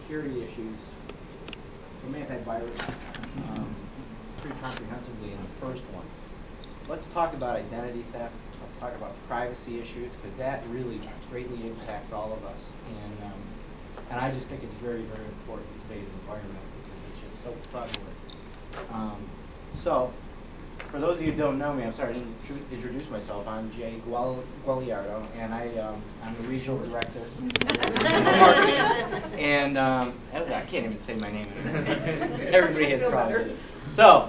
security issues from antivirus pretty comprehensively in the first one. Let's talk about identity theft. Let's talk about privacy issues, because that really greatly impacts all of us. And I just think it's very, very important in today's environment because it's just so prevalent. So, for those of you who don't know me, I'm sorry I didn't introduce myself. I'm Jay Gugliardo, and I'm the regional director of marketing. And I can't even say my name anymore. Everybody has problems with it. So,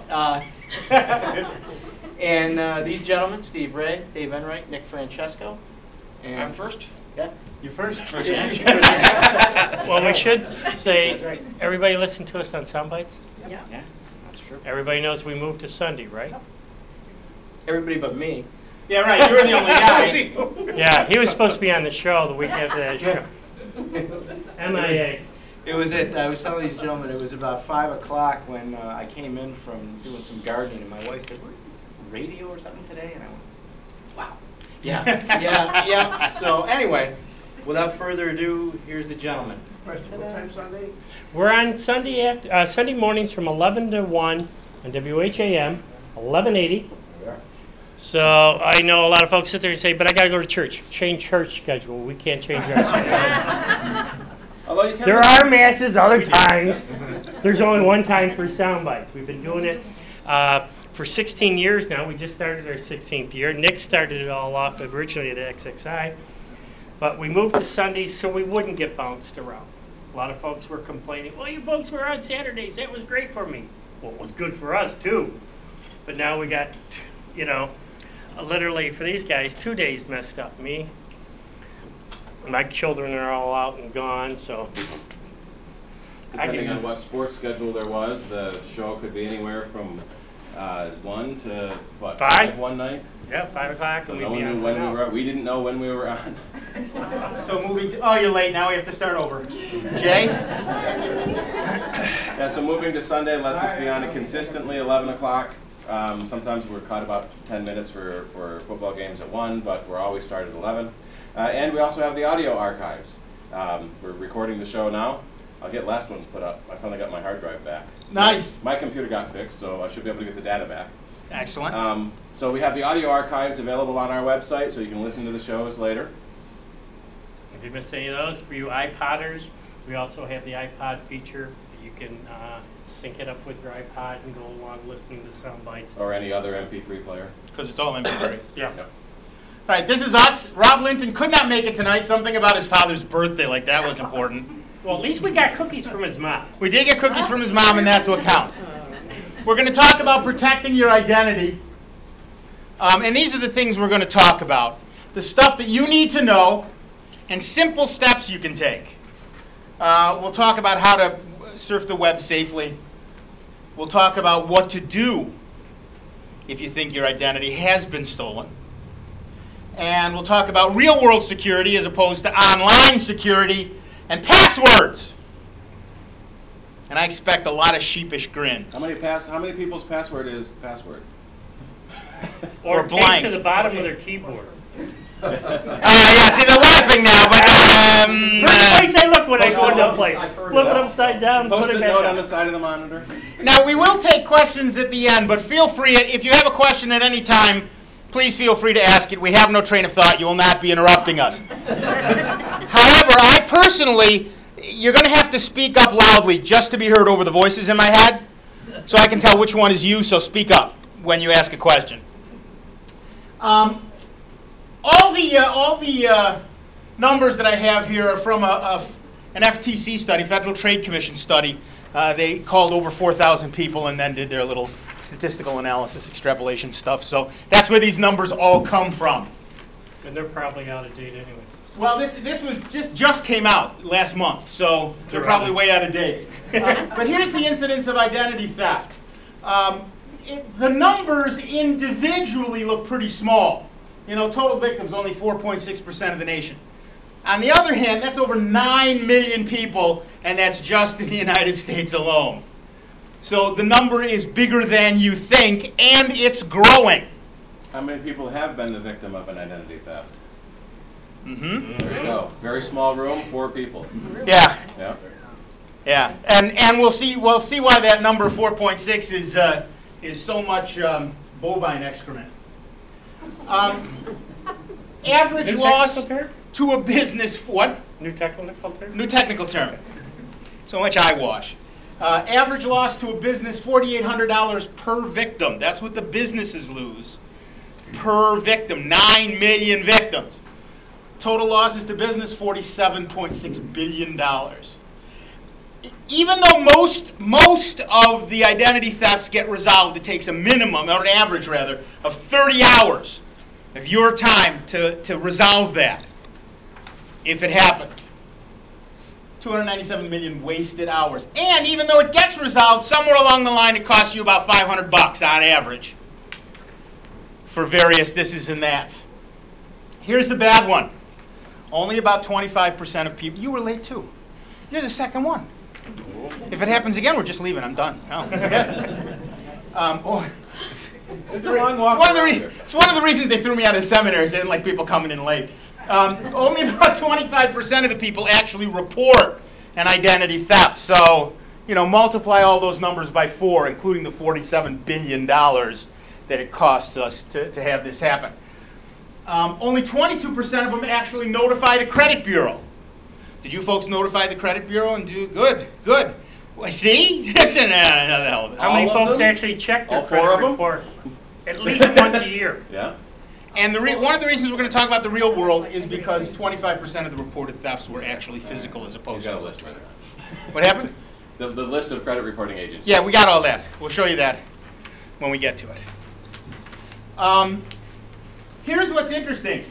and these gentlemen, Steve Ray, Dave Enright, Nick Francesco. And I'm first? Yeah, you're first. Well, we should say, That's right. everybody listen to us on Soundbites? Yeah, that's true. Everybody knows we moved to Sunday, right? Everybody but me. Yeah, right. You were the only guy. Yeah, he was supposed to be on the show the week after that show. MIA. I was telling these gentlemen, it was about 5 o'clock when I came in from doing some gardening, and my wife said, "What, radio or something today?" And I went, "Wow." Yeah. So anyway, without further ado, here's the gentleman. What time Sunday? We're on Sunday mornings from 11 to 1 on WHAM, 1180. So I know a lot of folks sit there and say, but I got to go to church. Change church schedule. We can't change our schedule. There are masses other times. There's only one time for Soundbites. We've been doing it for 16 years now. We just started our 16th year. Nick started it all off originally at XXI. But we moved to Sundays so we wouldn't get bounced around. A lot of folks were complaining, well, you folks were on Saturdays. That was great for me. Well, it was good for us, too. But now we got, literally for these guys, 2 days messed up. My children are all out and gone, so. Depending on what sports schedule there was, the show could be anywhere from 1 to, what, 5 one night? Yeah, 5 o'clock. So no one knew when we were on. We didn't know when we were on. So moving to, you're late. Now we have to start over. Jay? Yeah, so moving to Sunday lets us be on it consistently, 11 o'clock. Sometimes we're cut about 10 minutes for football games at 1, but we're always started at 11. And we also have the audio archives. We're recording the show now. I'll get last one's put up. I finally got my hard drive back. Nice. My computer got fixed, so I should be able to get the data back. Excellent. So we have the audio archives available on our website, so you can listen to the shows later. If you missed any of those, for you iPodders, we also have the iPod feature. You can sync it up with your iPod and go along listening to Soundbites. Or any other MP3 player. Because it's all MP3. Yeah. Yep. All right, this is us. Rob Linton could not make it tonight. Something about his father's birthday, like that was important. Well, at least we got cookies from his mom. We did get cookies from his mom, and that's what counts. We're going to talk about protecting your identity. And these are the things we're going to talk about. The stuff that you need to know and simple steps you can take. We'll talk about how to surf the web safely. We'll talk about what to do if you think your identity has been stolen. And we'll talk about real-world security as opposed to online security and passwords. And I expect a lot of sheepish grins. How many people's password is password? Or blank. to the bottom of their keyboard. Yeah, see, they're laughing now, but First place I look when I go into a place. Flip it upside down, put Post-it it back note on up. the side of the monitor. Now, we will take questions at the end, but feel free, if you have a question at any time, please feel free to ask it. We have no train of thought. You will not be interrupting us. However, I personally, you're going to have to speak up loudly just to be heard over the voices in my head, so I can tell which one is you, so speak up when you ask a question. All the numbers that I have here are from an FTC study, Federal Trade Commission study. They called over 4,000 people and then did their little statistical analysis, extrapolation stuff. So that's where these numbers all come from. And they're probably out of date anyway. Well, this was just came out last month, so they're probably way out of date. But here's the incidence of identity theft. The numbers individually look pretty small. Total victims, only 4.6% of the nation. On the other hand, that's over 9 million people, and that's just in the United States alone. So the number is bigger than you think, and it's growing. How many people have been the victim of an identity theft? Mm-hmm. There you go. Very small room, 4 people. Yeah. Yeah. Yeah, and we'll see why that number 4.6 is so much bovine excrement. Average New loss technical term? to a business. What? New technical term? New technical term. So much eyewash. Average loss to a business, $4,800 per victim. That's what the businesses lose per victim. 9 million victims. Total losses to business, $47.6 billion. Even though most of the identity thefts get resolved, it takes a minimum, or an average rather, of 30 hours of your time to resolve that, if it happens. 297 million wasted hours. And even though it gets resolved, somewhere along the line it costs you about $500 on average for various thises and that's. Here's the bad one. Only about 25% of people. You were late too. You're the second one. If it happens again, we're just leaving. I'm done. No, forget it. It's a long walk. It's one of the reasons they threw me out of seminaries. They didn't like people coming in late. Only about 25% of the people actually report an identity theft. So, multiply all those numbers by 4, including the $47 billion that it costs us to have this happen. Only 22% of them actually notified a credit bureau. Did you folks notify the credit bureau and do good? Well, see? How many folks actually check their credit report? At least once a year. Yeah. And one of the reasons we're going to talk about the real world is because 25% of the reported thefts were actually physical as opposed He's got to... a list right there. What happened? The list of credit reporting agencies. Yeah, we got all that. We'll show you that when we get to it. Here's what's interesting.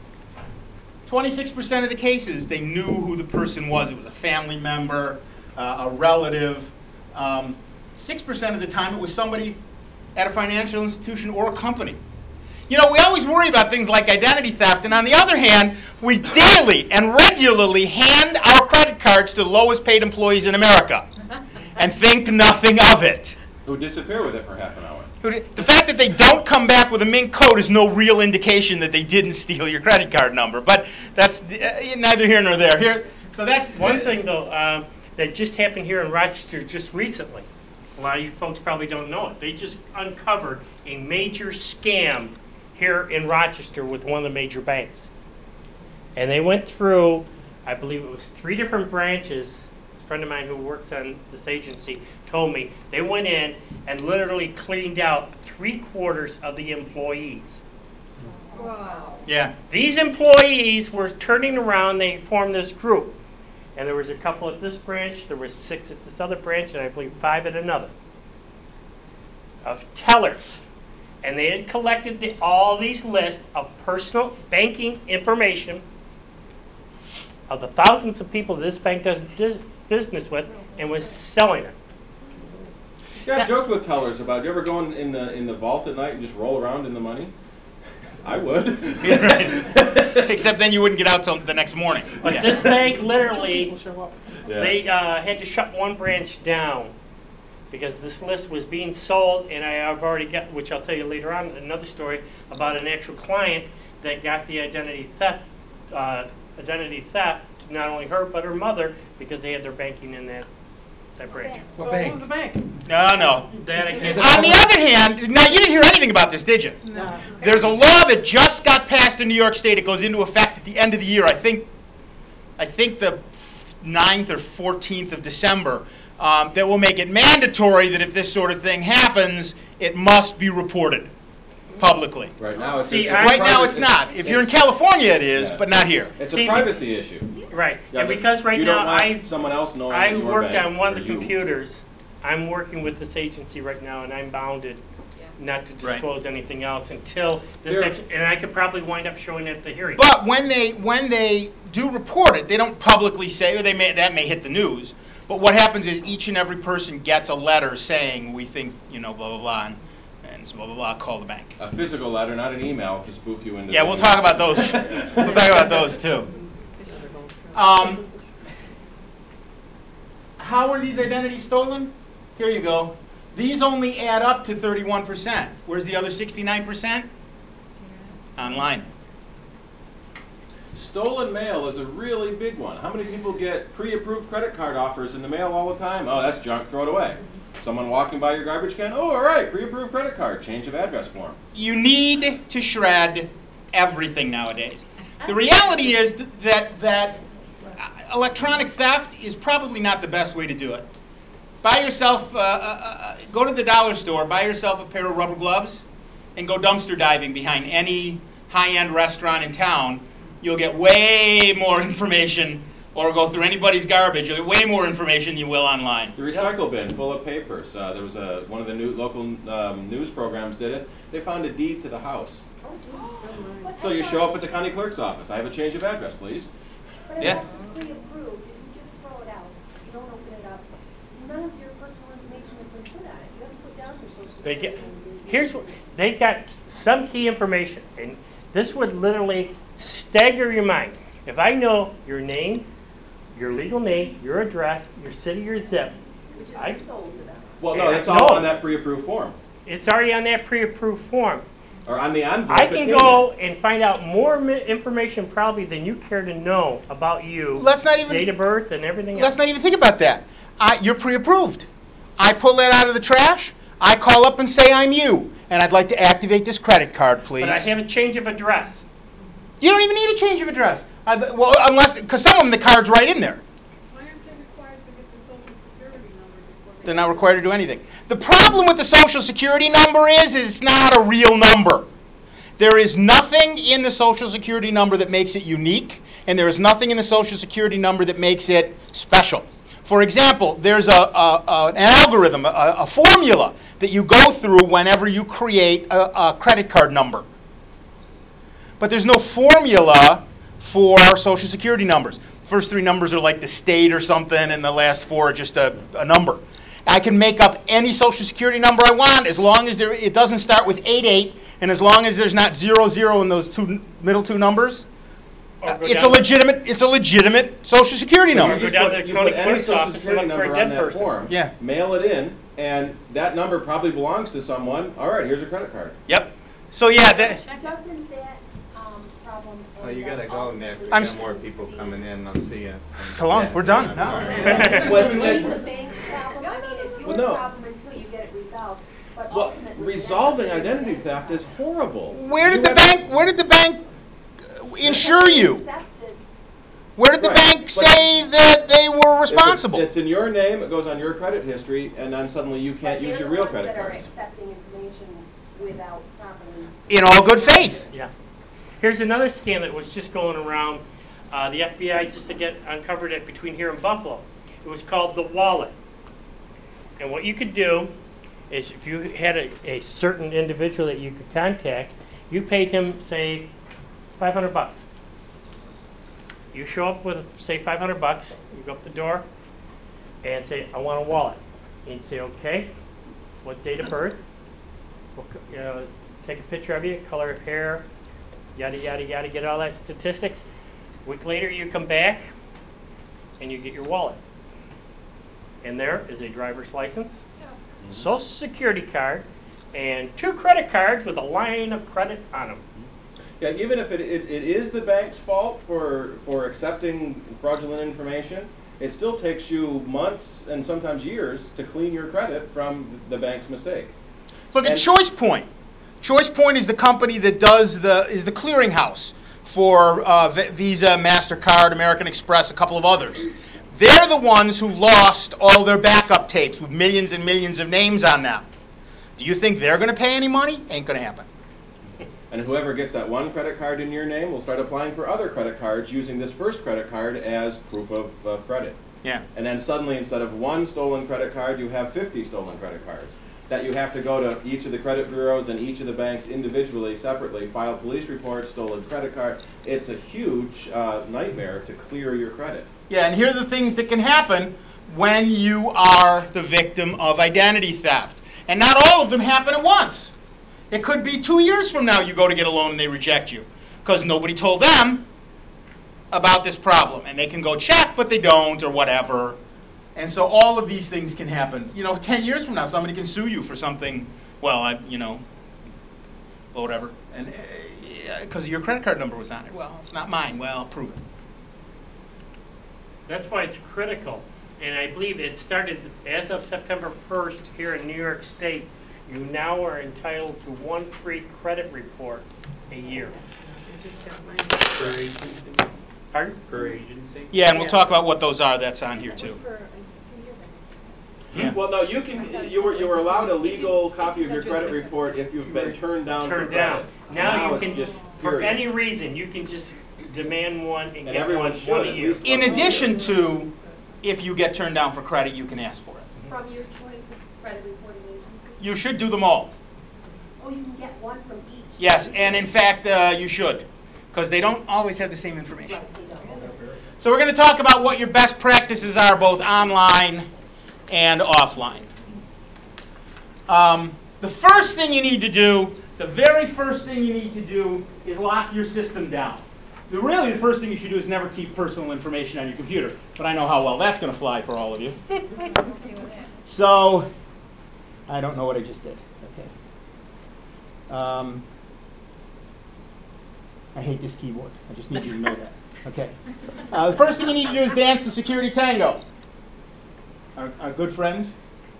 26% of the cases, they knew who the person was. It was a family member, a relative. 6% of the time, it was somebody at a financial institution or a company. We always worry about things like identity theft, and on the other hand, we daily and regularly hand our credit cards to the lowest paid employees in America and think nothing of it. Who disappear with it for half an hour. The fact that they don't come back with a mink coat is no real indication that they didn't steal your credit card number, but that's neither here nor there. So that's one thing, though, that just happened here in Rochester just recently. A lot of you folks probably don't know it. They just uncovered a major scam here in Rochester with one of the major banks. And they went through, I believe it was 3 different branches. This friend of mine who works on this agency told me they went in and literally cleaned out 3/4 of the employees. Wow. Yeah. These employees were turning around, they formed this group. And there was a couple at this branch, there was 6 at this other branch, and I believe 5 at another, of tellers. And they had collected all these lists of personal banking information of the thousands of people this bank does business with and was selling it. Yeah, I've joked with tellers about, you ever go in the vault at night and just roll around in the money? I would. Except then you wouldn't get out till the next morning. But this bank literally, Yeah. they had to shut one branch down because this list was being sold, and I've already got, which I'll tell you later on, another story about an actual client that got the identity theft, not only her but her mother, because they had their banking in that branch. What bank? Who's the bank? No. That I can't. On the other hand, now you didn't hear anything about this, did you? No. There's a law that just got passed in New York State. It goes into effect at the end of the year. I think the 9th or 14th of December. That will make it mandatory that if this sort of thing happens, it must be reported publicly. Right now it's Right now it's not. If you're in California, it is, Yeah. but not here. It's See, a privacy issue. Right, Yeah, and but because right you now don't want someone else knowing I your worked bank, on one of or the you. computers. I'm working with this agency right now, and I'm bounded not to Right. disclose anything else until this. Sure. And I could probably wind up showing it at the hearing. But when they do report it, they don't publicly say, or that may hit the news. But what happens is each and every person gets a letter saying, we think, blah, blah, blah, and blah, blah, blah, call the bank. A physical letter, not an email to spoof you into. Yeah, we'll talk about those. We'll talk about those, too. How were these identities stolen? Here you go. These only add up to 31%. Where's the other 69%? Online. Stolen mail is a really big one. How many people get pre-approved credit card offers in the mail all the time? Oh, that's junk, throw it away. Someone walking by your garbage can, oh, all right, pre-approved credit card, change of address form. You need to shred everything nowadays. The reality is that electronic theft is probably not the best way to do it. Buy yourself, go to the dollar store, buy yourself a pair of rubber gloves, and go dumpster diving behind any high-end restaurant in town. You'll get way more information, or go through anybody's garbage. You'll get way more information than you will online. The recycle bin full of papers. There was one of the new local news programs did it. They found a deed to the house. So you show up at the county clerk's office. I have a change of address, please. But Yeah. if it's pre-approved, if you just throw it out, you don't open it up, none of your personal information has been put on it. You haven't put down your social They security. here's what they got, some key information, and this would literally stagger your mind. If I know your name, your legal name, your address, your city, your zip, Which I- is sold to them. Well, no, Yeah, that's all no. on that pre-approved form. it's already on that pre-approved form. Or on the envelope. I that can came go in. and find out more information probably than you care to know about you. Let's not even- date of birth and everything Let's else. not even think about that. You're pre-approved. I pull that out of the trash. I call up and say I'm you, and I'd like to activate this credit card, please. But I have a change of address. You don't even need a change of address. Well, unless, because some of them, the card's right in there. Why aren't they required to get the social security number before They're not required to do anything. The problem with the Social Security number is it's not a real number. There is nothing in the Social Security number that makes it unique, and there is nothing in the Social Security number that makes it special. For example, there's an algorithm, a formula that you go through whenever you create a credit card number. But there's no formula for Social Security numbers. First three numbers are like the state or something, and the last four are just a number. I can make up any Social Security number I want as long as it doesn't start with 88, and as long as there's not 00 in those middle two numbers. Or go It's down- a legitimate Social Security Or number. go down to the You county put any clerk's social office and security look for a number on dead that person. form, Yeah. mail it in, and that number probably belongs to someone. All right, here's a credit card. Yep. So yeah, that, Doesn't that problem Well, you gotta go, Nick. We I'm got s- more people coming in. I'll see you. come on, we're done. No. Well, Is it's- the bank's problem? I mean, it's your Well, no. problem until you get it resolved. But Well, ultimately, resolving that's- identity theft is horrible. Where did You the have- bank insure you? Accepted. Where did the Right, bank but- say that they were If responsible? It's in your name, it goes on your credit history, and then suddenly you can't But use they're your the real ones credit that are cards. accepting information without properly. In all good faith. Yeah. Here's another scam that was just going around. The FBI just uncovered it between here and Buffalo. It was called the wallet. And what you could do is if you had a certain individual that you could contact, you paid him, say, $500. You show up with, say, $500. You go up the door and say, I want a wallet. And he'd say, okay, what date of birth? We'll, take a picture of you, color of hair, yada, yada, yada, get all that statistics. A week later, you come back and you get your wallet. And there is a driver's license, social security card, and 2 credit cards with a line of credit on them. Yeah, even if it is the bank's fault for accepting fraudulent information, it still takes you months and sometimes years to clean your credit from the bank's mistake. Look at And- Choice Point. Choice Point is the company that is the clearinghouse for Visa, MasterCard, American Express, a couple of others. They're the ones who lost all their backup tapes with millions and millions of names on them. Do you think they're going to pay any money? Ain't going to happen. And whoever gets that one credit card in your name will start applying for other credit cards using this first credit card as proof of credit. Yeah. And then suddenly, instead of one stolen credit card, you have 50 stolen credit cards. That you have to go to each of the credit bureaus and each of the banks individually, separately, file police reports, stolen credit card. It's a huge nightmare to clear your credit. Yeah, and here are the things that can happen when you are the victim of identity theft. And not all of them happen at once. It could be 2 years from now you go to get a loan and they reject you because nobody told them about this problem. And they can go check, but they don't or whatever. And so all of these things can happen. 10 years from now, somebody can sue you for something, or whatever, and because your credit card number was on it. Well, it's not mine. Well, prove it. That's why it's critical. And I believe it started as of September 1st here in New York State. You now are entitled to one free credit report a year. Per agency. Pardon? Per agency. Yeah, and we'll talk about what those are. That's on here too. For a few years ago. Yeah. Well, no, you were allowed a legal copy of your credit report if you've been turned down for Turned down. credit. Now you it's can, just for period. any reason, you can just demand one and get everyone one should a at year. least In addition to, if you get turned down for credit, you can ask for it. From your choice of credit reporting agency? You should do them all. Oh, you can get one from each? Yes, and in fact, you should, because they don't always have the same information. Right, they don't. So we're going to talk about what your best practices are, both online and offline. The first thing you need to do, the very first thing you need to do, is lock your system down. Really, the first thing you should do is never keep personal information on your computer. But I know how well that's going to fly for all of you. So, I don't know what I just did. Okay. I hate this keyboard. I just need you to know that. Okay. The first thing you need to do is dance the security tango. Our good friends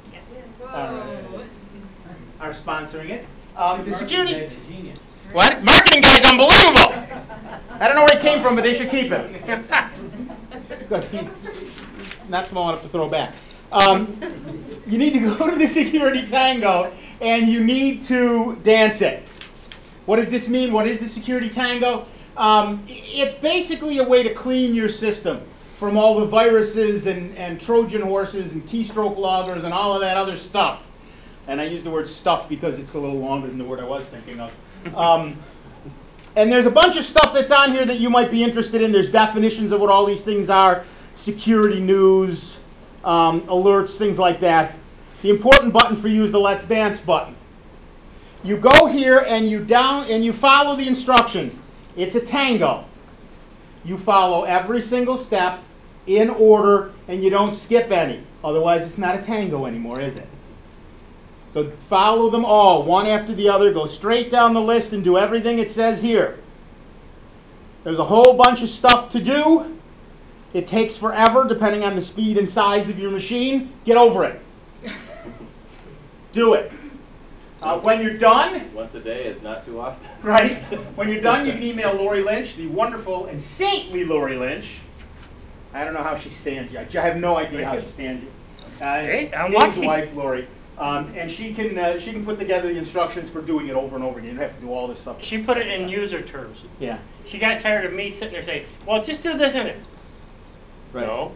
are sponsoring it. The security. What? Marketing guy's unbelievable. I don't know where he came from, but they should keep him. Because he's not small enough to throw back. You need to go to the security tango, and you need to dance it. What does this mean? What is the security tango? It's basically a way to clean your system from all the viruses and Trojan horses and keystroke loggers and all of that other stuff. And I use the word stuff because it's a little longer than the word I was thinking of. And there's a bunch of stuff that's on here that you might be interested in. There's definitions of what all these things are, security news, alerts, things like that. The important button for you is the Let's Dance button. You go here and you follow the instructions. It's a tango. You follow every single step in order and you don't skip any. Otherwise it's not a tango anymore, is it? So follow them all, one after the other. Go straight down the list and do everything it says here. There's a whole bunch of stuff to do. It takes forever depending on the speed and size of your machine. Get over it. Do it. When you're done... Once a day is not too often. Right. When you're done, you can email Lori Lynch, the wonderful and saintly Lori Lynch. I don't know how she stands you. I have no idea how she stands you. Hey, I'm Dave's lucky. wife, Lori. And she can put together the instructions for doing it over and over again. You don't have to do all this stuff. She put it in user terms. Yeah. She got tired of me sitting there saying, well, just do this in it. Right. No.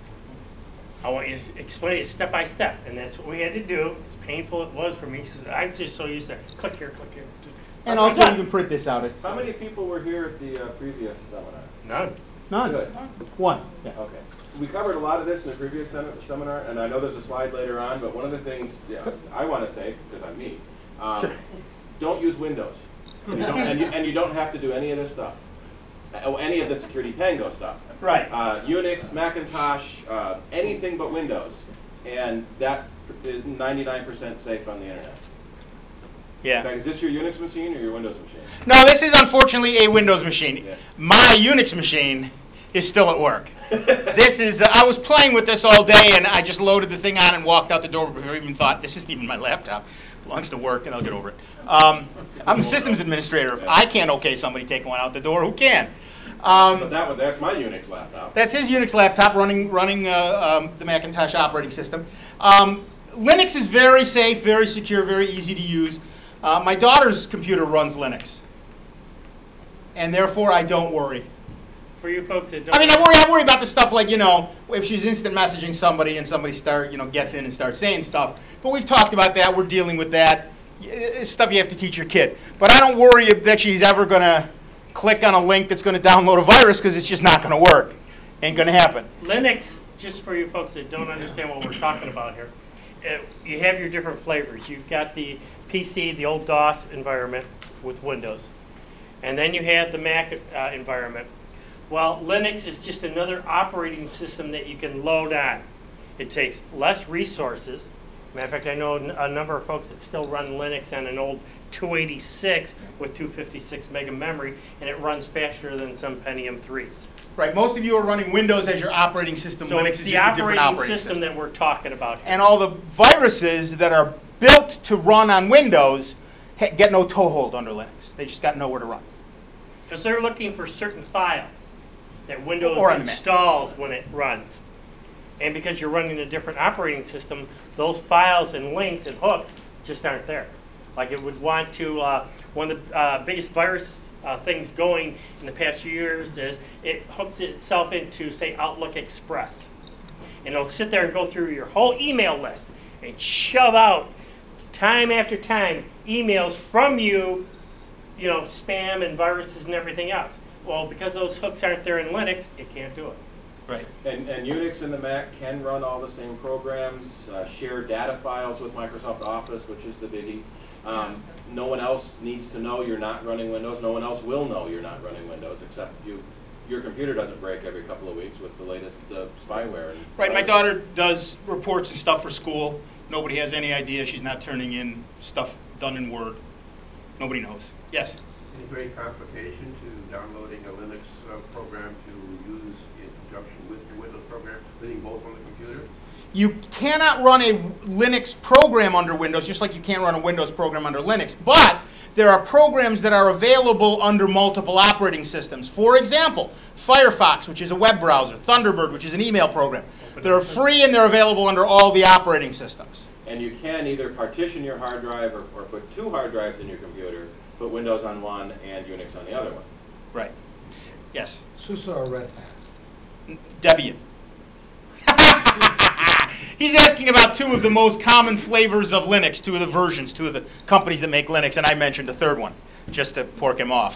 I want you to explain it step by step. And that's what we had to do. As painful it was for me. So I'm just so used to click here, click here. And also you can print this out. It's How many people were here at the previous seminar? None. none. Good. One. Yeah. Okay. We covered a lot of this in the previous seminar, and I know there's a slide later on, but one of the things I want to say, because I'm me, Sure. don't use Windows. And you don't have to do any of this stuff. Any of the security tango stuff. Right. Unix, Macintosh, anything but Windows. And that is 99% safe on the internet. In Yeah. fact, is this your Unix machine or your Windows machine? No, this is unfortunately a Windows machine. Yeah. My Unix machine is still at work. This is, I was playing with this all day and I just loaded the thing on and walked out the door before I even thought, this isn't even my laptop. It belongs to work and I'll get over it. I'm the systems administrator. If I can't okay somebody taking one out the door, who can? But that's my Unix laptop. That's his Unix laptop running the Macintosh operating system. Linux is very safe, very secure, very easy to use. My daughter's computer runs Linux. And therefore I don't worry. For you folks that don't I mean, I worry about the stuff like, if she's instant messaging somebody and somebody gets in and starts saying stuff. But we've talked about that. We're dealing with that. It's stuff you have to teach your kid. But I don't worry that she's ever going to click on a link that's going to download a virus because it's just not going to work. Ain't going to happen. Linux, just for you folks that don't understand what we're talking about here, you have your different flavors. You've got the PC, the old DOS environment with Windows. And then you have the Mac environment. Well, Linux is just another operating system that you can load on. It takes less resources. Matter of fact, I know a number of folks that still run Linux on an old 286 with 256 mega memory, and it runs faster than some Pentium 3s. Right, most of you are running Windows as your operating system. So Linux it's is the just a different operating system that we're talking about here. And all the viruses that are built to run on Windows get no toehold under Linux. They just got nowhere to run. Because they're looking for certain files that Windows Or on the Mac. installs when it runs. And because you're running a different operating system, those files and links and hooks just aren't there. Like it would want to, one of the biggest virus things going in the past few years is it hooks itself into, say, Outlook Express. And it'll sit there and go through your whole email list and shove out time after time emails from you, spam and viruses and everything else. Well, because those hooks aren't there in Linux, it can't do it. Right. And Unix and the Mac can run all the same programs, share data files with Microsoft Office, which is the biggie. No one else needs to know you're not running Windows. No one else will know you're not running Windows, except you. Your computer doesn't break every couple of weeks with the latest spyware. Right, my daughter does reports and stuff for school. Nobody has any idea she's not turning in stuff done in Word. Nobody knows. Yes? Any great complication to downloading a Linux program to use in conjunction with your Windows program, running both on the computer? You cannot run a Linux program under Windows, just like you can't run a Windows program under Linux. But there are programs that are available under multiple operating systems. For example, Firefox, which is a web browser, Thunderbird, which is an email program. They're free and they're available under all the operating systems. And you can either partition your hard drive or put two hard drives in your computer, put Windows on one and Unix on the other one. Right. Yes? SUSE or Red Hat? Debian. He's asking about two of the most common flavors of Linux, two of the versions, two of the companies that make Linux, and I mentioned a third one, just to pork him off.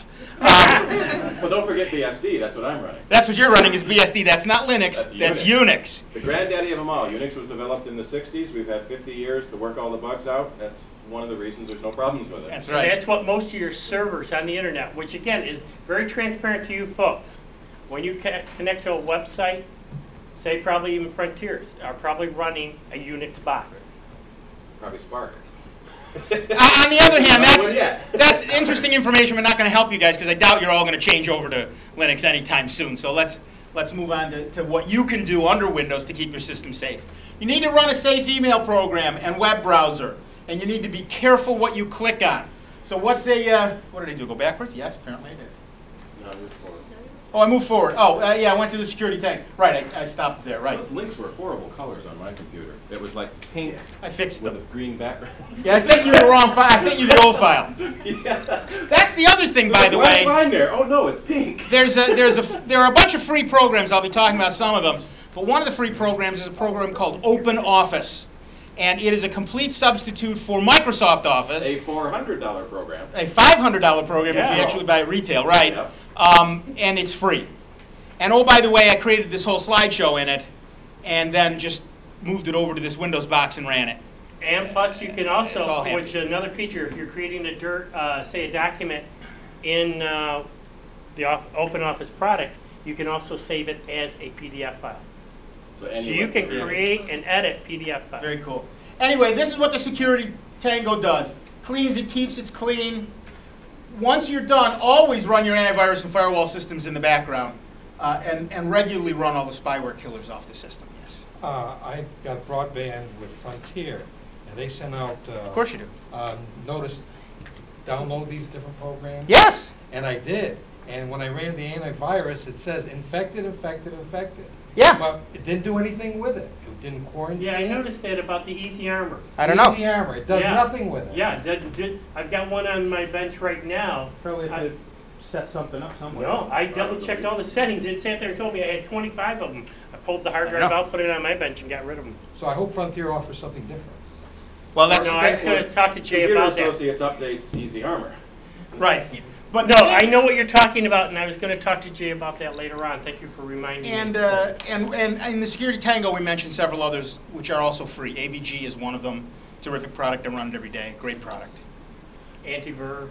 Well, don't forget BSD, that's what I'm running. That's what you're running is BSD. That's not Linux, that's Unix. The granddaddy of them all. Unix was developed in the 60s. We've had 50 years to work all the bugs out. That's one of the reasons there's no problems with it. That's right. That's what most of your servers on the internet, which again is very transparent to you folks. When you connect to a website, say probably even Frontiers, are probably running a Unix box. Probably Spark. On the other hand, that's interesting information, but not going to help you guys because I doubt you're all going to change over to Linux anytime soon. So let's move on to what you can do under Windows to keep your system safe. You need to run a safe email program and web browser, and you need to be careful what you click on. So what did I do? Go backwards? Yes, apparently I did. No, move forward. Oh, I moved forward. I went to the security tank. Right, I stopped there. Right. Those links were horrible colors on my computer. It was like pink I fixed with them. a green background. Yeah, I sent you the wrong file. I sent you the old file. Yeah. That's the other thing, by the way. Line there. Oh no, it's pink. There are a bunch of free programs. I'll be talking about some of them. But one of the free programs is a program called Open Office. And it is a complete substitute for Microsoft Office. A $400 program. A $500 program if you Yeah. actually buy it retail, right? Yep. And it's free. And oh, by the way, I created this whole slideshow in it, and then just moved it over to this Windows box and ran it. And plus, you can It's all also, handy. which another feature, if you're creating a document in the Open Office product, you can also save it as a PDF file. So you can create and edit PDF files. Very cool. Anyway, this is what the Security Tango does. Cleans it, keeps it clean. Once you're done, always run your antivirus and firewall systems in the background, and regularly run all the spyware killers off the system. Yes. I got broadband with Frontier, and they sent out. Of course you do. Notice, download these different programs. Yes. And I did. And when I ran the antivirus, it says infected, infected, infected. Yeah. But it didn't do anything with it. It didn't quarantine. Yeah, I noticed that about the Easy Armor. I don't know. Easy Armor. It does nothing with it. Yeah, I've got one on my bench right now. Probably have to set something up somewhere. No, I double-checked all the settings. It sat there and told me I had 25 of them. I pulled the hard drive out, put it on my bench, and got rid of them. So I hope Frontier offers something different. Well, that's No, I was going to talk to Jay about that. Associates updates Easy Armor. right. But no, I know what you're talking about, and I was going to talk to Jay about that later on. Thank you for reminding me. And in the Security Tango, we mentioned several others which are also free. AVG is one of them. Terrific product. I run it every day. Great product. Antiver.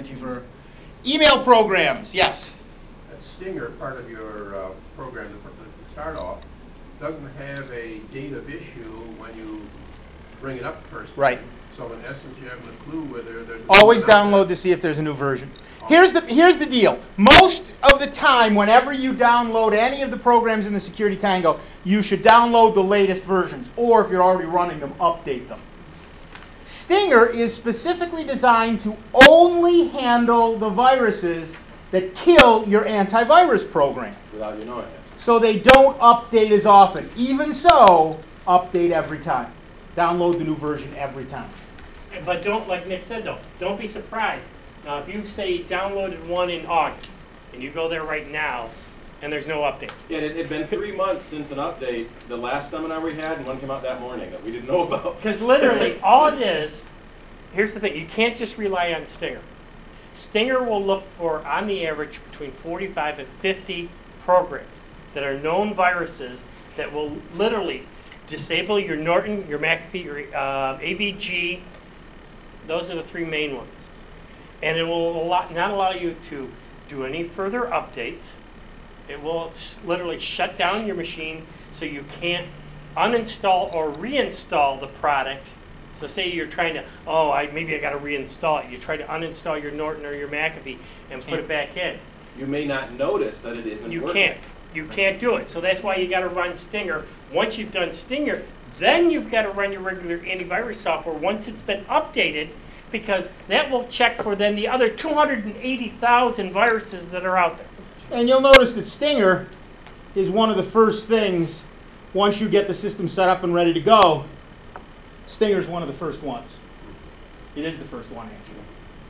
Email programs. Yes. That Stinger part of your program, to start off, doesn't have a date of issue when you bring it up first. Right. So in essence, you have a clue whether there's... Always download to see if there's a new version. Here's the deal. Most of the time, whenever you download any of the programs in the Security Tango, you should download the latest versions, or if you're already running them, update them. Stinger is specifically designed to only handle the viruses that kill your antivirus program. Without you knowing it. So they don't update as often. Even so, update every time. Download the new version every time. But don't, like Nick said though, don't be surprised. Now, if you say downloaded one in August, and you go there right now, and there's no update. Yeah, it had been 3 months since an update. The last seminar we had, and one came out that morning that we didn't know about. Because literally, all it is, here's the thing, you can't just rely on Stinger. Stinger will look for, on the average, between 45 and 50 programs that are known viruses that will literally disable your Norton, your McAfee, your AVG. Those are the 3 main ones. And it will not allow you to do any further updates. It will literally shut down your machine so you can't uninstall or reinstall the product. So say you're trying to, maybe I got to reinstall it. You try to uninstall your Norton or your McAfee and put it back in. You may not notice that it isn't working. You can't do it. So that's why you got to run Stinger. Once you've done Stinger, then you've got to run your regular antivirus software once it's been updated, because that will check for then the other 280,000 viruses that are out there. And you'll notice that Stinger is one of the first things, once you get the system set up and ready to go, Stinger's one of the first ones. It is the first one, actually.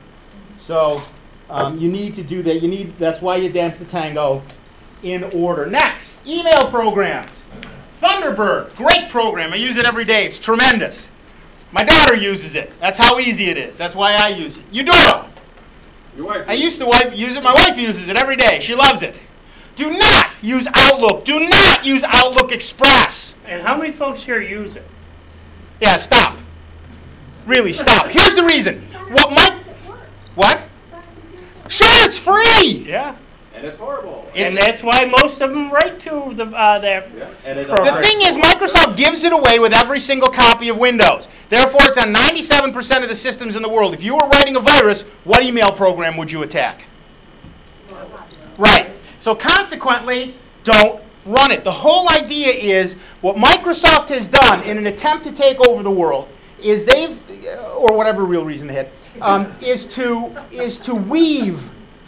So you need to do that. That's why you dance the tango in order. Next, email programs. Thunderbird, great program. I use it every day. It's tremendous. My daughter uses it. That's how easy it is. That's why I use it. Eudora. Your wife. I used to use it. My wife uses it every day. She loves it. Do not use Outlook. Do not use Outlook Express. And how many folks here use it? Yeah, stop. Really, stop. Here's the reason. What? Sure, it's free. Yeah. And it's horrible. And that's why most of them write to the The thing is, Microsoft gives it away with every single copy of Windows. Therefore, it's on 97% of the systems in the world. If you were writing a virus, what email program would you attack? Right. So consequently, don't run it. The whole idea is, what Microsoft has done in an attempt to take over the world is or whatever real reason they had, is to weave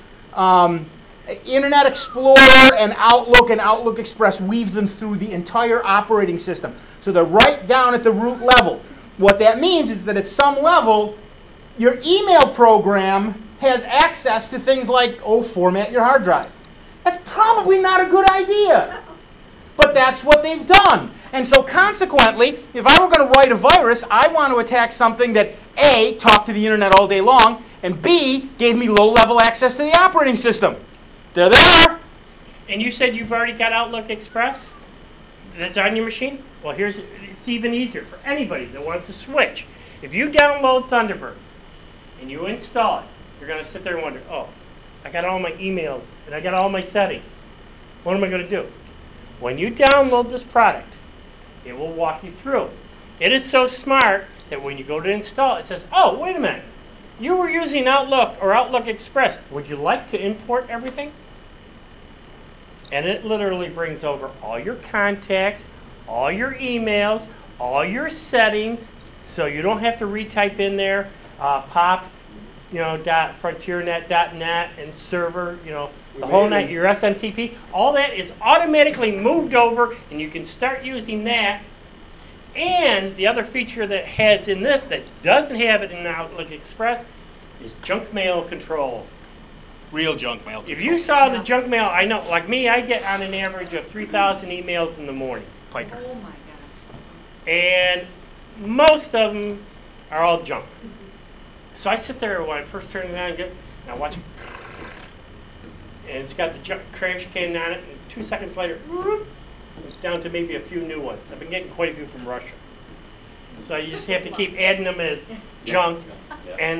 Internet Explorer and Outlook Express, weave them through the entire operating system. So they're right down at the root level. What that means is that at some level, your email program has access to things like, format your hard drive. That's probably not a good idea. But that's what they've done. And so consequently, if I were going to write a virus, I want to attack something that A, talked to the internet all day long, and B, gave me low-level access to the operating system. There they are. And you said you've already got Outlook Express? That's on your machine? Well, it's even easier for anybody that wants to switch. If you download Thunderbird and you install it, you're going to sit there and wonder, I got all my emails and I got all my settings. What am I going to do? When you download this product, it will walk you through. It is so smart that when you go to install it, it says, wait a minute. You were using Outlook or Outlook Express. Would you like to import everything? And it literally brings over all your contacts, all your emails, all your settings, so you don't have to retype in there, .frontiernet.net and server, the whole night, your SMTP. All that is automatically moved over, and you can start using that. And the other feature that has in this that doesn't have it in Outlook Express is junk mail control. Real junk mail control. If you saw the junk mail, I know, like me, I get on an average of 3,000 emails in the morning. Piper. Oh my gosh. And most of them are all junk. So I sit there when I first turn it on, and I watch it. And it's got the junk trash can on it, and 2 seconds later, it's down to maybe a few new ones. I've been getting quite a few from Russia. So you just have to keep adding them as junk. And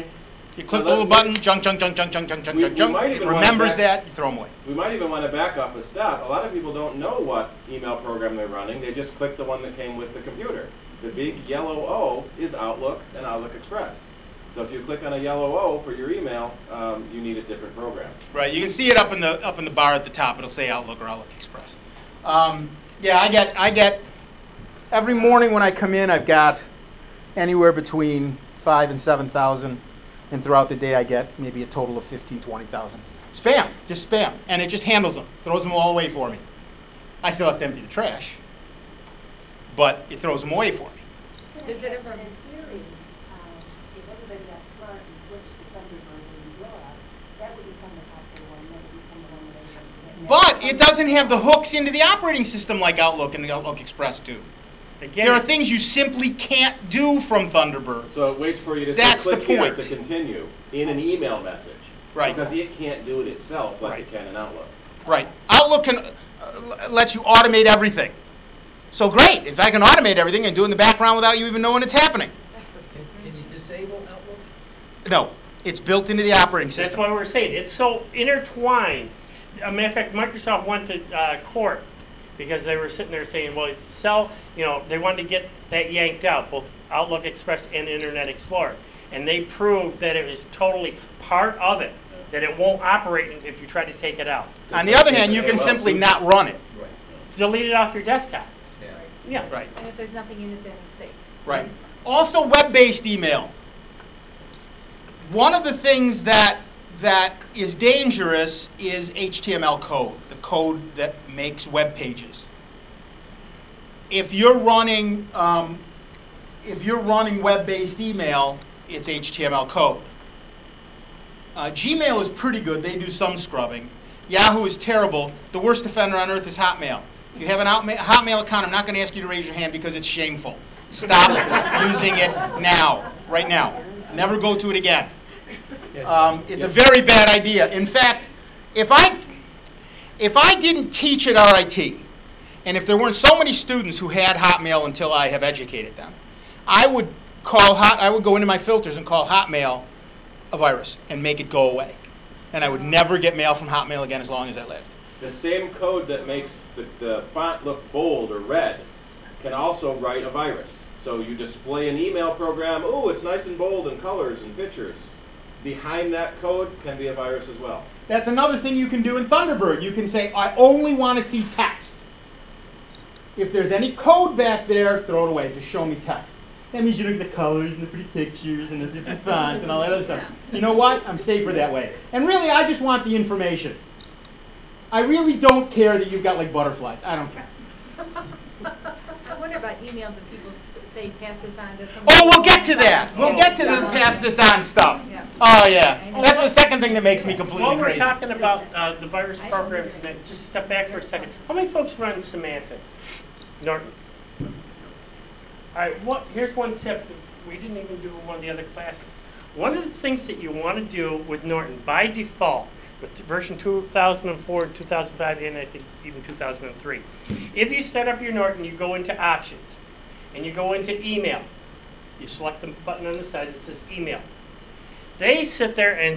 You click Now, the little let- button, junk, junk, junk, junk, junk, junk, junk, We- junk, we junk. might It even want remembers that- that, you throw them away. We might even want to back up a step. A lot of people don't know what email program they're running. They just click the one that came with the computer. The big yellow O is Outlook and Outlook Express. So if you click on a yellow O for your email, you need a different program. Right, you can see it up in the bar at the top. It'll say Outlook or Outlook Express. Yeah, I get every morning when I come in, I've got anywhere between 5,000 and 7,000, and throughout the day I get maybe a total of 15,000, 20,000. Spam, just spam, and it just handles them, throws them all away for me. I still have to empty the trash, but it throws them away for me. Does it ever? In theory, if everybody got smart and switched to Thunderbird and Zora, that would become the popular one, that would become the one that everybody. But it doesn't have the hooks into the operating system like Outlook and the Outlook Express do. Again, There are things you simply can't do from Thunderbird. So it waits for you to say That's the click here point. to continue in an email message. Right. Because it can't do it itself like Right. it can in Outlook. Right. Outlook can lets you automate everything. So great. If I can automate everything and do it in the background without you even knowing it's happening. Can you disable Outlook? No. It's built into the operating That's system. why we're saying it's so intertwined. As a matter of fact, Microsoft went to court because they were sitting there saying, well, they wanted to get that yanked out, both Outlook Express and Internet Explorer. And they proved that it was totally part of it, that it won't operate if you try to take it out. On the other hand, you can simply not run it. Right. Delete it off your desktop. Yeah. Yeah. Right. And if there's nothing in it, then it's safe. Right. Also, web-based email. One of the things that is dangerous is HTML code, the code that makes web pages. If you're running web-based email, it's HTML code. Gmail is pretty good. They do some scrubbing. Yahoo is terrible. The worst offender on earth is Hotmail. If you have a Hotmail account, I'm not going to ask you to raise your hand because it's shameful. Stop using it now, right now. Never go to it again. It's a very bad idea. In fact, if I didn't teach at RIT, and if there weren't so many students who had Hotmail until I have educated them, I would go into my filters and call Hotmail a virus and make it go away. And I would never get mail from Hotmail again as long as I lived. The same code that makes the font look bold or red can also write a virus. So you display an email program, oh, it's nice and bold and colors and pictures. Behind that code can be a virus as well. That's another thing you can do in Thunderbird. You can say, I only want to see text. If there's any code back there, throw it away. Just show me text. That means you look at the colors and the pretty pictures and the different fonts and all that other stuff. You know what? I'm safer that way. And really, I just want the information. I really don't care that you've got like butterflies. I don't care. I wonder about emails that people say pass this on to somebody. Oh, we'll get to that. We'll get to the pass this on stuff. Yeah. Oh, yeah. That's the second thing that makes me completely While we're crazy. talking about the virus programs, just step back for a second. How many folks run semantics? Norton. All right, here's one tip. We didn't even do one of the other classes. One of the things that you want to do with Norton, by default, with version 2004, 2005, and I think even 2003, if you set up your Norton, you go into Options, and you go into Email. You select the button on the side that says Email. They sit there and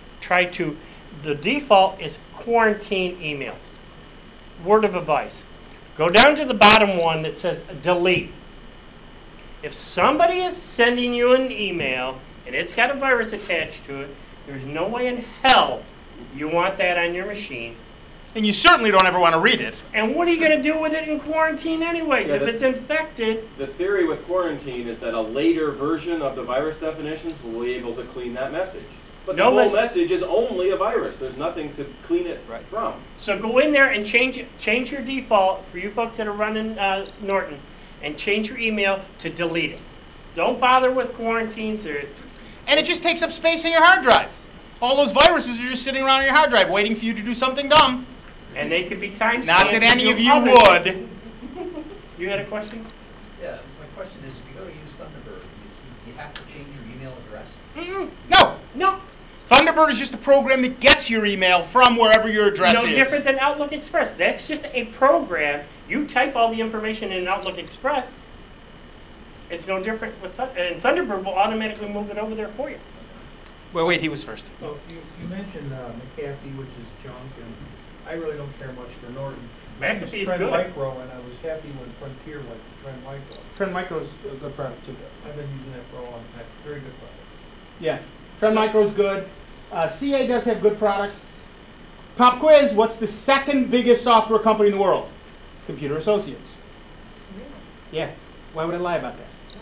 the default is quarantine emails. Word of advice. Go down to the bottom one that says delete. If somebody is sending you an email and it's got a virus attached to it, there's no way in hell you want that on your machine. And you certainly don't ever want to read it. And what are you going to do with it in quarantine anyways? Yeah, if it's infected... The theory with quarantine is that a later version of the virus definitions will be able to clean that message. But the whole message is only a virus. There's nothing to clean it from. So go in there and change your default, for you folks that are running Norton, and change your email to delete it. Don't bother with quarantines. And it just takes up space in your hard drive. All those viruses are just sitting around on your hard drive waiting for you to do something dumb. And they could be timestamped. Not that any of you would. You had a question? Yeah, my question is, if you go to use Thunderbird, you have to change your email address? No. Thunderbird is just a program that gets your email from wherever your address is. No different than Outlook Express. That's just a program. You type all the information in Outlook Express. It's no different with and Thunderbird will automatically move it over there for you. Well, wait, he was first. Well, you mentioned McAfee, which is junk, and I really don't care much for Norton. McAfee's Trend good. Micro, and I was happy when Frontier went to Trend Micro. Trend Micro is a good product too. I've been using that for a long time. Very good product. Yeah, Trend Micro is good. CA does have good products. Pop quiz: what's the second biggest software company in the world? Computer Associates. Yeah. Why would I lie about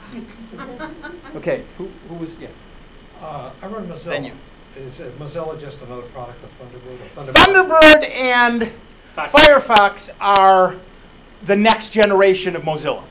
that? Okay. Who was? Yeah. I run Mozilla. Then you. Is Mozilla just another product of Thunderbird? Or Thunderbird and Firefox are the next generation of Mozilla.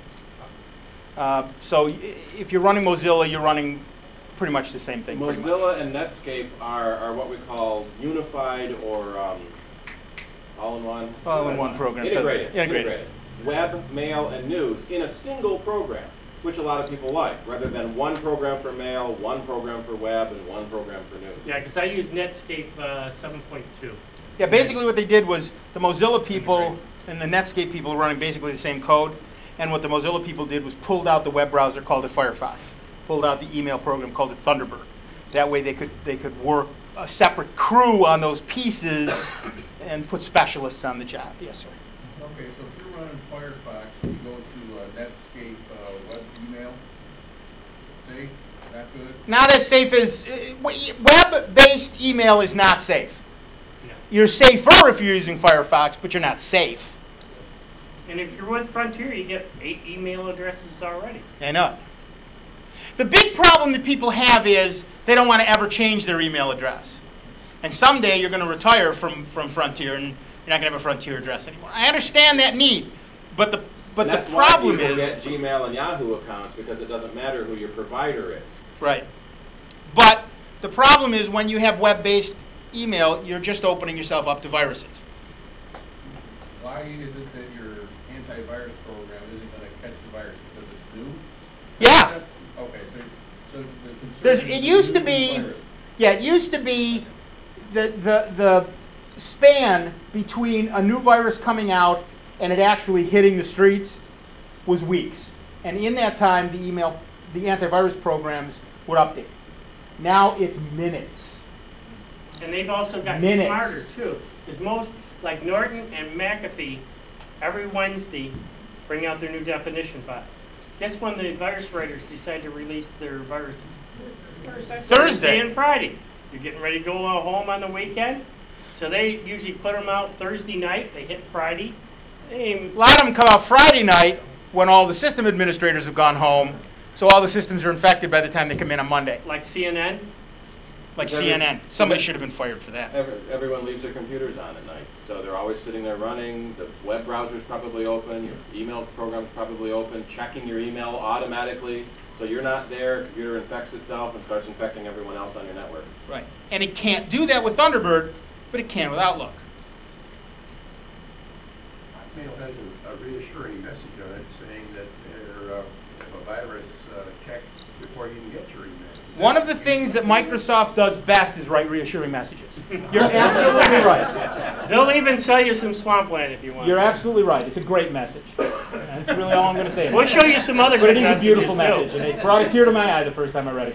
So if you're running Mozilla, you're running pretty much the same thing. Mozilla and Netscape are what we call unified or all-in-one. All-in-one program. Integrated. Web, mail, and news in a single program, which a lot of people like, rather than one program for mail, one program for web, and one program for news. Yeah, because I use Netscape 7.2. Yeah, basically what they did was the Mozilla people and the Netscape people were running basically the same code, and what the Mozilla people did was pulled out the web browser, called it Firefox, pulled out the email program, called it Thunderbird. That way they could work a separate crew on those pieces and put specialists on the job. Yes, sir. Okay, so if you're running Firefox, you go to Netscape web email. Safe? That good? Not as safe as web-based email is not safe. No. You're safer if you're using Firefox, but you're not safe. And if you're with Frontier, you get 8 email addresses already. I know. The big problem that people have is they don't want to ever change their email address. And someday you're going to retire from Frontier and you're not going to have a Frontier address anymore. I understand that need, but the problem why people is get Gmail and Yahoo accounts, because it doesn't matter who your provider is. right. But the problem is when you have web-based email, you're just opening yourself up to viruses. Why is it that your antivirus program isn't going to catch the virus? Because it's new? Yeah. Okay, so the concern It used to be, it used to be the span between a new virus coming out and it actually hitting the streets was weeks. And in that time, the antivirus programs would update. Now it's minutes. And they've also gotten Minutes. smarter, too. Because most, like Norton and McAfee, every Wednesday bring out their new definition files. Guess when the virus writers decide to release their viruses? Thursday and Friday. You're getting ready to go home on the weekend, so they usually put them out Thursday night. They hit Friday. A lot of them come out Friday night when all the system administrators have gone home, so all the systems are infected by the time they come in on Monday. Like CNN? Like CNN. Somebody should have been fired for that. Everyone leaves their computers on at night, so they're always sitting there running. The web browser's probably open. Your email program's probably open. Checking your email automatically, so you're not there. Computer infects itself and starts infecting everyone else on your network. Right. And it can't do that with Thunderbird, but it can with Outlook. Mail has a reassuring message on it saying that they're a virus check before you can get your email. One of the things that Microsoft does best is write reassuring messages. You're absolutely right. They'll even sell you some swampland if you want. You're absolutely right. It's a great message. That's really all I'm going to say. We'll show you some other but good it is a beautiful messages, message, too. and it brought a tear to my eye the first time I read it.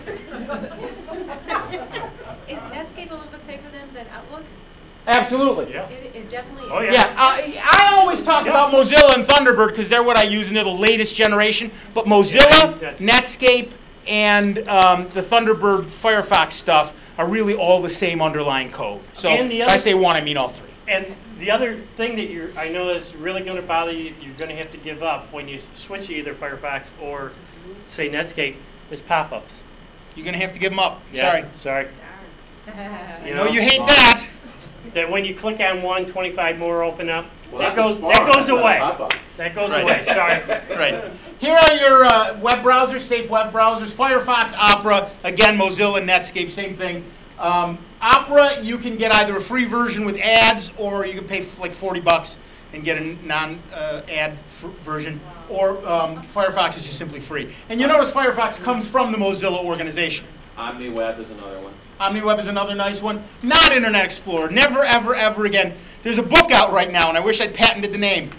Is Netscape a little bit safer than Outlook? Absolutely. Yeah. It definitely Oh, is. yeah. I always talk about Mozilla and Thunderbird because they're what I use and they're the latest generation. But Mozilla, Netscape, and the Thunderbird Firefox stuff are really all the same underlying code. So if I say one, I mean all three. And the other thing that I know that's really going to bother you, you're going to have to give up when you switch to either Firefox or, say, Netscape, is pop-ups. You're going to have to give them up. Yeah, Sorry. You know you hate that. That when you click on one, 25 more open up. Well, that that's goes away. pop-up. That goes Right. away. Sorry. Right. Here are your web browsers, safe web browsers. Firefox, Opera, again, Mozilla, Netscape, same thing. Opera, you can get either a free version with ads, or you can pay like $40 and get a non-ad version. Or Firefox is just simply free. And you notice Firefox comes from the Mozilla organization. OmniWeb is another one. OmniWeb is another nice one. Not Internet Explorer. Never, ever, ever again. There's a book out right now, and I wish I'd patented the name.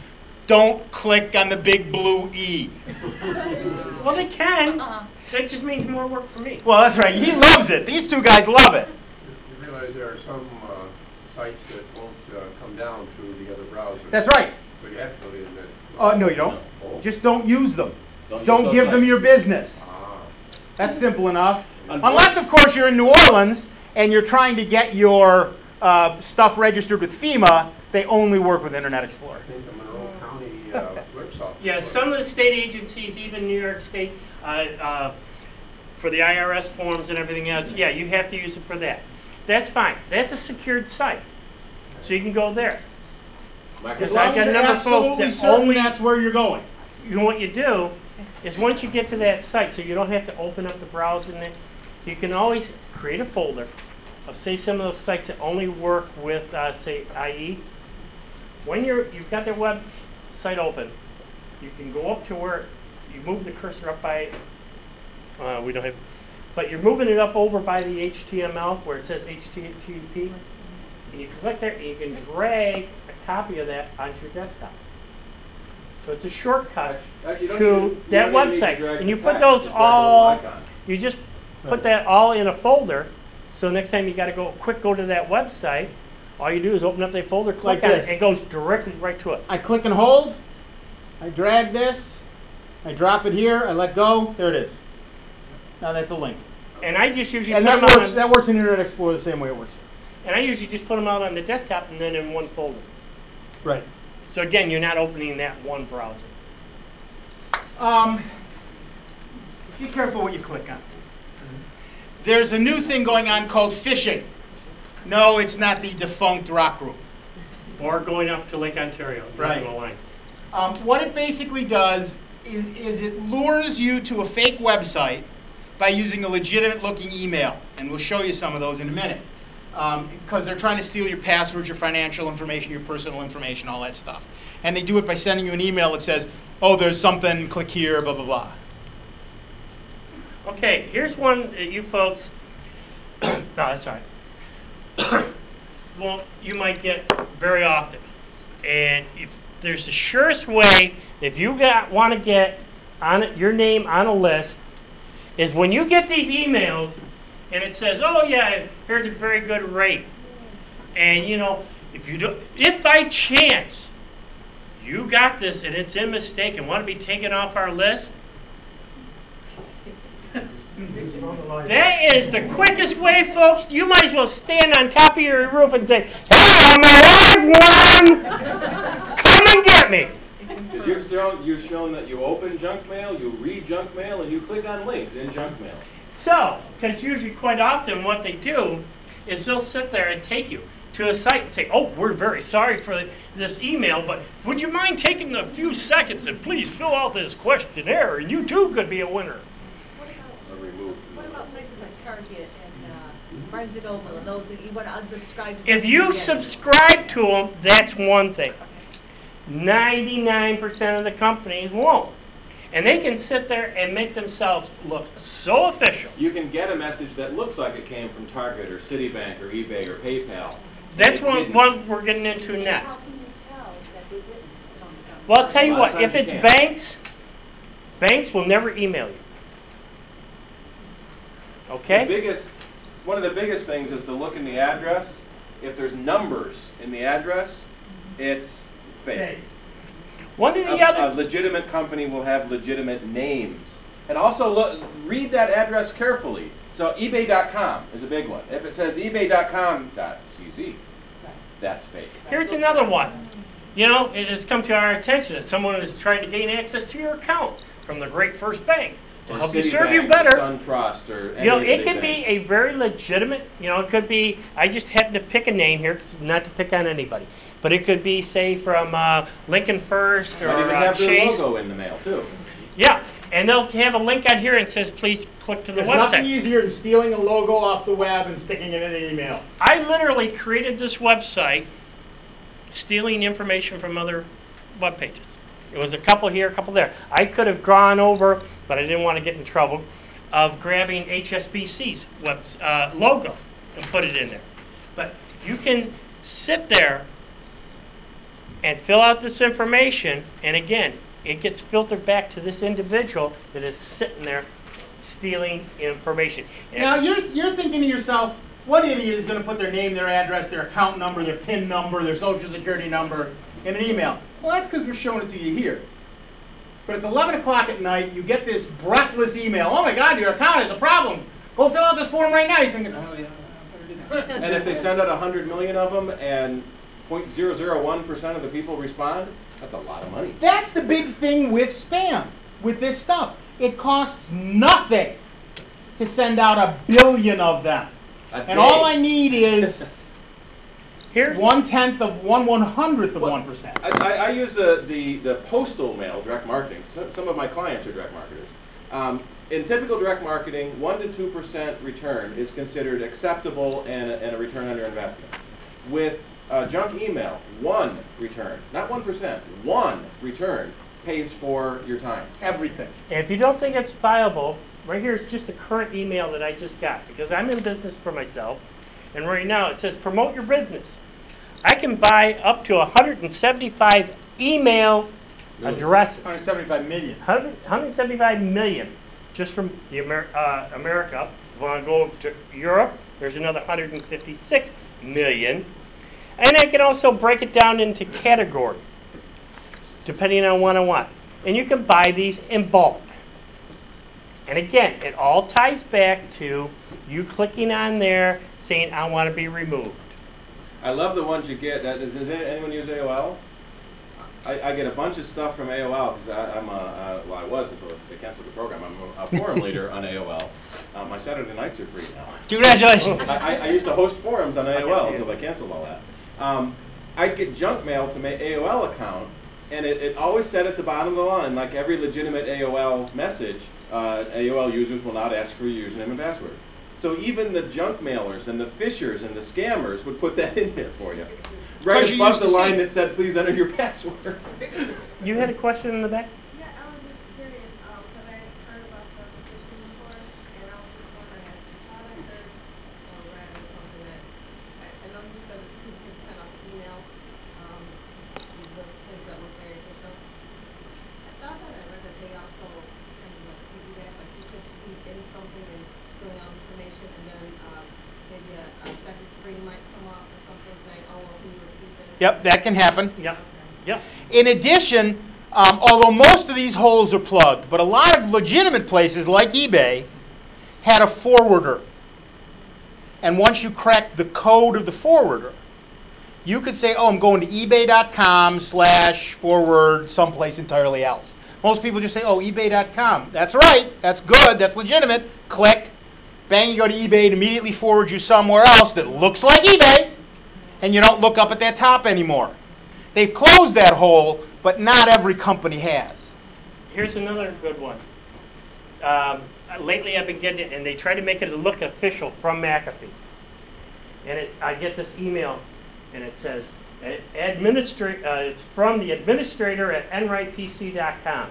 don't click on the big blue E. Well, they can. That just means more work for me. Well, that's right. He loves it. These two guys love it. You realize there are some sites that won't come down through the other browsers. That's right. So you have to go in there. Oh, no, you don't. Oh. Just don't use them. Don't use Don't those give them sites. your business. Ah. That's simple enough. Unfortunately- Unless, of course, you're in New Orleans and you're trying to get your stuff registered with FEMA, they only work with Internet Explorer. I think the Monroe County website. Yeah, some of the state agencies, even New York State, for the IRS forms and everything else, yeah, you have to use it for that. That's fine. That's a secured site. So you can go there. As Because long I as got a you're number of folks absolutely that certain only, that's where you're going. you know what you do is once you get to that site, so you don't have to open up the browser and you can always create a folder of, say, some of those sites that only work with, say, IE. When you've got their website open, you can go up to where you move the cursor up by, we don't have, but you're moving it up over by the HTML where it says HTTP, and you click there and you can drag a copy of that onto your desktop. So it's a shortcut Actually, you don't to even- you that don't even need to website. drag And the you put text, those just drag the little all, icon. you just put that all in a folder, so next time you got to go to that website, all you do is open up that folder, click Like on this. it, and it goes directly right to it. I click and hold. I drag this. I drop it here. I let go. There it is. Now that's a link. And I just usually And put that them out works. on, That works in Internet Explorer the same way it works. and I usually just put them out on the desktop and then in one folder. Right. So again, you're not opening that one browser. Be careful what you click on. There's a new thing going on called phishing. No, it's not the defunct rock group. Or going up to Lake Ontario, Right. driving the line. What it basically does is it lures you to a fake website by using a legitimate looking email. And we'll show you some of those in a minute. Because they're trying to steal your passwords, your financial information, your personal information, all that stuff. And they do it by sending you an email that says, oh, there's something, click here, blah, blah, blah. Okay, here's one that you folks, no, that's all right. Well, you might get very often. And if there's the surest way, if you want to get your name on a list, is when you get these emails and it says, oh yeah, here's a very good rate. And you know, if by chance you got this and it's in mistake and want to be taken off our list, that is the quickest way, folks. You might as well stand on top of your roof and say, hey, I'm a live one! Come and get me! Because you've shown that you open junk mail, you read junk mail, and you click on links in junk mail. So, because usually quite often what they do is they'll sit there and take you to a site and say, oh, we're very sorry for this email, but would you mind taking a few seconds and please fill out this questionnaire and you too could be a winner. What about places like Target and Barnes & Noble and those that you want to unsubscribe to? If you subscribe to them, that's one thing. 99% of the companies won't. And they can sit there and make themselves look so official. You can get a message that looks like it came from Target or Citibank or eBay or PayPal. That's It one didn't. we're getting into next. How can you tell that they didn't come from? Well, I'll tell you A lot what, of if times it's you can't. banks will never email you. Okay? One of the biggest things is to look in the address. If there's numbers in the address, it's fake. One of the A other legitimate company will have legitimate names. And also read that address carefully. So eBay.com is a big one. If it says ebay.com.cz, that's fake. Here's another one. You know, it has come to our attention that someone is trying to gain access to your account from the Great First Bank to Or help you Citibank serve you or better. SunTrust or any You know, of the it big could be banks. a very legitimate, you know, it could be, I just happen to pick a name here, 'cause not to pick on anybody, but it could be, say, from Lincoln First or Might even have their Chase. logo in the mail too. Yeah, and they'll have a link on here and says, please click to the There's nothing website. easier than stealing a logo off the web and sticking it in an email. I literally created this website stealing information from other web pages. It was a couple here, a couple there. I could have gone over, but I didn't want to get in trouble, of grabbing HSBC's logo and put it in there. But you can sit there and fill out this information, and again, it gets filtered back to this individual that is sitting there stealing information. And Now you're thinking to yourself, what idiot is going to put their name, their address, their account number, their PIN number, their social security number in an email? Well, that's because we're showing it to you here. But it's 11 o'clock at night, you get this breathless email, oh my God, your account has a problem. Go fill out this form right now. You're thinking, oh yeah, I better do that. And if they send out 100 million of them and 0.001% of the people respond, that's a lot of money. That's the big thing with spam, with this stuff. It costs nothing to send out 1 billion of them. And all I need is here's 1/10 of 1/100th of 1%. I use the postal mail, direct marketing. Some of my clients are direct marketers. In typical direct marketing, 1 to 2% return is considered acceptable and a return on your investment. With junk email, 1 return, not 1%, 1 return pays for your time. Everything. And if you don't think it's viable, right here is just the current email that I just got, because I'm in business for myself, and right now it says promote your business. I can buy up to 175 email addresses. 175 million. 175 million just from the America. If I want to go over to Europe, there's another 156 million. And I can also break it down into category, depending on what I want. And you can buy these in bulk. And again, it all ties back to you clicking on there saying, I want to be removed. I love the ones you get. Does anyone use AOL? I get a bunch of stuff from AOL because I was until they canceled the program. I'm a forum leader on AOL. My Saturday nights are free now. Congratulations. I used to host forums on AOL until they canceled all that. I'd get junk mail to my AOL account, and it always said at the bottom of the line, like every legitimate AOL message, AOL users will not ask for your username and password. So even the junk mailers and the phishers and the scammers would put that in there for you. Right above the line that said, please enter your password. You had a question in the back? Yeah, I was just curious, because I had heard about the phishing before, and I was just wondering, I thought I heard or read or something that, I know you said that people can send out emails, the things that look very official. I thought that I read that they also kind of like do that, like you could feed in something and fill out information, and then maybe a second screen might come up or something saying, oh, well, we received it. Yep, that can happen. Yep. Yep. In addition, although most of these holes are plugged, but a lot of legitimate places like eBay had a forwarder. And once you crack the code of the forwarder, you could say, oh, I'm going to ebay.com/forward someplace entirely else. Most people just say, oh, ebay.com. That's right. That's good. That's legitimate. Click. Bang, you go to eBay. It immediately forwards you somewhere else that looks like eBay. And you don't look up at that top anymore. They've closed that hole, but not every company has. Here's another good one. Lately I've been getting it, and they try to make it look official from McAfee. And I get this email, and it says, it's from the administrator at nrightpc.com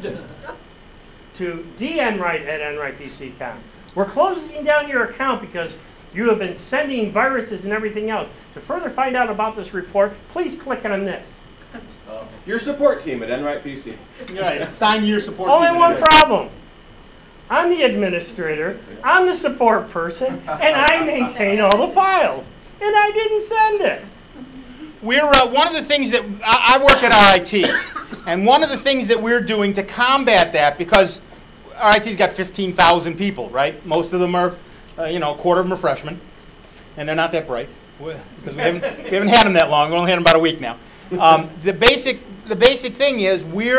to dnright@nrightpc.com. We're closing down your account because you have been sending viruses and everything else. To further find out about this report, please click on this. Your support team at NRightPC. Right. Sign your support Only team. one problem. I'm the administrator, I'm the support person, and I maintain all the files. And I didn't send it. We're one of the things that I work at RIT, and one of the things that we're doing to combat that, because RIT's got 15,000 people, right? Most of them are, a quarter of them are freshmen, and they're not that bright because we haven't had them that long. We've only had them about a week now. The basic thing is we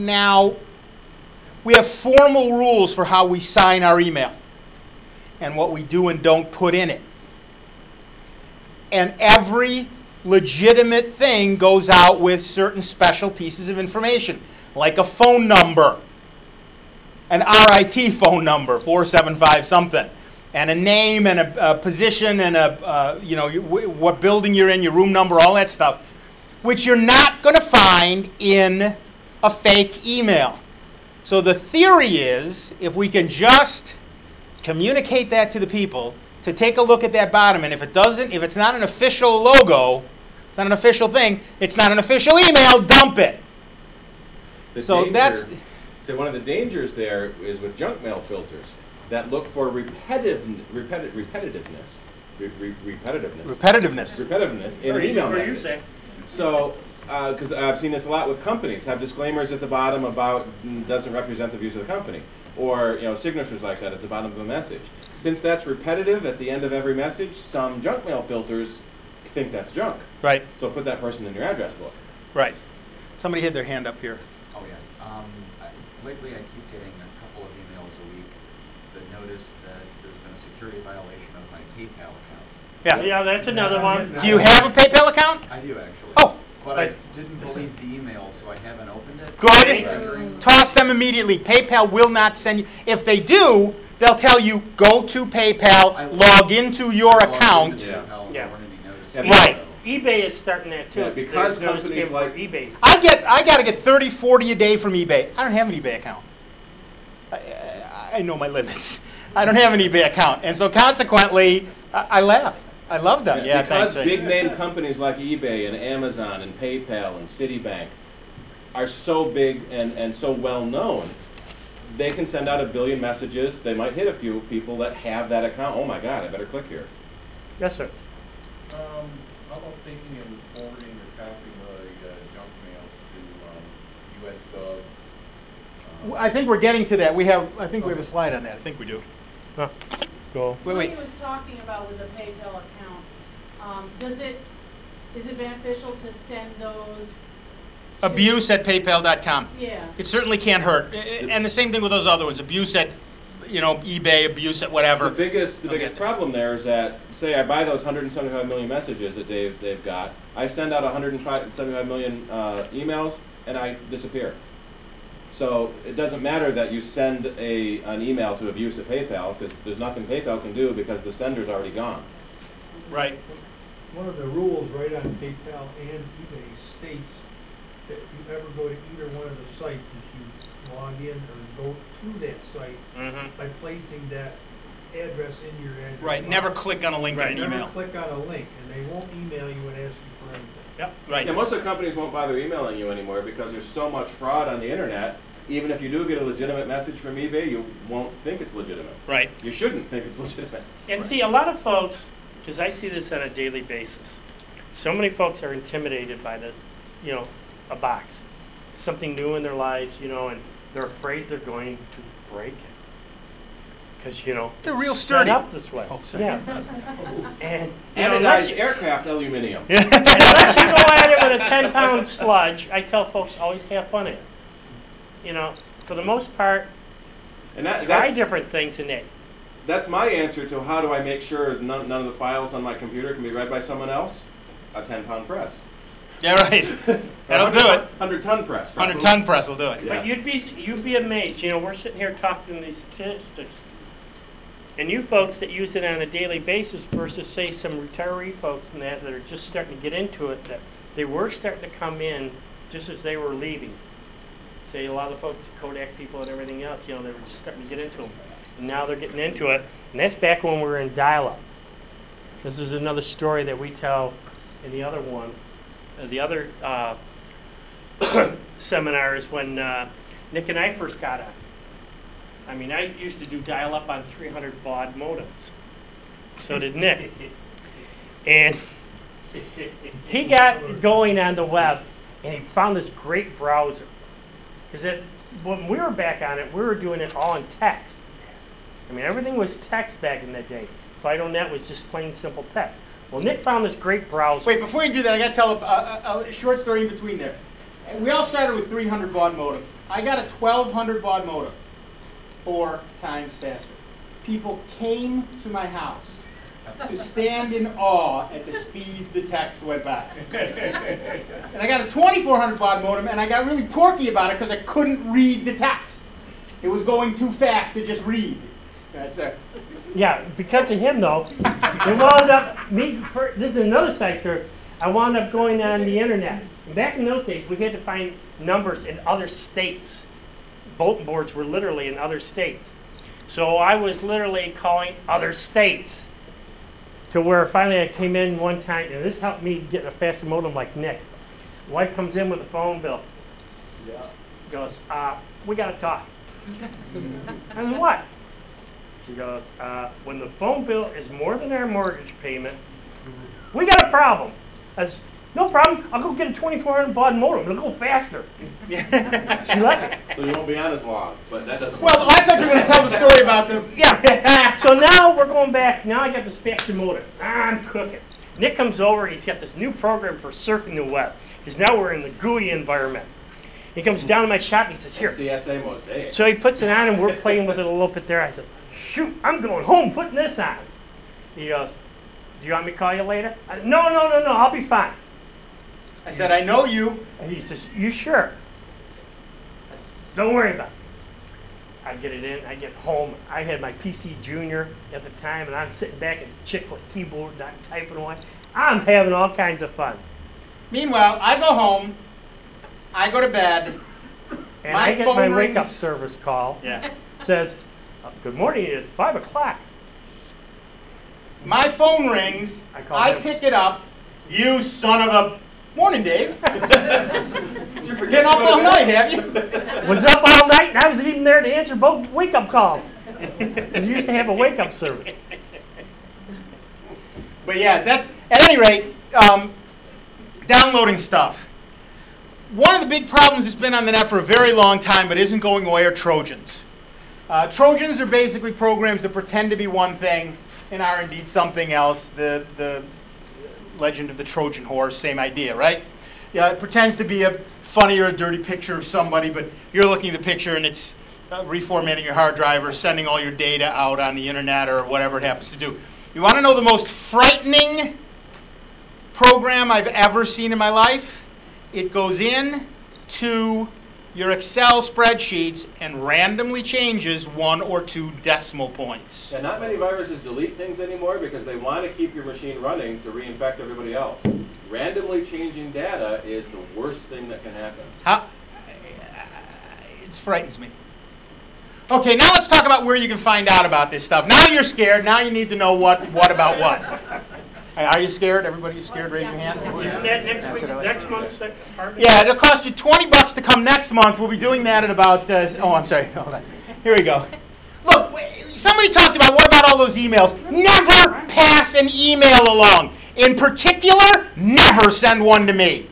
have formal rules for how we sign our email and what we do and don't put in it. And every legitimate thing goes out with certain special pieces of information, like a phone number, an RIT phone number, 475 something, and a name and a position and what building you're in, your room number, all that stuff, which you're not going to find in a fake email. So the theory is, if we can just communicate that to the people, to take a look at that bottom, and if it's not an official logo, it's not an official thing. It's not an official email. Dump it. The So danger- that's- So one of the dangers there is with junk mail filters that look for repetitiveness in an email message. So, because I've seen this a lot with companies, have disclaimers at the bottom about doesn't represent the views of the company, or signatures like that at the bottom of a message. Since that's repetitive at the end of every message, some junk mail filters think that's junk. Right. So put that person in your address book. Right. Somebody had their hand up here. Oh, yeah. Lately, I keep getting a couple of emails a week that notice that there's been a security violation of my PayPal account. Yeah. Yeah, that's another one. Do you have a PayPal account? I do, actually. Oh. But I didn't believe the email, so I haven't opened it. Good. Toss them immediately. PayPal will not send you. If they do, they'll tell you, go to PayPal, log into your account. Yeah. Yeah, Right. eBay is starting that too. Yeah, because There's no companies scam like- for eBay. I got to get 30, 40 a day from eBay. I don't have an eBay account. I know my limits. I don't have an eBay account. And so consequently, I laugh. I love them. Yeah, because thanks. big name companies like eBay and Amazon and PayPal and Citibank are so big and so well known, they can send out 1 billion messages. They might hit a few people that have that account. Oh my God, I better click here. Yes, sir. How about taking and forwarding or copying the junk mail to US Gov? I think we're getting to that. I think we have a slide on that. I think we do. Go. Wait. What he was talking about with the PayPal account, is it beneficial to send those? Abuse@paypal.com. Yeah. It certainly can't hurt. And the same thing with those other ones. Abuse at, eBay, abuse at whatever. The biggest problem there is that, say I buy those 175 million messages that they've got, I send out 175 million emails, and I disappear. So it doesn't matter that you send an email to abuse at PayPal, because there's nothing PayPal can do because the sender's already gone. Right. One of the rules right on PayPal and eBay states that if you ever go to either one of the sites, if you log in or go to that site by placing that address in your address. Right. Never click on a link in an email. Never click on a link, and they won't email you and ask you for anything. Yep. Right. Yeah, most of the companies won't bother emailing you anymore because there's so much fraud on the internet. Even if you do get a legitimate message from eBay, you won't think it's legitimate. Right. You shouldn't think it's legitimate. And see, a lot of folks, because I see this on a daily basis, so many folks are intimidated by a box, something new in their lives, and they're afraid they're going to break it. Because, they're real it's sturdy. set up this way. Oh, sorry. Yeah. And Anodized aircraft aluminum. unless you go at it with a 10-pound sludge, I tell folks always have fun at it. For the most part, And try that's different things in it. That's my answer to how do I make sure none of the files on my computer can be read by someone else? A 10-pound press. Yeah, right. That'll do it. 100-ton press. 100-ton press will do it. Yeah. But you'd be amazed. We're sitting here talking these statistics, and you folks that use it on a daily basis versus, say, some retiree folks and that are just starting to get into it, that they were starting to come in just as they were leaving. Say a lot of the folks, Kodak people and everything else, they were just starting to get into them. And now they're getting into it. And that's back when we were in dial-up. This is another story that we tell in the other one. The other seminars when Nick and I first got on. I mean, I used to do dial-up on 300 baud modems. So did Nick. And he got going on the web, and he found this great browser. Because when we were back on it, we were doing it all in text. I mean, everything was text back in that day. FidoNet was just plain simple text. Well, Nick found this great browser. Wait, before you do that, I got to tell a short story in between there. We all started with 300 baud modem. I got a 1200 baud modem, 4 times faster. People came to my house to stand in awe at the speed the text went by. And I got a 2400 baud modem, and I got really porky about it because I couldn't read the text. It was going too fast to just read. That's it. Yeah, because of him, though, it wound up, this is another side story, I wound up going on the internet. And back in those days, we had to find numbers in other states. Bulletin boards were literally in other states. So I was literally calling other states. To where finally I came in one time, and this helped me get a faster modem like Nick. Wife comes in with a phone bill. Yeah. Goes, we gotta talk. I said, what? She goes, when the phone bill is more than our mortgage payment, we got a problem. I said, no problem. I'll go get a 2400 baud modem. It'll go faster. She let me. So you won't be on as long, but that doesn't. Well, I thought you were going to tell the story about the. Yeah. So now we're going back. Now I got this faster modem. I'm cooking. Nick comes over. He's got this new program for surfing the web. Because now we're in the GUI environment. He comes down to my shop and he says, here. CSA Mosaic. So he puts it on and we're playing with it a little bit there. I said, shoot, I'm going home putting this on. He goes, do you want me to call you later? I said, no, I'll be fine. I said, I know you. And he says, you sure? I said, don't worry about it. I get it in, I get home. I had my PC Junior at the time, and I'm sitting back at the chick with keyboard, not typing away. I'm having all kinds of fun. Meanwhile, I go home, I go to bed, and my I get phone my rings. wake-up service call. Yeah. Says, good morning, it's 5 o'clock. My phone rings, I pick it up, you son of a... Morning, Dave. You've been up all night, have you? Was up all night, and I wasn't even there to answer both wake-up calls. We used to have a wake-up service. But yeah, that's, at any rate, downloading stuff. One of the big problems that's been on the net for a very long time but isn't going away are Trojans. Trojans are basically programs that pretend to be one thing and are indeed something else. The Legend of the Trojan Horse, same idea, right? Yeah, it pretends to be a funny or a dirty picture of somebody, but you're looking at the picture and it's reformatting your hard drive or sending all your data out on the internet or whatever it happens to do. You want to know the most frightening program I've ever seen in my life? It goes in to your Excel spreadsheets and randomly changes 1 or 2 decimal points. Yeah, not many viruses delete things anymore because they want to keep your machine running to reinfect everybody else. Randomly changing data is the worst thing that can happen. It frightens me. Okay, now let's talk about where you can find out about this stuff. Now you're scared. Now you need to know what about what. Are you scared? Everybody scared? Raise your hand. Isn't that next week, next month's part? Yeah, it'll cost you $20 to come next month. We'll be doing that at about, I'm sorry, hold on. Here we go. Look, somebody talked about, what about all those emails? Never pass an email along. In particular, never send one to me.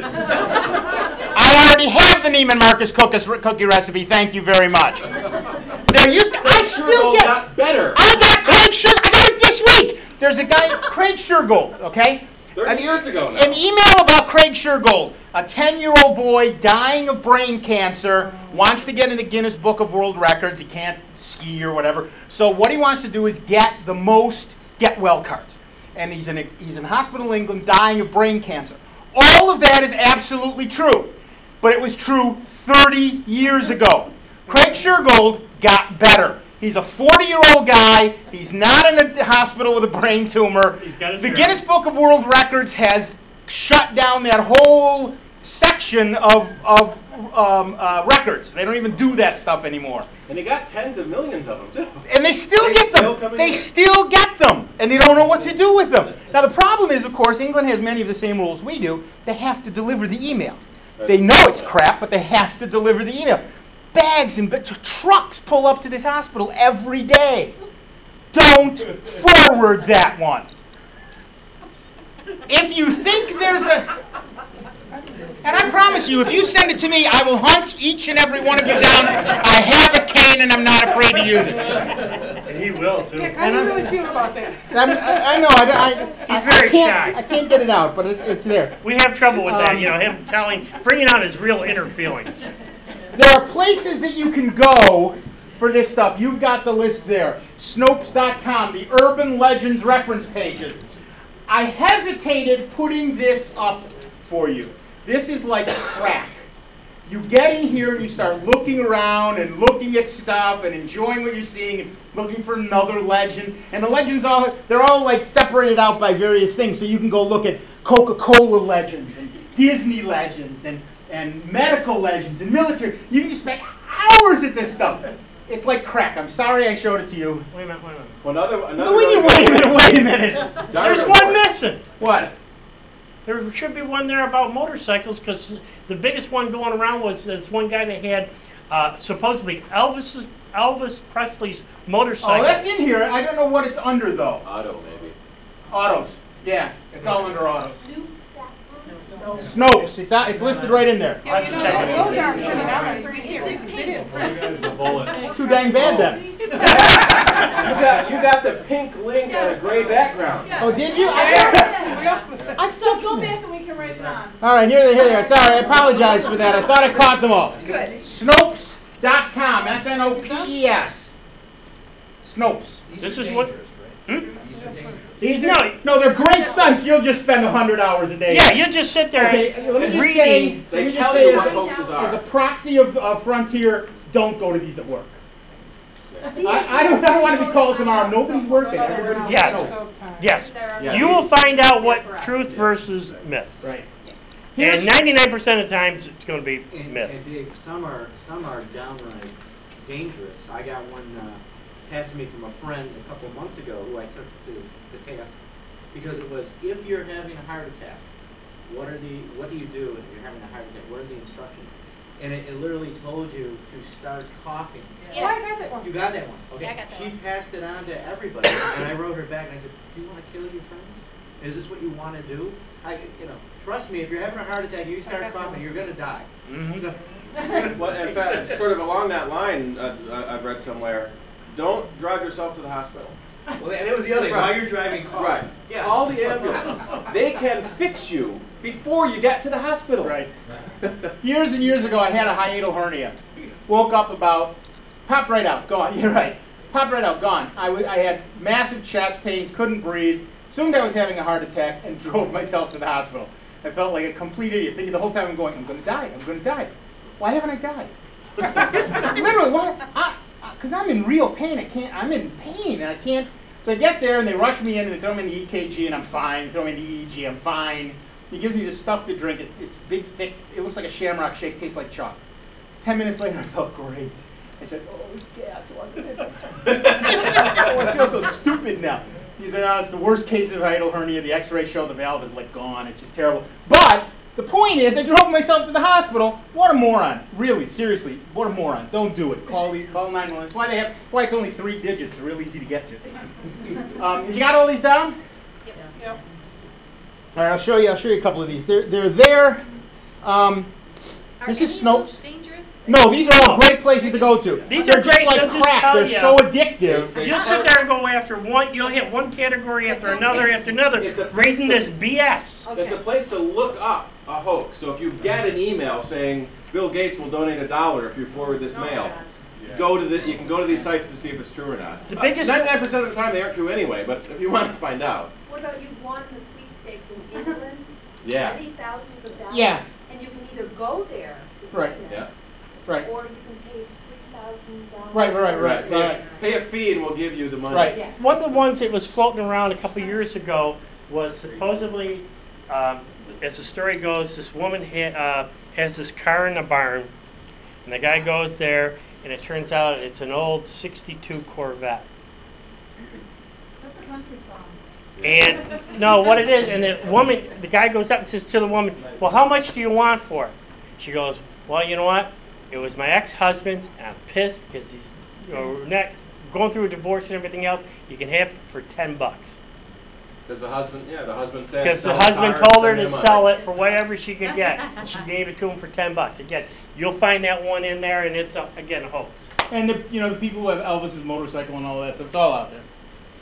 I already have the Neiman Marcus cookie recipe. Thank you very much. I still get better. I got Craig Shergold. I got it this week. There's a guy, Craig Shergold, okay? 30 years ago now. An email about Craig Shergold, a 10-year-old boy dying of brain cancer, wants to get in the Guinness Book of World Records. He can't ski or whatever. So what he wants to do is get the most get-well cards. And he's in hospital in England dying of brain cancer. All of that is absolutely true. But it was true 30 years ago. Craig Shergold got better. He's a 40-year-old guy. He's not in a hospital with a brain tumor. The Guinness Book of World Records has shut down that whole section of records. They don't even do that stuff anymore. And he got tens of millions of them, too. And they still get them. They still get them. And they don't know what to do with them. Now, the problem is, of course, England has many of the same rules we do. They have to deliver the email. They know it's crap, but they have to deliver the email. Bags and trucks pull up to this hospital every day. Don't forward that one. If you think there's a... And I promise you, if you send it to me, I will hunt each and every one of you down. I have a cane and I'm not afraid to use it. And he will, too. Nick, how do you really feel about that? I know. He's very shy. I can't get it out, but it's there. We have trouble with that, him bringing out his real inner feelings. There are places that you can go for this stuff. You've got the list there. Snopes.com, the urban legends reference pages. I hesitated putting this up for you. This is like crack. You get in here and you start looking around and looking at stuff and enjoying what you're seeing and looking for another legend. And the legends, they're all like separated out by various things. So you can go look at Coca-Cola legends and Disney legends and medical legends and military. You can just spend hours at this stuff. It's like crack. I'm sorry I showed it to you. Wait a minute. Well, another No, wait a minute. There's one missing. What? There should be one there about motorcycles, because the biggest one going around was this one guy that had supposedly Elvis Presley's motorcycle. Oh, that's in here. I don't know what it's under, though. Auto, maybe. Autos. Yeah, it's all under autos. Snopes. It's listed right in there. Yeah, you know, those aren't $30 right here. Too dang bad then. You got the pink link on a gray background. Oh, did you? So go back and we can write it on. All right, here they are. Sorry, I apologize for that. I thought I caught them all. Good. Snopes.com. Snopes. Snopes. This is what. These no, they're great sites. You'll just spend 100 hours a day. Yeah, you just sit there let me just reading. They tell you what hoaxes are. As a proxy of Frontier, don't go to these at work. I don't want to be called tomorrow. Nobody's working. Everybody's Yes. You will find out what truth versus myth. Right. And 99% of the times it's going to be myth. And Dave, some are downright dangerous. I got one passed to me from a friend a couple of months ago who I took to task because it was, if you're having a heart attack, what do you do if you're having a heart attack? What are the instructions? And it literally told you to start coughing. Yes. Oh, I got that one. You got that one? Okay. Yeah, I got that she one. passed it on to everybody, and I wrote her back and I said, "Do you want to kill your friends? Is this what you want to do? Trust me. If you're having a heart attack, and you start coughing, you're gonna die." Mm-hmm. Well, in fact, sort of along that line, I've read somewhere, don't drive yourself to the hospital. Well, and it was the other thing. While you're driving, call. Right. Yeah. Call the ambulance. They can fix you before you get to the hospital. Right. Years and years ago, I had a hiatal hernia. Woke up popped right out, gone. You're right. Popped right out, gone. I had massive chest pains, couldn't breathe. Assumed I was having a heart attack and drove myself to the hospital. I felt like a complete idiot, thinking the whole time I'm going to die. I'm going to die. Why haven't I died? Literally, why? Because I'm in real pain. I'm in pain, and I can't. So I get there, and they rush me in, and they throw me in the EKG, and I'm fine. They throw me in the EEG, I'm fine. He gives me this stuff to drink. It's big, thick. It looks like a Shamrock Shake. Tastes like chalk. 10 minutes later, I felt great. I said, "Oh, it's gas. I feel so stupid now." He said, "No, it's the worst case of hiatal hernia. The X-ray showed the valve is like gone. It's just terrible." But the point is, I drove myself to the hospital. What a moron! Really, seriously, what a moron! Don't do it. Call 911. That's why it's only 3 digits. It's real easy to get to. You got all these down? Yep. All right, I'll show you a couple of these. They're there. This is Snopes. Dangerous? No, these are all great places to go to. These They're are just great. like They'll just crack. tell They're you. so addictive. You'll sit there and go after one. You'll hit one category after another, raising this BS. Okay. It's a place to look up a hoax. So if you get an email saying Bill Gates will donate $1 if you forward this mail, you can go to these sites to see if it's true or not. The biggest 99% of the time they aren't true anyway, but if you want to find out. What about you've won the sweepstakes in England? Yeah. Many thousands of dollars. Yeah. And you can either go there to Right. win it, Yeah. Right. or you can pay $3,000. Right. Pay a fee and we'll give you the money. Right. Yeah. One of the ones that was floating around a couple years ago was supposedly, as the story goes, this woman has this car in a barn, and the guy goes there, and it turns out it's an old '62 Corvette. That's a country song. And no, what it is, and the guy goes up and says to the woman, "Well, how much do you want for it?" She goes, "Well, you know what? It was my ex-husband's, and I'm pissed because he's going through a divorce and everything else. You can have it for $10." Because the husband said. Because the sell husband car and told her send to him sell money. it for whatever she could get. She gave it to him for $10. Again, you'll find that one in there, and it's again a hoax. And the people who have Elvis's motorcycle and all that stuff, it's all out there.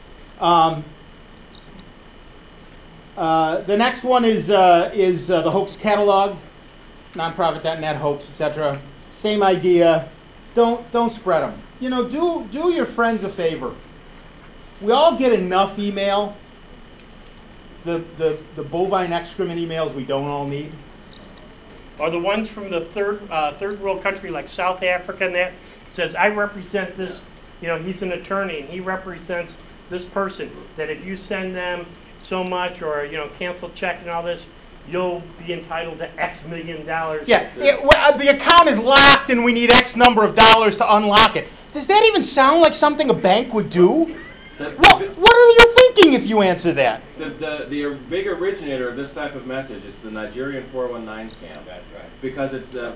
The next one is the hoax catalog, nonprofit.net hoax, etc. Same idea. Don't spread them. Do your friends a favor. We all get enough email. The bovine excrement emails we don't all need. Or the ones from the third world country like South Africa and that says, "I represent this." He's an attorney and he represents this person. That if you send them so much or cancel check and all this, you'll be entitled to X million dollars. Yeah, the account is locked and we need X number of dollars to unlock it. Does that even sound like something a bank would do? What are you thinking if you answer that? The big originator of this type of message is the Nigerian 419 scam. That's right. Because it's the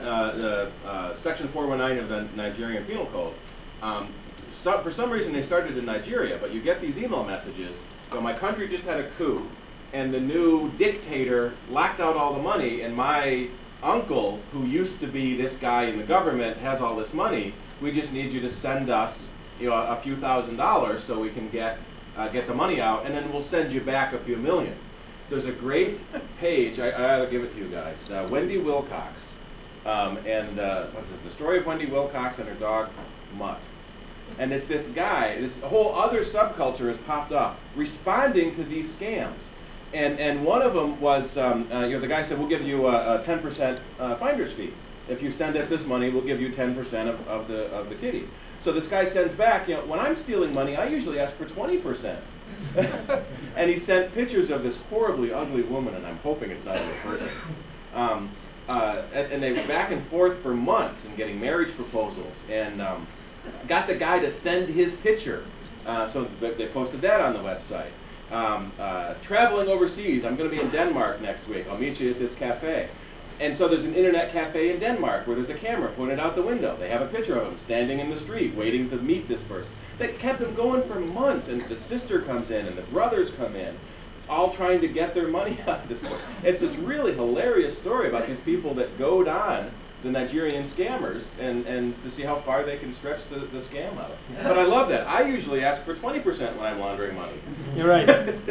Section 419 of the Nigerian Penal Code. For some reason they started in Nigeria, but you get these email messages. So my country just had a coup, and the new dictator locked out all the money, and my uncle, who used to be this guy in the government, has all this money. We just need you to send us, a few $1,000s so we can get the money out, and then we'll send you back a few million. There's a great page, I ought to give it to you guys, Wendy Wilcox, and what's it, the story of Wendy Wilcox and her dog Mutt. And it's this guy, this whole other subculture has popped up, responding to these scams. And one of them was, the guy said, we'll give you a 10% finder's fee. If you send us this money, we'll give you 10% of the kitty. So this guy sends back, when I'm stealing money, I usually ask for 20%. And he sent pictures of this horribly ugly woman, and I'm hoping it's not a real person. And they were back and forth for months and getting marriage proposals, and got the guy to send his picture. So they posted that on the website. Traveling overseas, I'm going to be in Denmark next week. I'll meet you at this cafe. And so there's an internet cafe in Denmark where there's a camera pointed out the window. They have a picture of him standing in the street waiting to meet this person. That kept them going for months, and the sister comes in and the brothers come in, all trying to get their money out of this book. It's this really hilarious story about these people that goad on the Nigerian scammers and to see how far they can stretch the scam out. But I love that. I usually ask for 20% when I'm laundering money. You're right.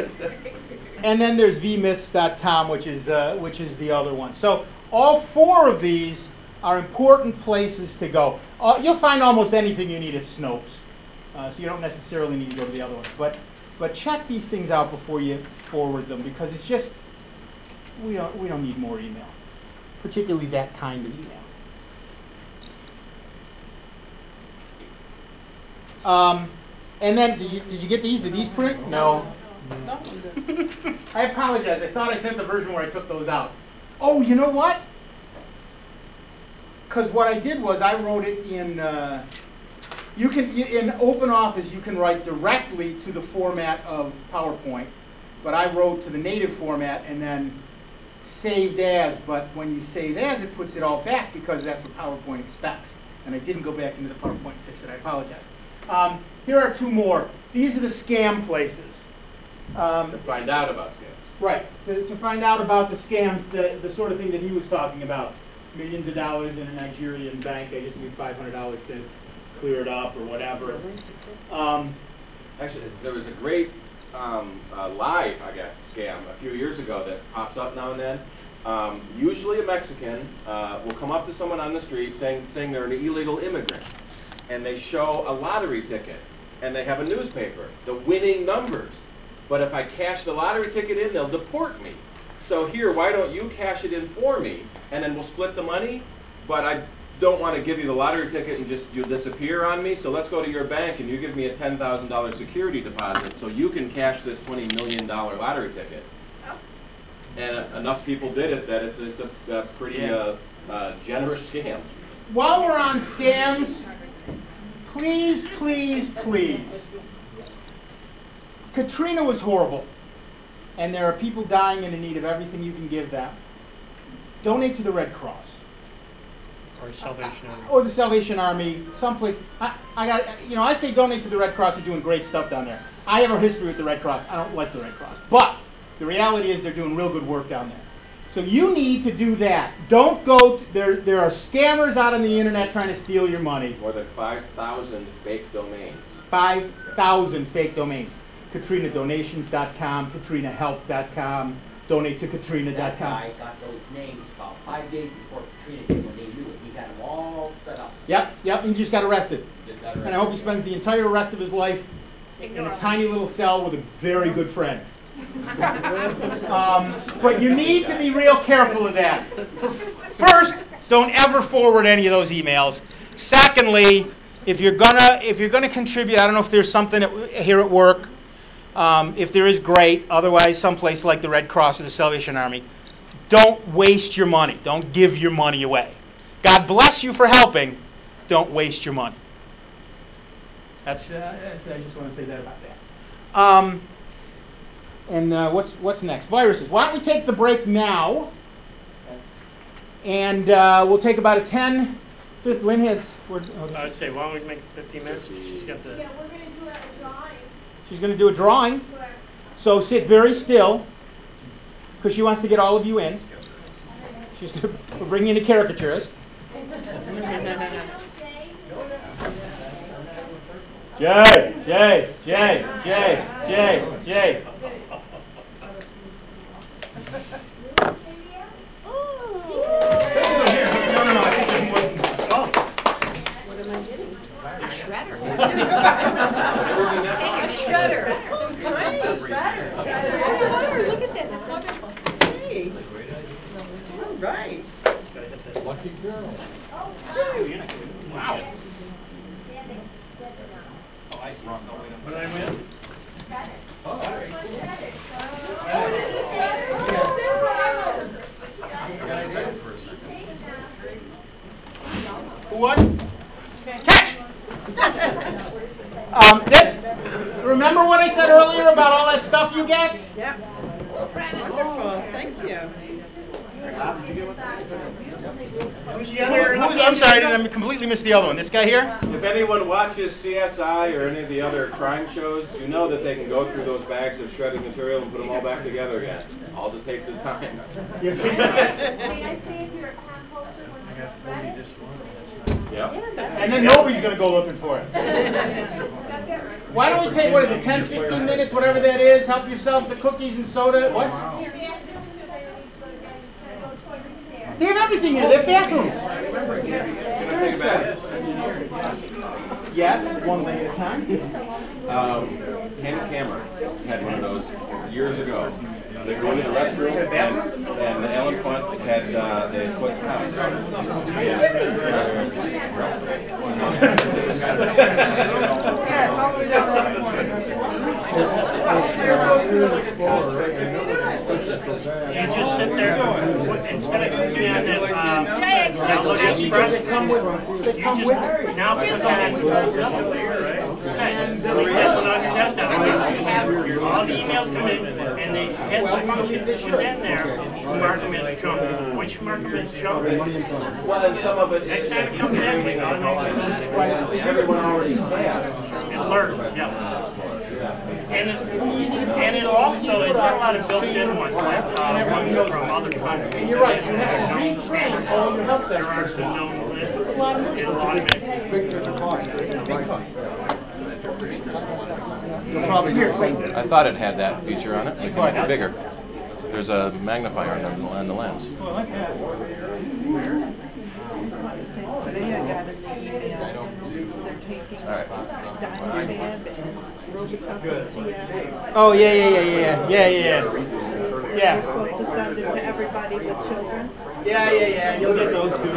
And then there's vmyths.com, which is the other one. So all four of these are important places to go. You'll find almost anything you need at Snopes, so you don't necessarily need to go to the other ones. But check these things out before you forward them, because it's just we don't need more email, particularly that kind of email. And then did you get these? Did these print? No. I apologize. I thought I sent the version where I took those out. Oh, you know what? Because what I did was I wrote it in. In OpenOffice you can write directly to the format of PowerPoint, but I wrote to the native format and then saved as. But when you save as, it puts it all back because that's what PowerPoint expects. And I didn't go back into the PowerPoint and fix it. I apologize. Here are two more. These are the scam places. To find out about scams. Right. To find out about the scams, the sort of thing that he was talking about. Millions of dollars in a Nigerian bank. I just need $500 to clear it up or whatever. Actually, there was a great live, scam a few years ago that pops up now and then. Usually a Mexican will come up to someone on the street saying they're an illegal immigrant. And they show a lottery ticket. And they have a newspaper, the winning numbers. But if I cash the lottery ticket in, they'll deport me. So here, why don't you cash it in for me, and then we'll split the money? But I don't want to give you the lottery ticket and you'll disappear on me, so let's go to your bank and you give me a $10,000 security deposit so you can cash this $20 million lottery ticket. And enough people did it that it's a pretty generous scam. While we're on scams, please, please, please. Katrina was horrible, and there are people dying and in need of everything you can give them. Donate to the Red Cross. Or Salvation Army. Or the Salvation Army, someplace. I say donate to the Red Cross. They're doing great stuff down there. I have a history with the Red Cross. I don't like the Red Cross. But the reality is they're doing real good work down there. So you need to do that. Don't go, there are scammers out on the internet trying to steal your money. More than 5,000 fake domains. 5,000 fake domains. KatrinaDonations.com, KatrinaHelp.com, DonateToKatrina.com. That guy got those names about 5 days before Katrina came when they knew it. He had them all set up. Yep, and he just got arrested. And I hope he spends the entire rest of his life in a tiny little cell with a very good friend. But you need to be real careful of that. First, don't ever forward any of those emails. Secondly, if you're gonna contribute, I don't know if there's something here at work. If there is, great. Otherwise, someplace like the Red Cross or the Salvation Army, don't waste your money. Don't give your money away. God bless you for helping. Don't waste your money. I just want to say that about that. And what's next? Viruses. Why don't we take the break now? And we'll take about a 10. Lynn has. I would say, why don't we make 15 minutes? She's got the. Yeah, we're going to do a drawing. She's going to do a drawing. So sit very still, because she wants to get all of you in. She's going to bring in a caricaturist. Jay. Look at that, that's wonderful. Hey. All right. Lucky girl. Wow. What did I win? Who won? Catch! Remember what I said earlier about all that stuff you get? Yep. Wonderful. Thank you. Who's the other? I'm sorry, I completely missed the other one. This guy here? If anyone watches CSI or any of the other crime shows, you know that they can go through those bags of shredded material and put them all back together again. All it takes is time. Yep. And then nobody's going to go looking for it. Why don't we take, 10, 15 minutes, whatever that is, help yourself to cookies and soda. What? They have everything here. They have bathrooms. Yes, one day at a time. Ken Cameron had one of those years ago. They go into the restroom, and Ellen Funt had, they put counts. You just sit there, instead of clicking on this download express, They come with now click on and put on your desktop. All the emails come in, and they have the function in there. Mark them as junk. Which mark them as junk? Well, and some of it. Next time it comes in, we everyone already has. it learns, yeah. And it also, it's got a lot of built-in ones, ones from other countries. And you're right, you have to retrain all your help There are some known lists. It'll automatically. I thought it had that feature on it. We can make it bigger. There's a magnifier on the lens. Oh, I like that. All right. Oh, yeah. You're supposed to send it to everybody with children? Yeah. You'll get those too.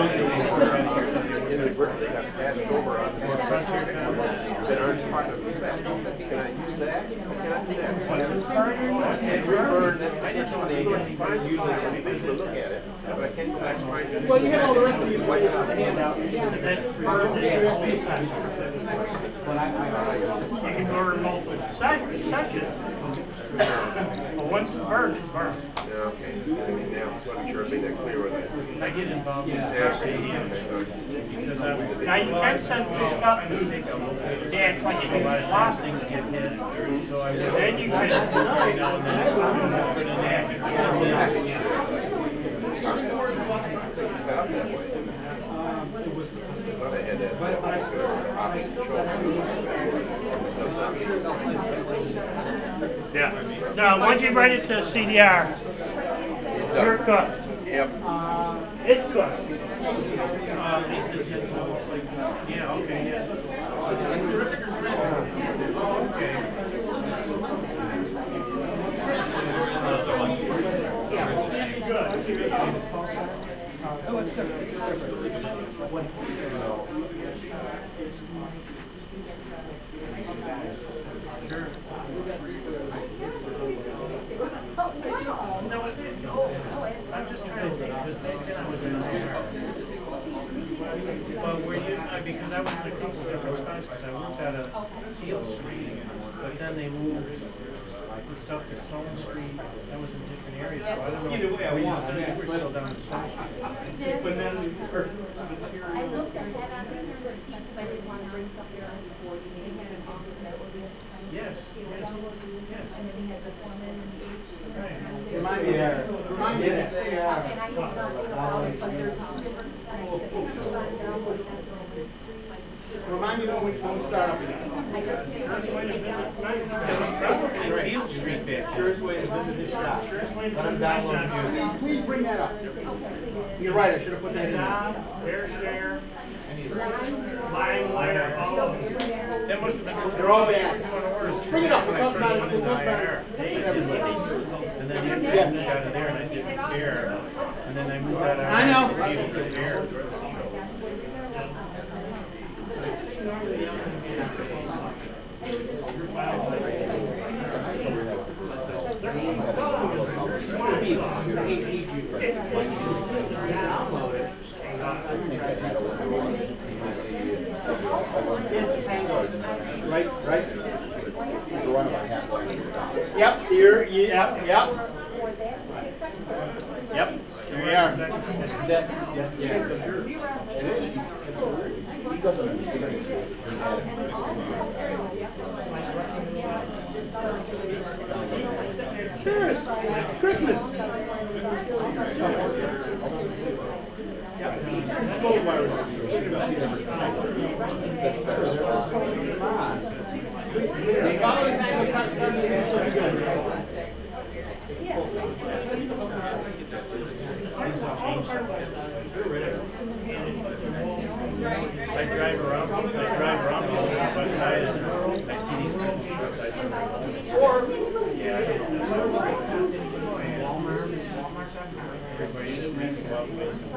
Well, you have all the rest of your handout. You can go remote with sessions. But once it's burned, it's burned. Yeah, okay. Yeah, just want to make sure I made that clear with that. I get involved in Yeah. because now you can send this stuff and they act like you can lost things get hit. So then you can, then put an act. I had that Yeah. Now, once you write it to CDR, you're cooked. Yep. It's cooked. Yeah, okay, I'm just Because back then I was in IR. Well, because I was in a couple different spots, because I worked out of Field Street, but then they moved the stuff to Stone Street. That was in different areas, so I don't know. Either way I want, We were still down in Stone Street. But then, I looked at that on there, because I didn't want to bring something on before the meeting, and that would be a. Yes, yes. And then he had the foreman and the H. Remind me that. And I don't know about it, but there's two different sites that you can run down with that. Remind me when we start up again. I just figured I'd take down. Field Street back surest way to visit the shop. Let them download music. Please bring that up. You're right, I should have put that in there. Fairshare, LimeWire, all of them. That must have been. They're all bad. Bring it up. We'll talk about it. We'll talk about it. And then I moved out of there and I did Air. And then I moved out of there. I know. And did Air. Right. Yep. Yep. Yep. Here we are. Sure, it's Christmas. I drive around on the west side and I see these people. Or, everybody rents about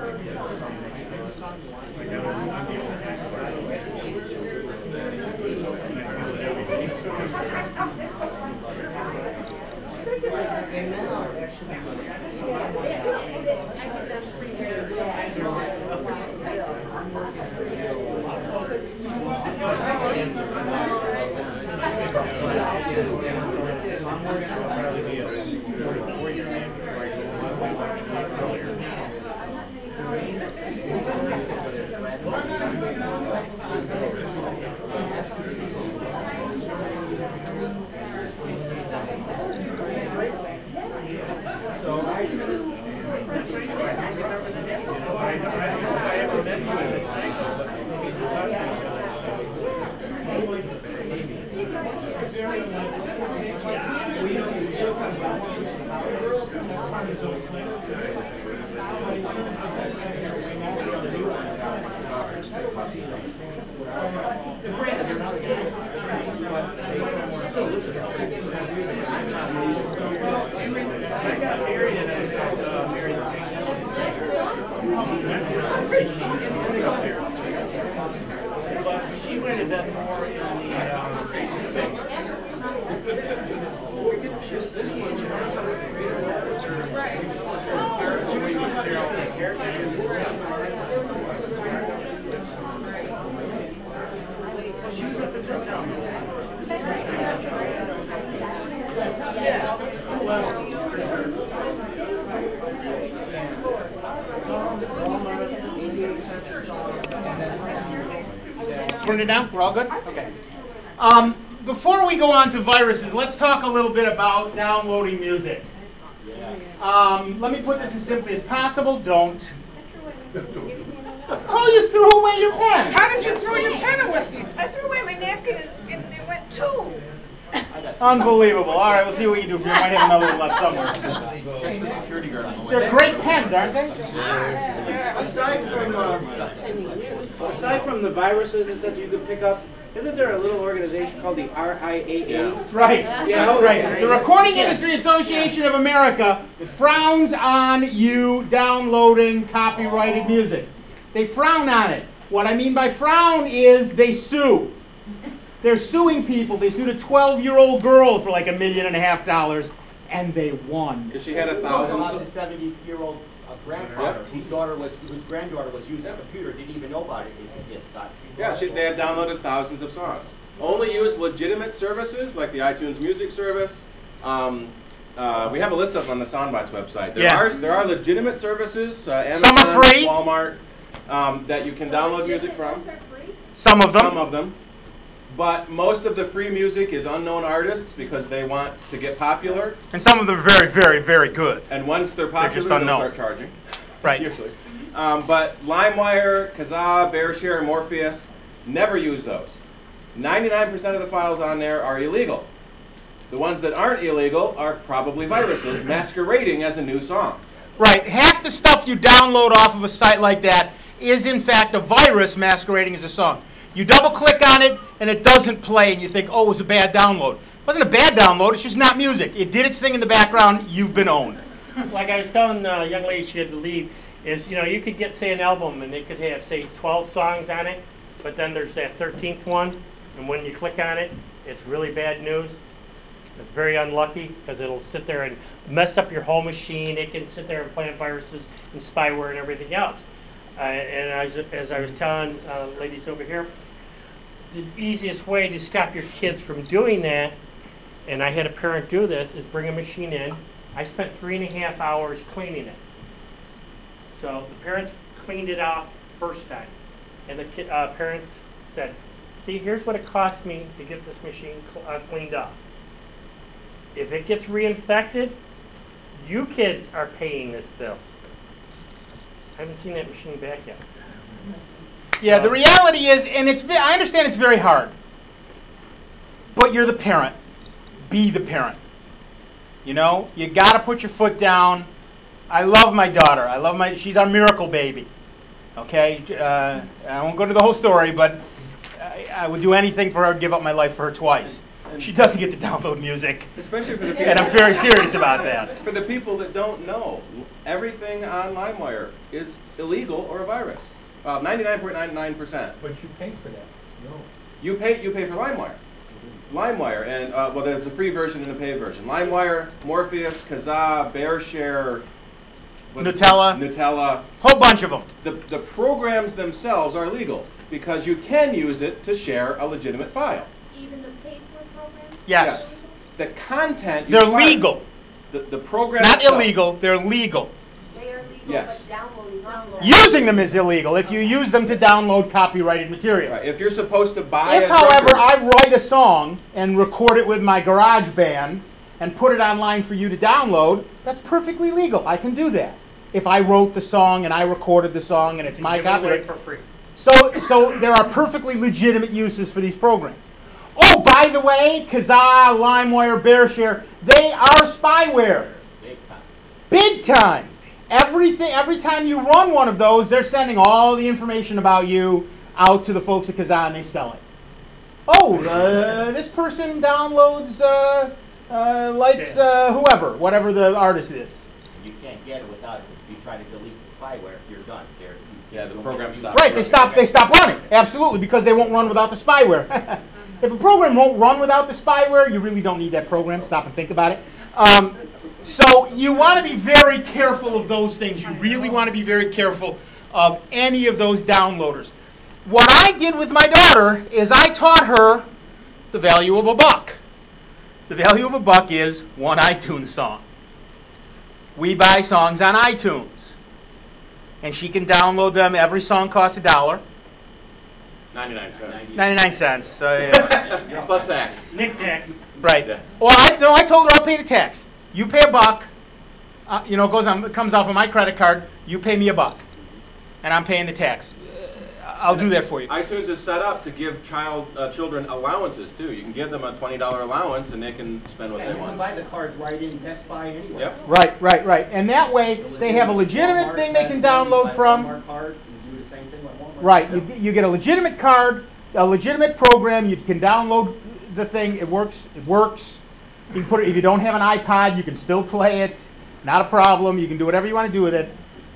she might have done more in she was up in the town. Yeah. Well, Turn it down? We're all good? Okay. Before we go on to viruses, let's talk a little bit about downloading music. Let me put this as simply as possible. Don't. Oh, you threw away your pen. How did you throw your pen away? I threw away my napkin and it went too. Unbelievable. All right, we'll see what we can do for you. I might have another one left somewhere. They're great pens, aren't they? Aside from the viruses and stuff you could pick up, isn't there a little organization called the RIAA? Right. Yeah, right. The Recording Industry Association of America frowns on you downloading copyrighted music. They frown on it. What I mean by frown is they sue. They're suing people. They sued a 12-year-old girl for like $1.5 million, and they won. Because she had 1,000. A 70-year-old grandfather whose granddaughter was using a computer, didn't even know about it, They had downloaded thousands of songs. Only use legitimate services like the iTunes Music service. We have a list of them on the Soundbites website. There are legitimate services, Amazon, some are free. Walmart, that you can download music from. Some of them. Some of them. But most of the free music is unknown artists because they want to get popular. And some of them are very, very, very good. And once they're popular, just they'll unknown. start charging. Right. Usually. But LimeWire, Kazaa, BearShare, and Morpheus, never use those. 99% of the files on there are illegal. The ones that aren't illegal are probably viruses masquerading as a new song. Right. Half the stuff you download off of a site like that is, in fact, a virus masquerading as a song. You double-click on it, and it doesn't play, and you think, oh, it was a bad download. It wasn't a bad download. It's just not music. It did its thing in the background. You've been owned. Like I was telling the young lady she had to leave, is, you could get, say, an album, and it could have, say, 12 songs on it, but then there's that 13th one, and when you click on it, it's really bad news. It's very unlucky, because it'll sit there and mess up your whole machine. It can sit there and plant viruses and spyware and everything else. And as I was telling ladies over here, the easiest way to stop your kids from doing that, and I had a parent do this, is bring a machine in. I spent 3.5 hours cleaning it. So the parents cleaned it out first time. And the parents said, see, here's what it cost me to get this machine cleaned up. If it gets reinfected, you kids are paying this bill. I haven't seen that machine back yet. Yeah, the reality is, and I understand it's very hard, but you're the parent. Be the parent. You got to put your foot down. I love my daughter. She's our miracle baby. Okay? I won't go into the whole story, but I would do anything for her, give up my life for her twice. She doesn't get to download music. Especially for the people. And I'm very serious about that. For the people that don't know, everything on LimeWire is illegal or a virus. 99.99%. But you pay for that. No. You pay for LimeWire. LimeWire, and there's a free version and a paid version. LimeWire, Morpheus, Kazaa, BearShare, Nutella, whole bunch of them. The programs themselves are legal because you can use it to share a legitimate file. Even the paid-for programs? Yes. The content. They're legal. The program. Not itself. illegal. They're legal. They are legal, Yes. but downloading not. Using them is illegal if you use them to download copyrighted material. Right. If you're supposed to buy. If, however, I write a song and record it with my GarageBand and put it online for you to download, that's perfectly legal. I can do that. If I wrote the song and I recorded the song and it's my copyright for free. So there are perfectly legitimate uses for these programs. Oh, by the way, Kazaa, LimeWire, BearShare, they are spyware. Big time. Every time you run one of those, they're sending all the information about you out to the folks at Kazaa and they sell it. Oh, this person downloads, likes whoever, whatever the artist is. You can't get it without it. If you try to delete the spyware, you're done. The program stops. Right, they stop running. Absolutely, because they won't run without the spyware. If a program won't run without the spyware, you really don't need that program. Stop and think about it. So you want to be very careful of those things. You really want to be very careful of any of those downloaders. What I did with my daughter is I taught her the value of a buck. The value of a buck is one iTunes song. We buy songs on iTunes. And she can download them. Every song costs $1. 99 cents. 99 cents. Yeah. Plus tax. Nick tax. Right. Well, I told her I'll pay the tax. You pay $1. It comes off of my credit card. You pay me $1, and I'm paying the tax. I'll do that for you. iTunes is set up to give children allowances too. You can give them a $20 allowance, and they can spend what they want. You can buy the cards right in Best Buy anyway. Yep. Right. And that way they have a legitimate thing they can download from. Walmart card, you do the same thing with Walmart. Right. You get a legitimate card, a legitimate program. You can download the thing. It works. You can put it. If you don't have an iPod, you can still play it. Not a problem. You can do whatever you want to do with it.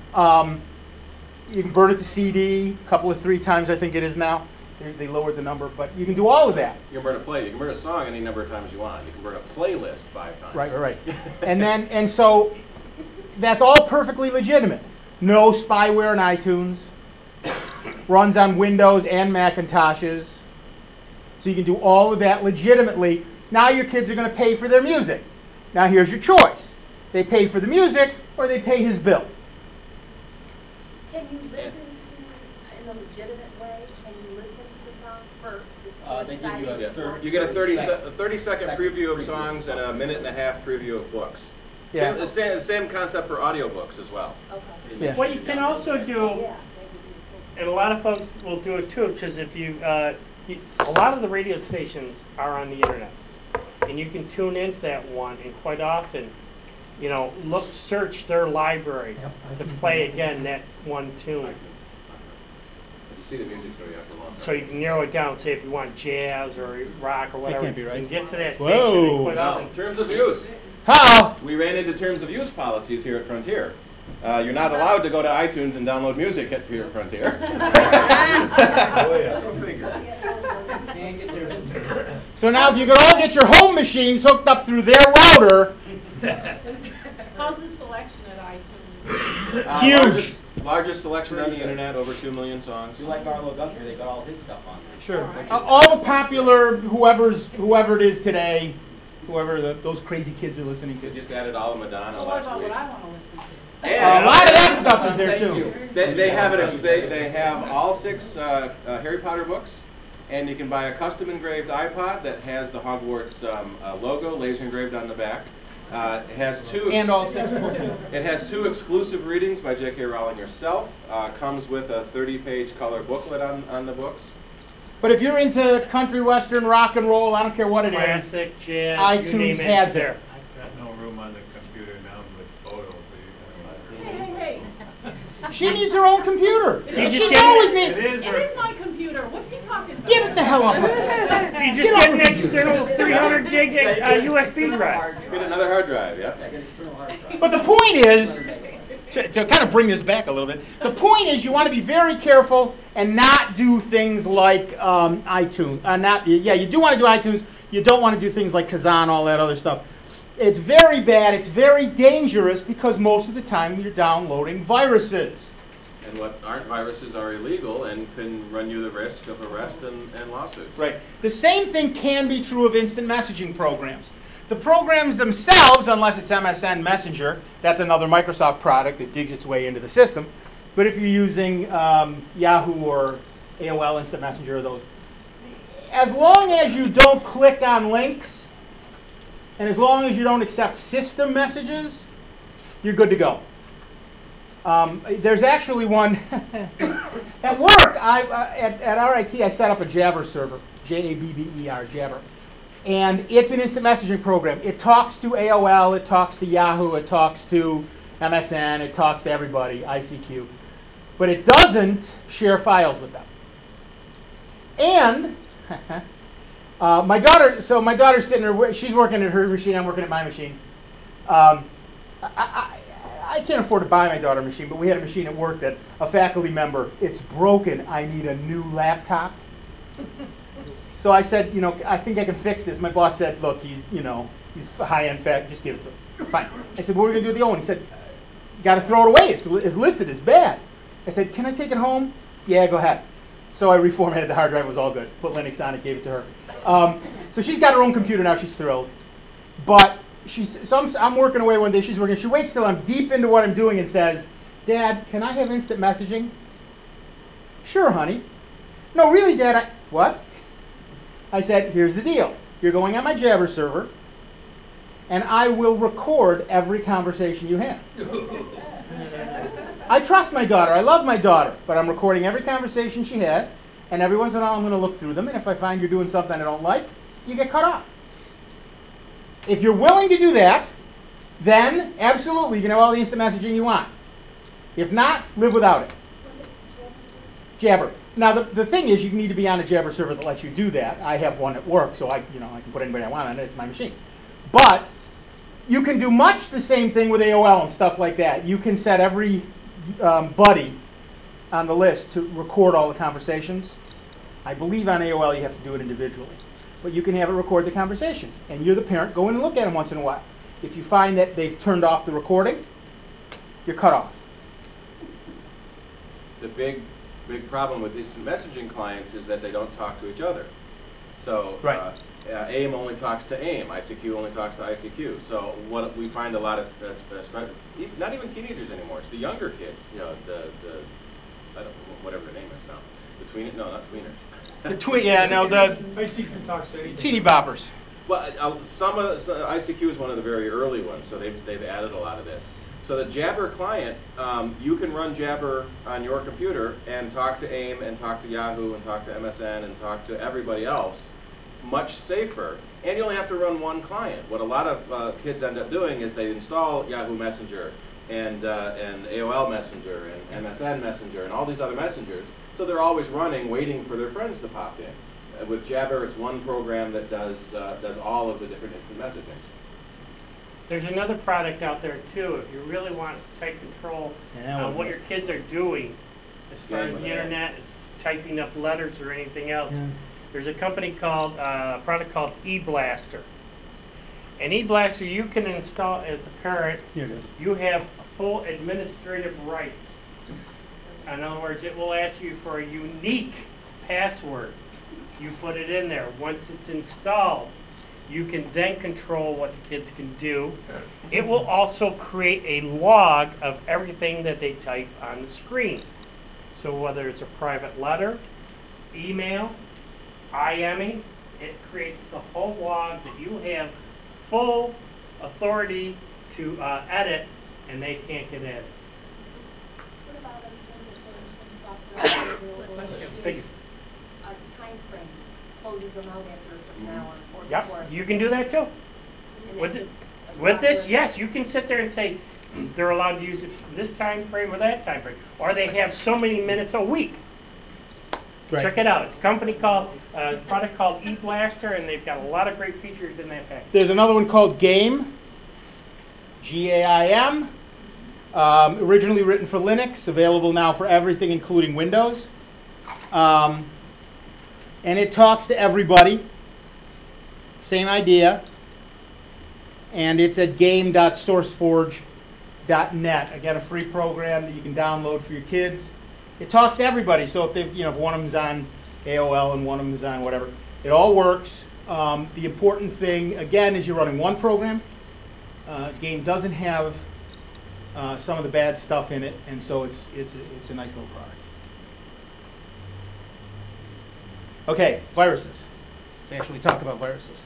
You can convert it to CD a 3 times, I think it is now. They lowered the number, but you can do all of that. You can convert a song any number of times you want. You can convert a playlist 5 times. Right. And so that's all perfectly legitimate. No spyware on iTunes. Runs on Windows and Macintoshes. So you can do all of that legitimately. Now your kids are going to pay for their music. Now here's your choice. They pay for the music or they pay his bill. Can you listen to, in a legitimate way, can you listen to the song first? They give you you get a 30-second preview of songs and a minute and a half preview of books. Yeah. The same concept for audiobooks as well. Okay. Yeah. What you can also do, and a lot of folks will do it too, because if a lot of the radio stations are on the internet, and you can tune into that one, and quite often, search their library to play again that one tune. See the music store you have to log. So you can narrow it down. Say if you want jazz or rock or whatever, can't be right. you can get to that Whoa. station. And quite Now, often, terms of use. How? We ran into terms of use policies here at Frontier. You're not allowed to go to iTunes and download music here at Frontier. Oh, yeah. Go figure. So now if you could all get your home machines hooked up through their router, How's the selection at iTunes? huge. Largest selection on the internet, over 2 million songs. If you like Arlo Guthrie, they got all his stuff on there. Sure. All the popular, whoever it is today, those crazy kids are listening We to. just added all of Madonna Well, what last about week. what I want to listen to? A lot of that stuff is there too. They have it. They have all 6 Harry Potter books, and you can buy a custom engraved iPod that has the Hogwarts logo laser engraved on the back. It has 2. And all 6 books. It has 2 exclusive readings by J.K. Rowling herself. Comes with a 30-page color booklet on the books. But if you're into country, western, rock and roll, I don't care what it is, classic, jazz, you iTunes name it, has it's it. there. I've got no room on the computer now with photos, so you can Hey. She needs her own computer. You She's just get always it. needs. It is my computer. What's he talking about? Get it the hell off of You just get an external 300 gig USB drive. Get another hard drive, yeah? Like an external hard drive. But the point is, to kind of bring this back a little bit, the point is you want to be very careful and not do things like iTunes. You do want to do iTunes. You don't want to do things like Kazan, all that other stuff. It's very bad. It's very dangerous because most of the time you're downloading viruses. And what aren't viruses are illegal and can run you the risk of arrest and lawsuits. Right. The same thing can be true of instant messaging programs. The programs themselves, unless it's MSN Messenger, that's another Microsoft product that digs its way into the system. But if you're using Yahoo or AOL Instant Messenger or those, as long as you don't click on links, and as long as you don't accept system messages, you're good to go. There's actually one at work. At RIT, I set up a Jabber server, Jabber, Jabber. And it's an instant messaging program. It talks to AOL, it talks to Yahoo, it talks to MSN, it talks to everybody, ICQ. But it doesn't share files with them. And my daughter's sitting there, she's working at her machine, I'm working at my machine. I can't afford to buy my daughter a machine, but we had a machine at work that a faculty member, it's broken, I need a new laptop. So I said, I think I can fix this. My boss said, look, he's high-end fat, just give it to him. Fine. I said, what are we going to do with the old one? He said, got to throw it away. It's listed as bad. I said, can I take it home? Yeah, go ahead. So I reformatted the hard drive. It was all good. Put Linux on it, gave it to her. So she's got her own computer now. She's thrilled. But I'm working away one day. She's working. She waits till I'm deep into what I'm doing and says, Dad, can I have instant messaging? Sure, honey. No, really, Dad. What? I said, here's the deal. You're going on my Jabber server, and I will record every conversation you have. I trust my daughter. I love my daughter. But I'm recording every conversation she has, and every once in a while I'm going to look through them, and if I find you're doing something I don't like, you get cut off. If you're willing to do that, then absolutely you can have all the instant messaging you want. If not, live without it. Jabber. Now the thing is, you need to be on a Jabber server that lets you do that. I have one at work, so I can put anybody I want on it. It's my machine. But you can do much the same thing with AOL and stuff like that. You can set every buddy on the list to record all the conversations. I believe on AOL you have to do it individually. But you can have it record the conversations. And you're the parent, go in and look at them once in a while. If you find that they've turned off the recording, you're cut off. The big problem with instant messaging clients is that they don't talk to each other. So Right. AIM only talks to AIM, ICQ only talks to ICQ. So what we find a lot of, not even teenagers anymore, it's the younger kids, you know, I don't know, whatever the name is now. The not tweeners. The ICQ talks to anything. teeny boppers. Well, ICQ is one of the very early ones, so they've added a lot of this. So the Jabber client, you can run Jabber on your computer and talk to AIM and talk to Yahoo and talk to MSN and talk to everybody else much safer, and you only have to run one client. What a lot of kids end up doing is they install Yahoo Messenger and AOL Messenger and MSN Messenger and all these other messengers, so they're always running, waiting for their friends to pop in. With Jabber, it's one program that does all of the different instant messaging. There's another product out there too. If you really want tight control on what your kids are doing, as far as the internet, it's typing up letters or anything else. Yeah. There's a product called eBlaster. And eBlaster you can install as a parent. Here it is. You have full administrative rights. In other words, it will ask you for a unique password. You put it in there. Once it's installed, you can then control what the kids can do. It will also create a log of everything that they type on the screen. So whether it's a private letter, email, IMing, it creates the whole log that you have full authority to edit, and they can't get at it. What about some software Thank you. a time frame closes them out after a certain hour or Yep, before? you can do that too. With this, yes, you can sit there and say they're allowed to use it this time frame or that time frame, or they have so many minutes a week. Right. Check it out. It's a product called eBlaster, and they've got a lot of great features in that package. There's another one called GAIM, G-A-I-M, originally written for Linux, available now for everything, including Windows. And it talks to everybody. Same idea. And it's at game.sourceforge.net. Again, a free program that you can download for your kids. It talks to everybody. So if if one of them's on AOL and one of them's on whatever, it all works. The important thing, again, is you're running one program. Game doesn't have some of the bad stuff in it, and so it's a nice little product. Okay, viruses. They actually talk about viruses.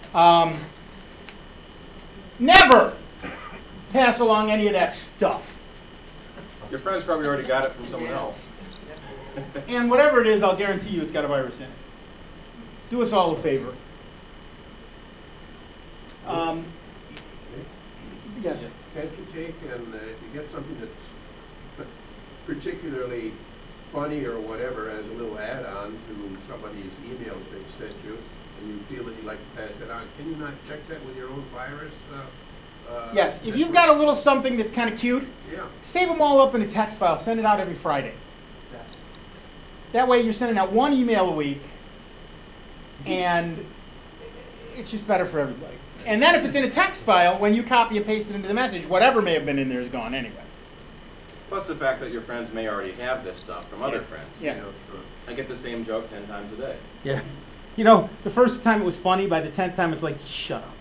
Never pass along any of that stuff. Your friends probably already got it from someone else. And whatever it is, I'll guarantee you it's got a virus in it. Do us all a favor. Yes? Can't you take and if you get something that's particularly funny or whatever as a little add-on to somebody's emails they sent you, and you feel that you'd like to pass it on, can you not check that with your own virus? Yes, if you've got a little something that's kind of cute, save them all up in a text file, send it out every Friday. That way you're sending out one email a week, and it's just better for everybody. And then if it's in a text file, when you copy and paste it into the message, whatever may have been in there is gone anyway. Plus the fact that your friends may already have this stuff from other friends. Yeah. You know, I get the same joke 10 times a day. Yeah. You know, the first time it was funny, by the 10th time it's like, shut up.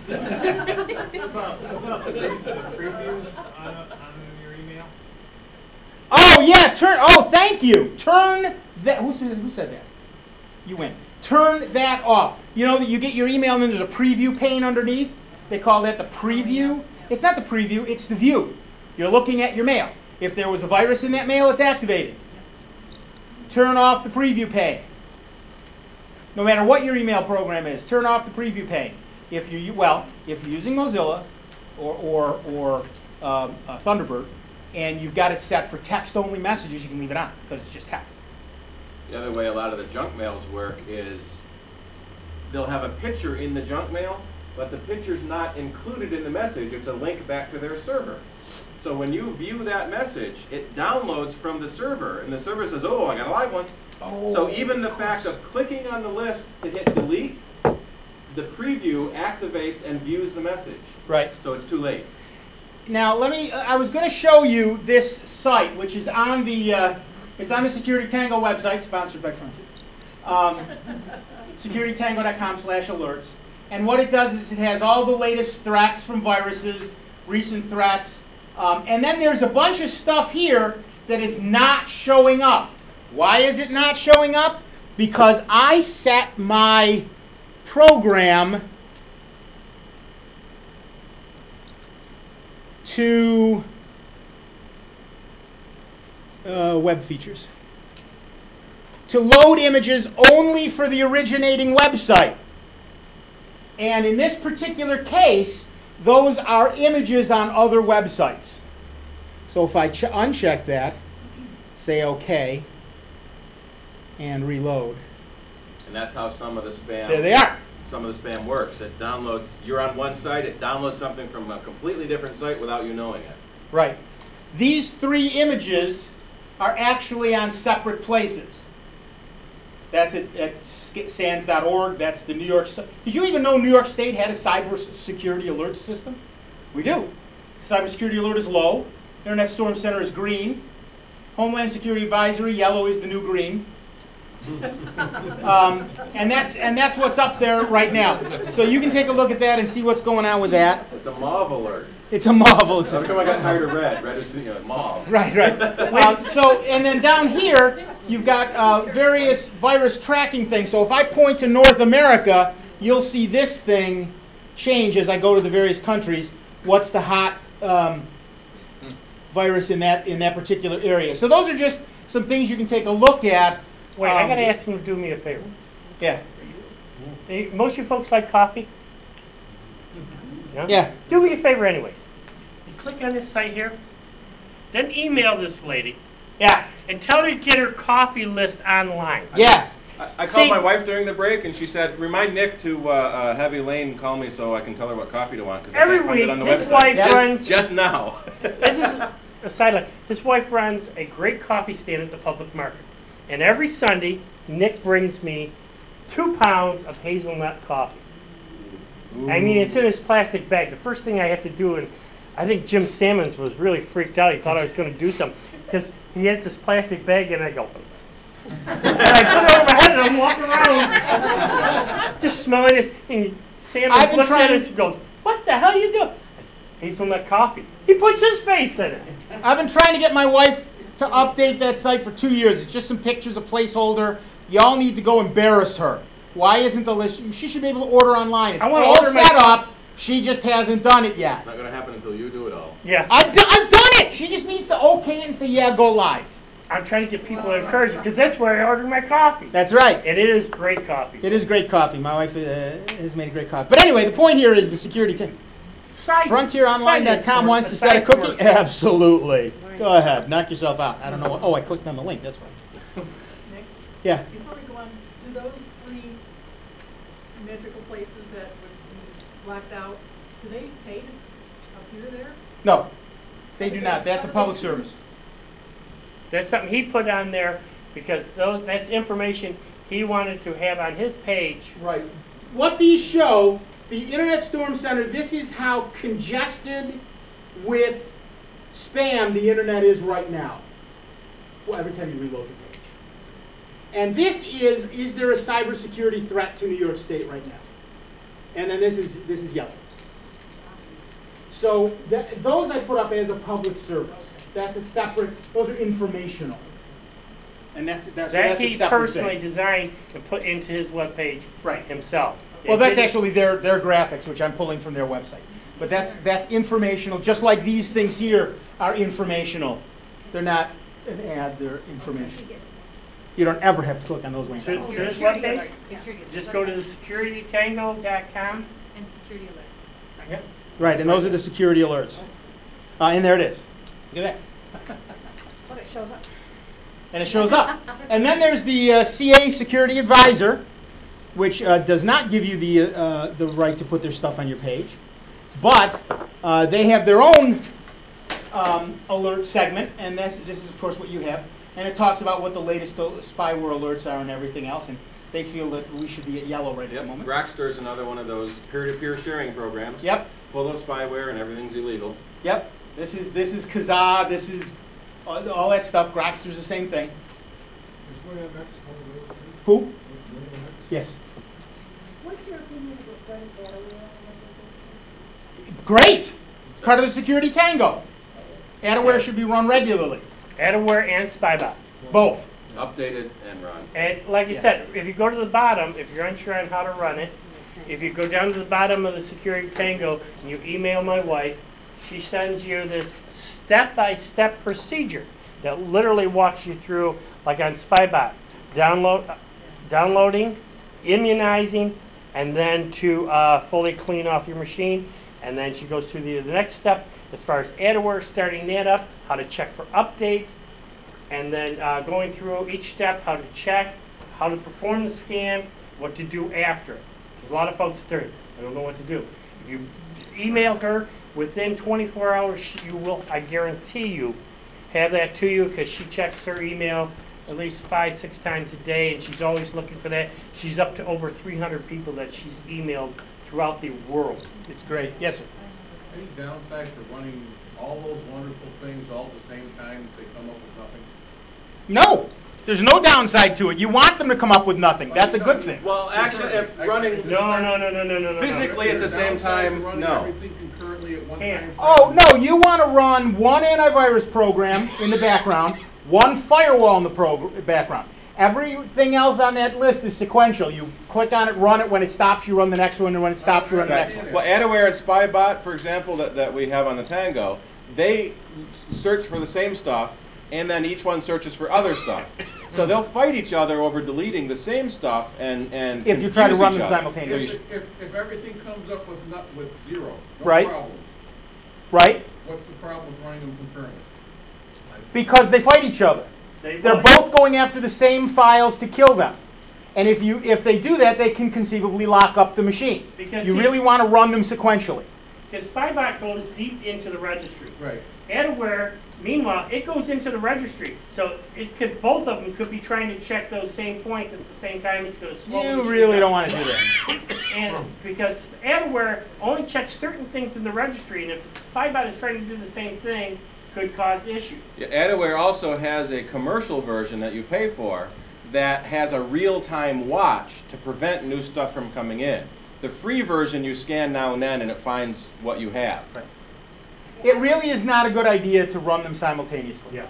Previews on your email? Oh, yeah, thank you. Turn that, who said that? You win. Turn that off. You know that you get your email and then there's a preview pane underneath? They call that the preview. It's not the preview, it's the view. You're looking at your mail. If there was a virus in that mail, it's activated. Turn off the preview pane. No matter what your email program is, turn off the preview pane. If you're using Mozilla or Thunderbird, and you've got it set for text-only messages, you can leave it on because it's just text. The other way a lot of the junk mails work is they'll have a picture in the junk mail, but the picture's not included in the message. It's a link back to their server. So when you view that message, it downloads from the server, and the server says, oh, I got a live one. Oh, so even the fact of clicking on the list to hit delete, the preview activates and views the message. Right. So it's too late. Now, I was going to show you this site, which is on the, it's on the Security Tango website, sponsored by Frontier. SecurityTango.com/alerts. And what it does is it has all the latest threats from viruses, recent threats, and then there's a bunch of stuff here that is not showing up. Why is it not showing up? Because I set my program to web features, to load images only for the originating website. And in this particular case, those are images on other websites. So if I uncheck that, say OK, and reload. And that's how some of the spam. There they are. Some of the spam works. It downloads. You're on one site. It downloads something from a completely different site without you knowing it. Right. These 3 images are actually on separate places. That's at SANS.org. That's the New York. Did you even know New York State had a cybersecurity alert system? We do. Cybersecurity alert is low. Internet Storm Center is green. Homeland Security Advisory, yellow is the new green. And that's what's up there right now. So you can take a look at that and see what's going on with that. It's a mauve alert. It's a mauve alert. How come I got tired of red? Red is mauve. Right. So and then down here you've got various virus tracking things. So if I point to North America, you'll see this thing change as I go to the various countries. What's the hot virus in that particular area? So those are just some things you can take a look at. Wait, I got to ask him to do me a favor. Yeah. Most of you folks like coffee? Yeah. Do me a favor anyways. You click on this site here, then email this lady. Yeah. And tell her to get her coffee list online. Yeah. I called my wife during the break, and she said, "Remind Nick to have Elaine call me so I can tell her what coffee to want." Because Every I can't find week, it on the his website. wife runs. Just now. This is a sideline. His wife runs a great coffee stand at the public market, and every Sunday, Nick brings me 2 pounds of hazelnut coffee. Ooh. I mean, it's in this plastic bag. The first thing I have to do, and I think Jim Sammons was really freaked out. He thought I was going to do something because he has this plastic bag, and I go. And I put it over my head and I'm walking around just smelling this. And Sam looks at us and goes, "What the hell are you doing?" I said, "Hazelnut coffee." He puts his face in it. I've been trying to get my wife to update that site for 2 years. It's just some pictures, a placeholder. Y'all need to go embarrass her. Why isn't the list? She should be able to order online. It's I all set up. She just hasn't done it yet. It's not going to happen until you do it all. Yeah. I've done it. She just needs to okay it and say, "Yeah, go live." I'm trying to get people to encourage it because that's where I ordered my coffee. That's right. And it is great coffee. It is great coffee. My wife has made a great coffee. But anyway, the point here is the security thing. FrontierOnline.com wants to set a cookie? Absolutely. Go ahead. Knock yourself out. I don't know. I clicked on the link. That's right. Nick? Yeah. Before we go on, do those 3 metrical places that would be blacked out, do they pay to appear there? No, they do not. That's a public service. That's something he put on there because that's information he wanted to have on his page. Right. What these show, the Internet Storm Center, this is how congested with spam the Internet is right now. Well, every time you reload the page. And this is there a cybersecurity threat to New York State right now? And then this is yellow. So those I put up as a public service. That's a separate, those are informational. And that's that a he separate personally thing. designed and put into his webpage himself. Well, that's actually their graphics, which I'm pulling from their website. But that's informational, just like these things here are informational. They're not an ad, they're informational. You don't ever have to click on those links. To this webpage, just go to the securitytango.com and security alert. Yep. Right, and those are the security alerts. And there it is. Look at that. But it shows up. And it shows up. And then there's the CA Security Advisor, which does not give you the right to put their stuff on your page. But they have their own alert segment, and this is, of course, what you have. And it talks about what the latest spyware alerts are and everything else. And they feel that we should be at yellow right at the moment. Grokster is another one of those peer-to-peer sharing programs. Yep. Full of spyware and everything's illegal. Yep. This is Kazaa, this is all that stuff. Grokster's the same thing. Who? Yes. What's your opinion of running Adaware? Great! It's part of the security tango. Adaware should be run regularly. Adaware and Spybot. Both. Updated and run. And like you said, if you go to the bottom, if you're unsure on how to run it, if you go down to the bottom of the Security Tango and you email my wife, she sends you this step-by-step procedure that literally walks you through, like on Spybot, downloading, immunizing, and then to fully clean off your machine. And then she goes through the next step as far as Adaware, starting that up, how to check for updates, and then going through each step, how to check, how to perform the scan, what to do after. There's a lot of folks that I don't know what to do. If you email her, within 24 hours, you will, I guarantee you, have that to you because she checks her email at least 5-6 times a day, and she's always looking for that. She's up to over 300 people that she's emailed throughout the world. It's great. Yes, sir. Any downside for running all those wonderful things all at the same time if they come up with nothing? No. There's no downside to it. You want them to come up with nothing. That's a good thing. Well, actually, if running No. physically at the same time, no. Everything concurrently at one time. Oh, no. You want to run one antivirus program in the background, one firewall in the background. Everything else on that list is sequential. You click on it, run it. When it stops, you run the next one. And when it stops, you run the next one. Well, Adaware and Spybot, for example, that we have on the Tango, they search for the same stuff, and then each one searches for other stuff. So they'll fight each other over deleting the same stuff and if you try to confuse run each them other. simultaneously. If everything comes up with zero, no Right. problem, Right? what's the problem with running them concurrently? Because they fight each other. They're both going after the same files to kill them. And if they do that, they can conceivably lock up the machine. Because you really want to run them sequentially. Because Spybot goes deep into the registry. Right. Adaware, meanwhile, it goes into the registry. So both of them could be trying to check those same points at the same time. It's going to slow You really don't want to do that. And because Adaware only checks certain things in the registry, and if Spybot is trying to do the same thing, could cause issues. Yeah, Adaware also has a commercial version that you pay for that has a real-time watch to prevent new stuff from coming in. The free version you scan now and then and it finds what you have. Right. It really is not a good idea to run them simultaneously. Yeah.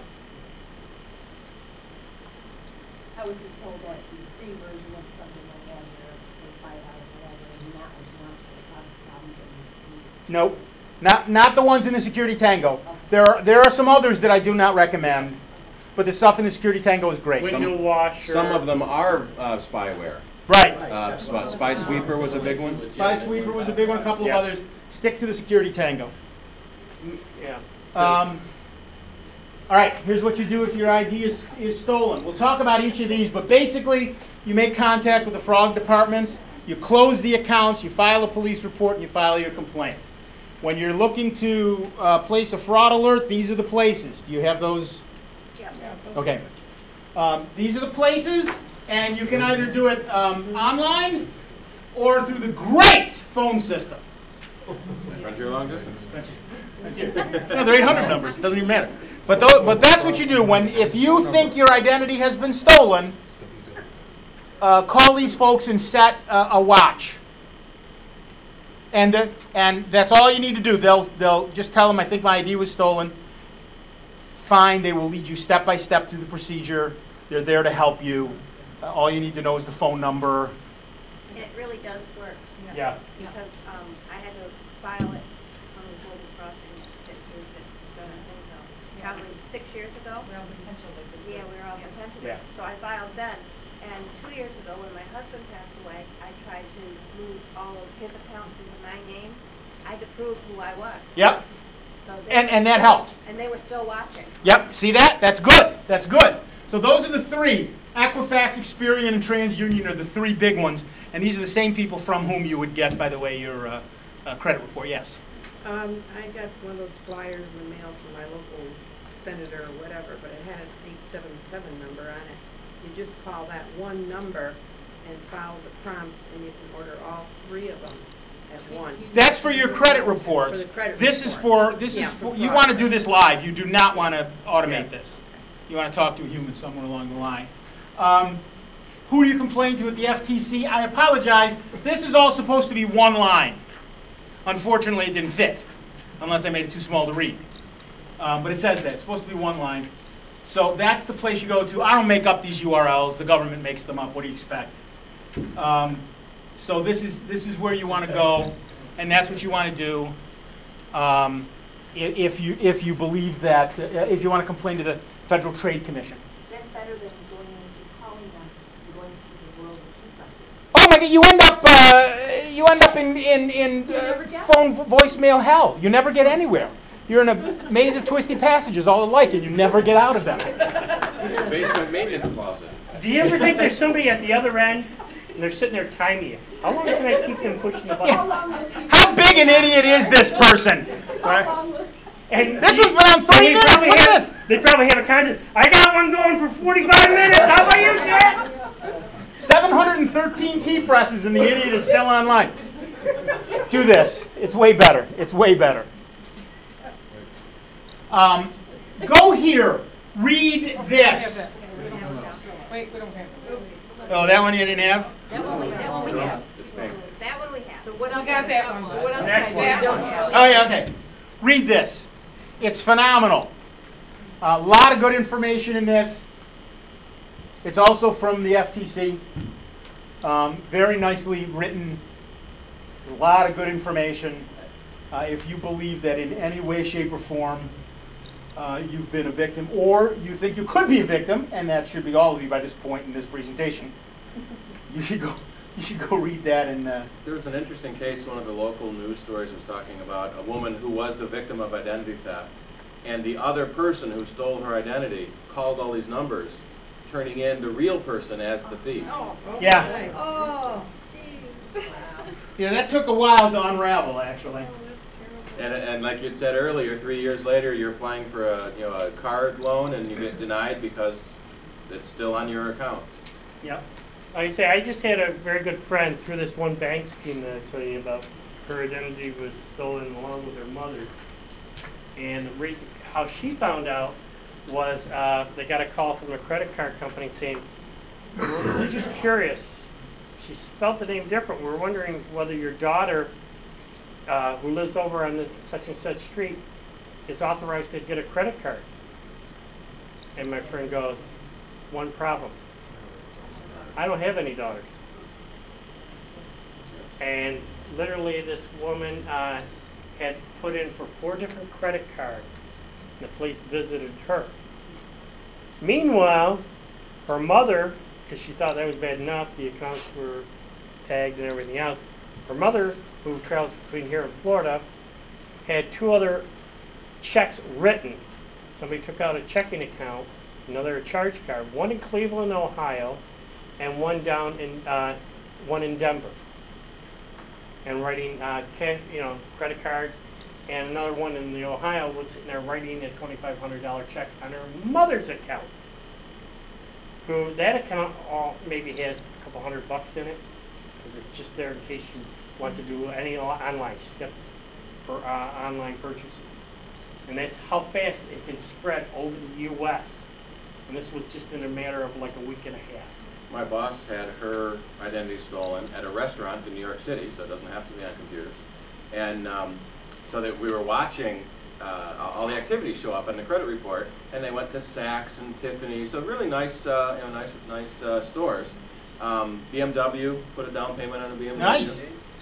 I was just told that the free version of something like that was $5 or whatever, and that was not the cause problems. Nope. Not the ones in the Security Tango. There are some others that I do not recommend, but the stuff in the Security Tango is great. Window washer. Some of them are spyware. Right. Spy Sweeper was a big one. Spy Sweeper was a big one. A couple of others. Stick to the Security Tango. Yeah. All right. Here's what you do if your ID is stolen. We'll talk about each of these, but basically, you make contact with the fraud departments. You close the accounts. You file a police report, and you file your complaint. When you're looking to place a fraud alert, these are the places. Do you have those? Yeah. Okay. These are the places, and you can either do it online or through the great phone system. Frontier long distance. No, they're 800 numbers. It doesn't even matter. But that's what you do if you think your identity has been stolen. Call these folks and set a watch. And that's all you need to do. They'll just tell them, I think my ID was stolen. Fine, they will lead you step by step through the procedure. They're there to help you. All you need to know is the phone number. And it really does work. Yeah. Because I had to file it on the Golden Crossing at 50% of things probably 6 years ago. We're all potential victims. Yeah, we were all potential. Yeah. So I filed then. And 2 years ago, when my husband passed away, I tried to move all of his accounts into my name. I had to prove who I was. Yep. So And that helped. And they were still watching. Yep. See that? That's good. That's good. So those are the three. Equifax, Experian, and TransUnion are the three big ones. And these are the same people from whom you would get, by the way, your credit report. Yes? I got one of those flyers in the mail from my local senator or whatever, but it had an 877 number on it. You just call that one number and follow the prompts, and you can order all three of them at one. That's for your credit reports. For the credit this report. is Yeah, for for you fraud. want to do this live. You do not want to automate Yeah. this. You want to talk to a human somewhere along the line. Who do you complain to at the FTC? I apologize. This is all supposed to be one line. Unfortunately, it didn't fit, unless I made it too small to read. But it says that. It's supposed to be one line. So that's the place you go to. I don't make up these URLs. The government makes them up. What do you expect? So this is where you want to go, and that's what you want to do. If you believe that, if you want to complain to the Federal Trade Commission. That's better than going into calling them and going through the world of key Oh my God! You end up in phone voicemail hell. You never get anywhere. You're in a maze of twisty passages, all alike, and you never get out of them. Basement maintenance closet. Do you ever think there's somebody at the other end and they're sitting there timing you? How long can I keep them pushing the button? How big an idiot is this person? Right? And this has been on 3 minutes. They probably have a contest. I got one going for 45 minutes. How about you, Chad? 713 key presses, and the idiot is still online. Do this. It's way better. It's way better. Go here. Read this. Wait, we don't have it. Oh, that one you didn't have? That one we have. That one we have. So what else? We got that one. What else Next we one. don't have? Oh, yeah, okay. Read this. It's phenomenal. A lot of good information in this. It's also from the FTC. Very nicely written. A lot of good information. If you believe that in any way, shape, or form you've been a victim, or you think you could be a victim, and that should be all of you by this point in this presentation, you should go read that. And there was an interesting case. One of the local news stories was talking about a woman who was the victim of identity theft, and the other person who stole her identity called all these numbers, turning in the real person as the thief. Yeah. Oh, jeez. Yeah, that took a while to unravel, actually. And like you said earlier, 3 years later, you're applying for a card loan, and you get denied because it's still on your account. Yep. Like I say, I just had a very good friend through this one bank scheme that I tell you about. Her identity was stolen along with her mother. And the reason how she found out was they got a call from a credit card company saying, we're just curious. She spelled the name different. We're wondering whether your daughter, who lives over on the such and such street, is authorized to get a credit card. And my friend goes, one problem. I don't have any daughters. And literally this woman had put in for 4 different credit cards. The police visited her. Meanwhile, her mother, because she thought that was bad enough, the accounts were tagged and everything else. Her mother, who travels between here and Florida, had 2 other checks written. Somebody took out a checking account, another charge card, one in Cleveland, Ohio, and one down in one in Denver. And writing cash, credit cards, and another one in the Ohio was sitting there writing a $2,500 check on her mother's account. Who that account maybe has a couple $100 in it, because it's just there in case she wants to do any online. She's got this for online purchases, and that's how fast it can spread over the U.S. And this was just in a matter of like a week and a half. My boss had her identity stolen at a restaurant in New York City, so it doesn't have to be on computers. And so that we were watching all the activities show up on the credit report, and they went to Saks and Tiffany, so really nice, nice stores. BMW, put a down payment on a BMW. Nice.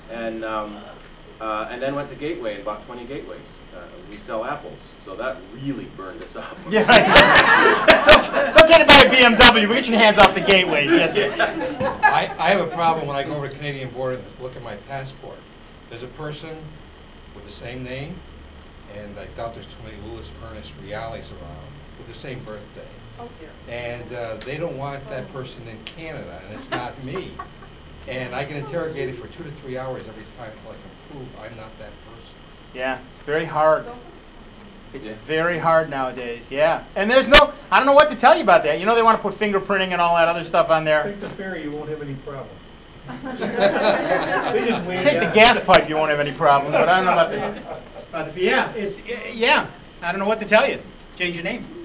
And then went to Gateway and bought 20 Gateways. We sell apples, so that really burned us up. Yeah, right. It's okay to buy a BMW, but get your hands off the gateways. Yes. I have a problem when I go over to Canadian border and look at my passport. There's a person with the same name, and I doubt there's too many Louis Ernest Reales around with the same birthday. Oh, dear. And they don't want that person in Canada, and it's not me. And I get interrogated for 2 to 3 hours every time until I can prove I'm not that person. Yeah, it's very hard. It's very hard nowadays, yeah. And there's I don't know what to tell you about that. They want to put fingerprinting and all that other stuff on there. Take the ferry, you won't have any problems. Take the gas pipe, you won't have any problems. But I don't know about the yeah. Yeah. I don't know what to tell you. Change your name.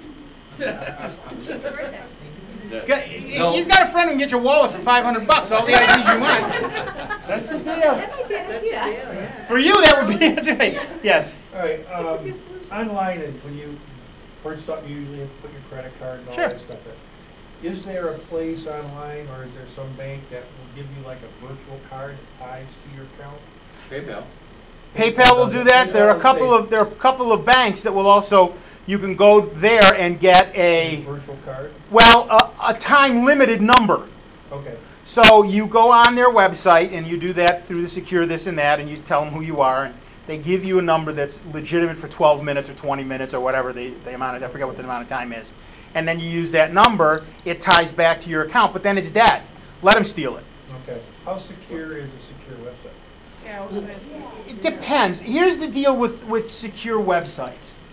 He's got a friend who can get your wallet for $500. All the IDs you want. That's a deal. For you, that would be that's right. Yes. All right. Online, and when you purchase something, you usually have to put your credit card and all Sure. that stuff in. Is there a place online, or is there some bank that will give you like a virtual card that ties to your account? PayPal. PayPal will do that. There are a couple of banks that will also. You can go there and get a virtual card. Well, a time limited number. Okay. So you go on their website and you do that through the secure this and that, and you tell them who you are, and they give you a number that's legitimate for 12 minutes or 20 minutes or whatever the amount of, I forget what the amount of time is. And then you use that number, it ties back to your account, but then it's dead. Let them steal it. Okay. How secure is a secure website? Yeah, I was gonna say. It depends. Here's the deal with secure websites.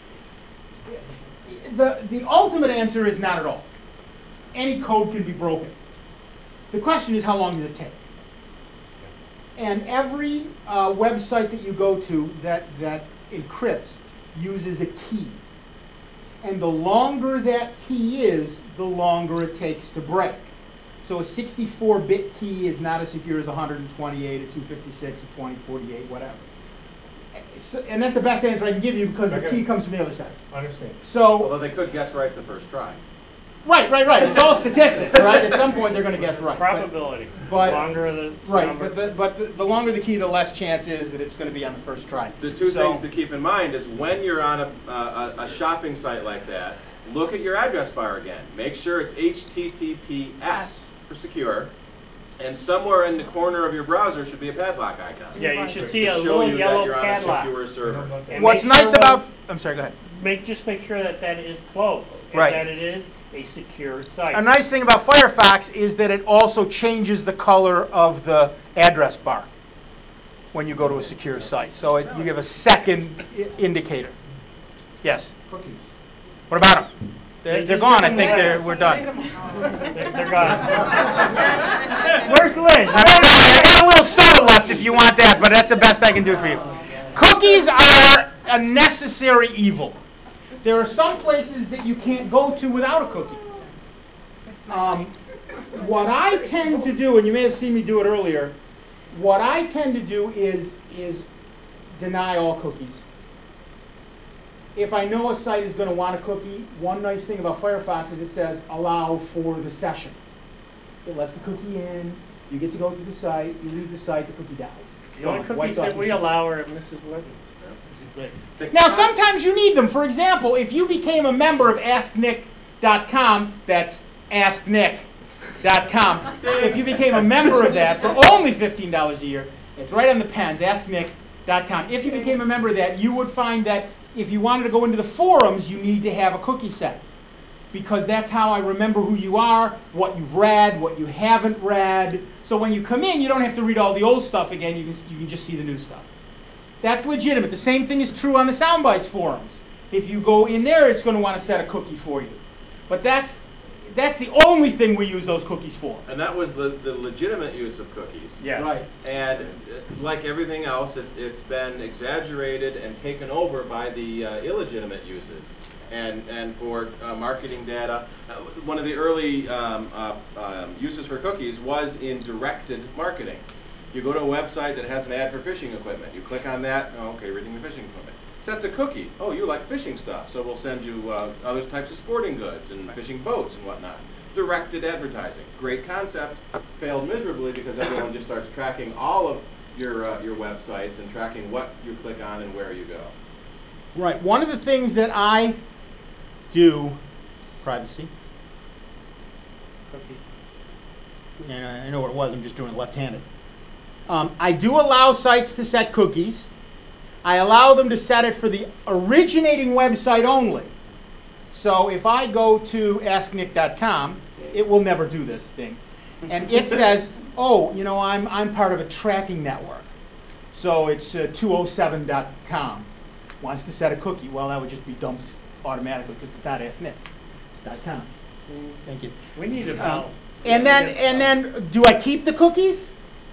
The ultimate answer is not at all. Any code can be broken. The question is, how long does it take? And every website that you go to that encrypts uses a key. And the longer that key is, the longer it takes to break. So a 64-bit key is not as secure as 128, a 256, a 2048, whatever. So, and that's the best answer I can give you because the key comes from the other side. Understand. So, although they could guess right the first try. Right. It's all statistics, right? At some point they're going to guess right. Probability. But longer the right, number. but the longer the key, the less chance is that it's going to be on the first try. The two things to keep in mind is when you're on a shopping site like that, look at your address bar again. Make sure it's HTTPS for secure. And somewhere in the corner of your browser should be a padlock icon. Yeah, you should see a little yellow padlock. What's nice about... I'm sorry, go ahead. Just make sure that is closed. And right. that it is a secure site. A nice thing about Firefox is that it also changes the color of the address bar when you go to a secure site. So you give a second indicator. Yes? Cookies. What about them? They're gone. I think we're done. They're gone. Where's Lynn? I got a little soda left if you want that, but that's the best I can do for you. Cookies are a necessary evil. There are some places that you can't go to without a cookie. What I tend to do, and you may have seen me do it earlier, what I tend to do is deny all cookies. If I know a site is going to want a cookie, one nice thing about Firefox is it says allow for the session. It lets the cookie in, you get to go through the site, you leave the site, the cookie dies. The only cookies that we allow are at Mrs. Linton's. Now, sometimes you need them. For example, if you became a member of AskNick.com, that's AskNick.com. If you became a member of that for only $15 a year, it's right on the pens, AskNick.com. If you became a member of that, you would find that if you wanted to go into the forums, you need to have a cookie set. Because that's how I remember who you are, what you've read, what you haven't read. So when you come in, you don't have to read all the old stuff again. You can just see the new stuff. That's legitimate. The same thing is true on the Soundbites forums. If you go in there, it's going to want to set a cookie for you. But that's the only thing we use those cookies for. And that was the legitimate use of cookies. Yes. Right. And like everything else, it's been exaggerated and taken over by the illegitimate uses. And for marketing data, one of the early uses for cookies was in directed marketing. You go to a website that has an ad for fishing equipment. You click on that. Oh, okay, reading the fishing equipment. Sets a cookie. Oh, you like fishing stuff, so we'll send you other types of sporting goods and fishing boats and whatnot. Directed advertising. Great concept. Failed miserably because everyone just starts tracking all of your websites and tracking what you click on and where you go. Right. One of the things that I do, privacy. Cookies. And I know what it was. I'm just doing it left-handed. I do allow sites to set cookies. I allow them to set it for the originating website only. So if I go to AskNick.com, it will never do this thing. And it says, oh, you know, I'm part of a tracking network. So it's 207.com. Wants to set a cookie. Well, that would just be dumped automatically because it's not AskNick.com. Thank you. We need to know. And then do I keep the cookies?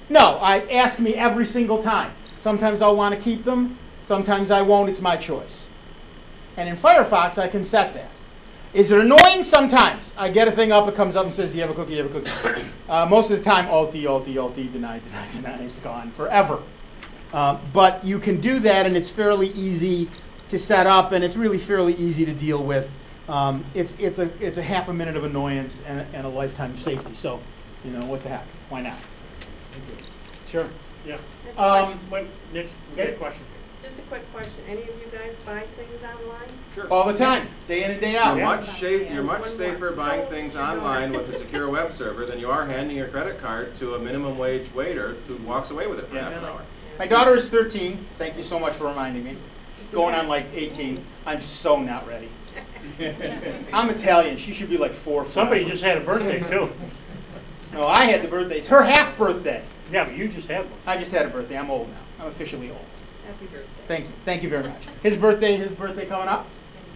No, ask me every single time. Sometimes I'll want to keep them, sometimes I won't, it's my choice. And in Firefox, I can set that. Is it annoying? Sometimes. I get a thing up, it comes up and says, do you have a cookie, you have a cookie. Most of the time, Alt-D, Alt-D, Alt-D, deny, it's gone forever. But you can do that, and it's fairly easy to set up, and it's really fairly easy to deal with. It's a half a minute of annoyance and a lifetime of safety. So, what the heck? Why not? Sure. Yeah. Nick, we got a question. Just a quick question. Any of you guys buy things online? Sure. All the time, day in and day out. You're much safer buying things online with a secure web server than you are handing your credit card to a minimum wage waiter who walks away with it for half an hour. My daughter is 13. Thank you so much for reminding me. Going on like 18. I'm so not ready. I'm Italian. She should be like 4. Somebody just had a birthday too. No, I had the birthday. It's her half birthday. Yeah, but you just had one. I just had a birthday. I'm old now. I'm officially old. Happy birthday. Thank you. Thank you very much. His birthday coming up?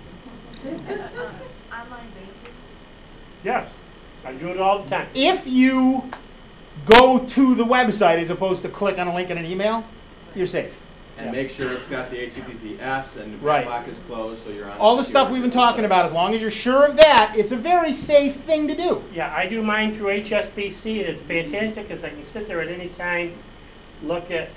Online banking? Yes. I do it all the time. If you go to the website as opposed to click on a link in an email, you're safe. And make sure it's got the HTTPS and the Right. padlock is closed so you're on all the stuff we've been talking about, as long as you're sure of that, it's a very safe thing to do. Yeah, I do mine through HSBC, and it's fantastic because I can sit there at any time, look at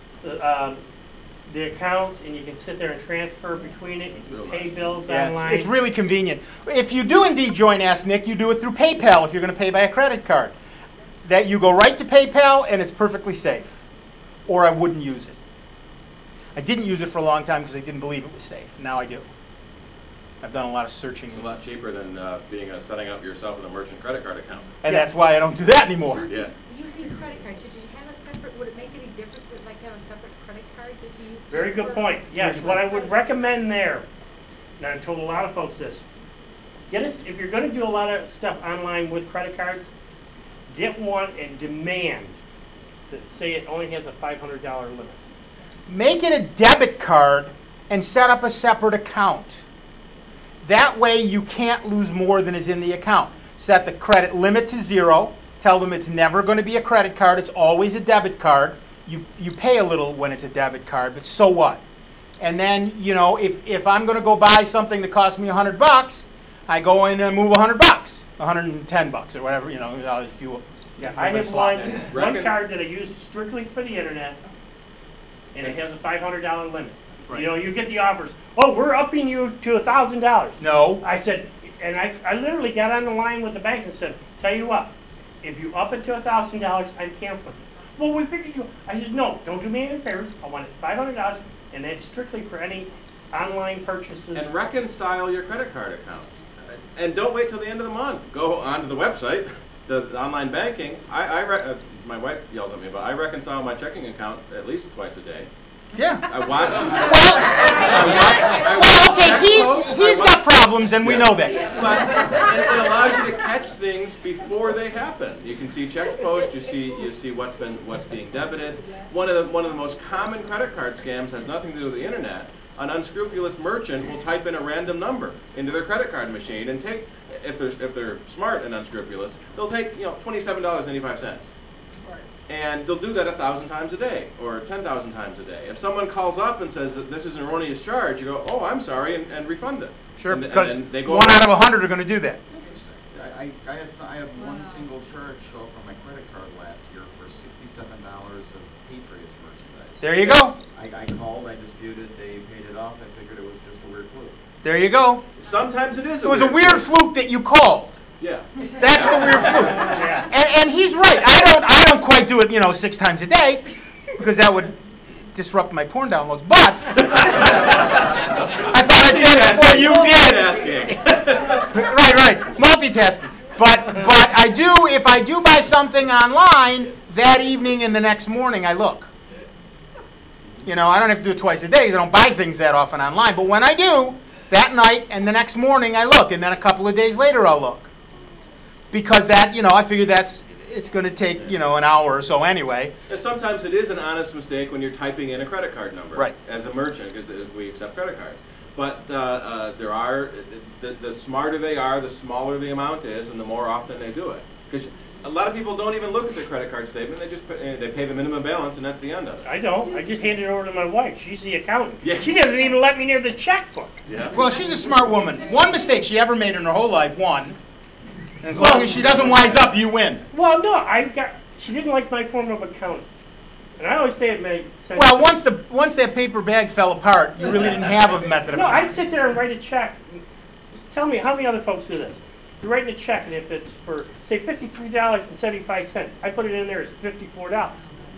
the accounts, and you can sit there and transfer between it. You can pay bills online. It's really convenient. If you do indeed join Ask Nick, you do it through PayPal if you're going to pay by a credit card. That you go right to PayPal, and it's perfectly safe. Or I wouldn't use it. I didn't use it for a long time because I didn't believe it was safe. Now I do. I've done a lot of searching. It's a lot cheaper than setting up yourself with a merchant credit card account. And that's why I don't do that anymore. Yeah. Using credit cards, should you have a separate, would it make any difference if like have a separate credit card that you use? Very good point. Yes, what I would recommend there, and I've told a lot of folks this, if you're going to do a lot of stuff online with credit cards, get one and demand that say it only has a $500 limit. Make it a debit card and set up a separate account. That way you can't lose more than is in the account. Set the credit limit to 0. Tell them it's never going to be a credit card. It's always a debit card. You pay a little when it's a debit card, but so what? And then, if I'm going to go buy something that costs me $100, I go in and move $100, $110 or whatever, if you. Yeah, I have one card that I use strictly for the internet, and it has a $500 limit. Right. You get the offers. Oh, we're upping you to $1,000. No. I said, and I literally got on the line with the bank and said, tell you what, if you up it to $1,000, I'm canceling. Well, we figured you. I said, no, don't do me any favors. I want it $500, and that's strictly for any online purchases. And reconcile your credit card accounts. And don't wait till the end of the month. Go onto the website, the online banking. My wife yells at me, but I reconcile my checking account at least twice a day. Yeah. I watch. He's got problems, and we know that. But it allows you to catch things before they happen. You can see checks post. You see what's being debited. One of the most common credit card scams has nothing to do with the internet. An unscrupulous merchant will type in a random number into their credit card machine and take, if they're smart and unscrupulous, they'll take $27.85. And they'll do that 1,000 times a day or 10,000 times a day. If someone calls up and says that this is an erroneous charge, you go, oh, I'm sorry, and refund it. Sure, because they go 1 out of 100 are going to do that. I had one single charge show up on my credit card last year for $67 of Patriots merchandise. There you go. I called, I disputed, they paid it off. I figured it was just a weird fluke. There you go. Sometimes it is. It was a weird fluke that you called. Yeah. That's the weird fluke. Yeah. And he's right. I don't quite do it, 6 times a day, because that would disrupt my porn downloads. But I thought I said it before you did. Right. Multitasking. But if I do buy something online that evening and the next morning, I look. I don't have to do it twice a day. I don't buy things that often online. But when I do, that night and the next morning I look, and then a couple of days later I'll look. Because that, I figure it's going to take, an hour or so anyway. And sometimes it is an honest mistake when you're typing in a credit card number. Right. As a merchant, because we accept credit cards. But there are, the smarter they are, the smaller the amount is, and the more often they do it. Because A lot of people don't even look at their credit card statement. They just they pay the minimum balance, and that's the end of it. I don't. I just hand it over to my wife. She's the accountant. Yeah. She doesn't even let me near the checkbook. Yeah. Well, she's a smart woman. One mistake she ever made in her whole life, one. And as long as she doesn't wise up, you win. Well, no, she didn't like my form of accounting. And I always say it made sense. Well, once that paper bag fell apart, you really didn't have a method of No, accounting. I'd sit there and write a check. Just tell me, how many other folks do this? You're writing a check, and if it's for, say, $53.75, I put it in there as $54.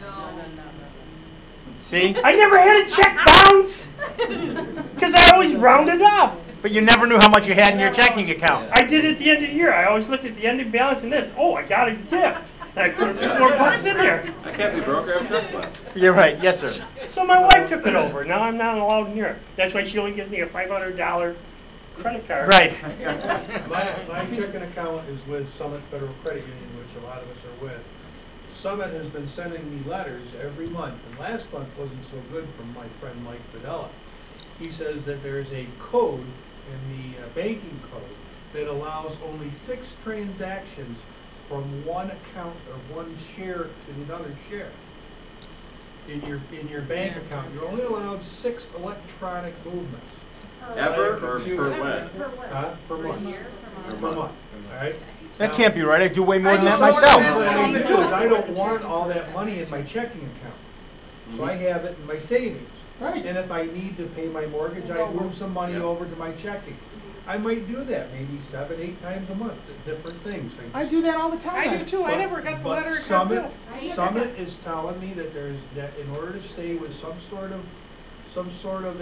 See? I never had a check bounce because I always rounded up. But you never knew how much you had in your checking account. I did at the end of the year. I always looked at the ending balance and this. Oh, I got a gift. And I put a few more bucks in there. I can't be broke. I have checks left. You're right. Yes, sir. So my wife took it over. Now I'm not allowed near it. That's why she only gives me a $500 credit card. Right. My checking account is with Summit Federal Credit Union, which a lot of us are with. Summit has been sending me letters every month, and last month wasn't so good from my friend Mike Fidella. He says that there's a code in the banking code that allows only 6 transactions from one account or one share to another share. In your bank account, you're only allowed 6 electronic movements. Ever or per when? Per month. Per month. All right. That can't be right. I do way more than that myself. I don't want all that money in my checking account, so I have it in my savings. Right. And if I need to pay my mortgage, I move some money over to my checking. I might do that maybe 7, 8 times a month, different things. I do that all the time. I do too. I never got the letter. Summit is telling me that in order to stay with some sort of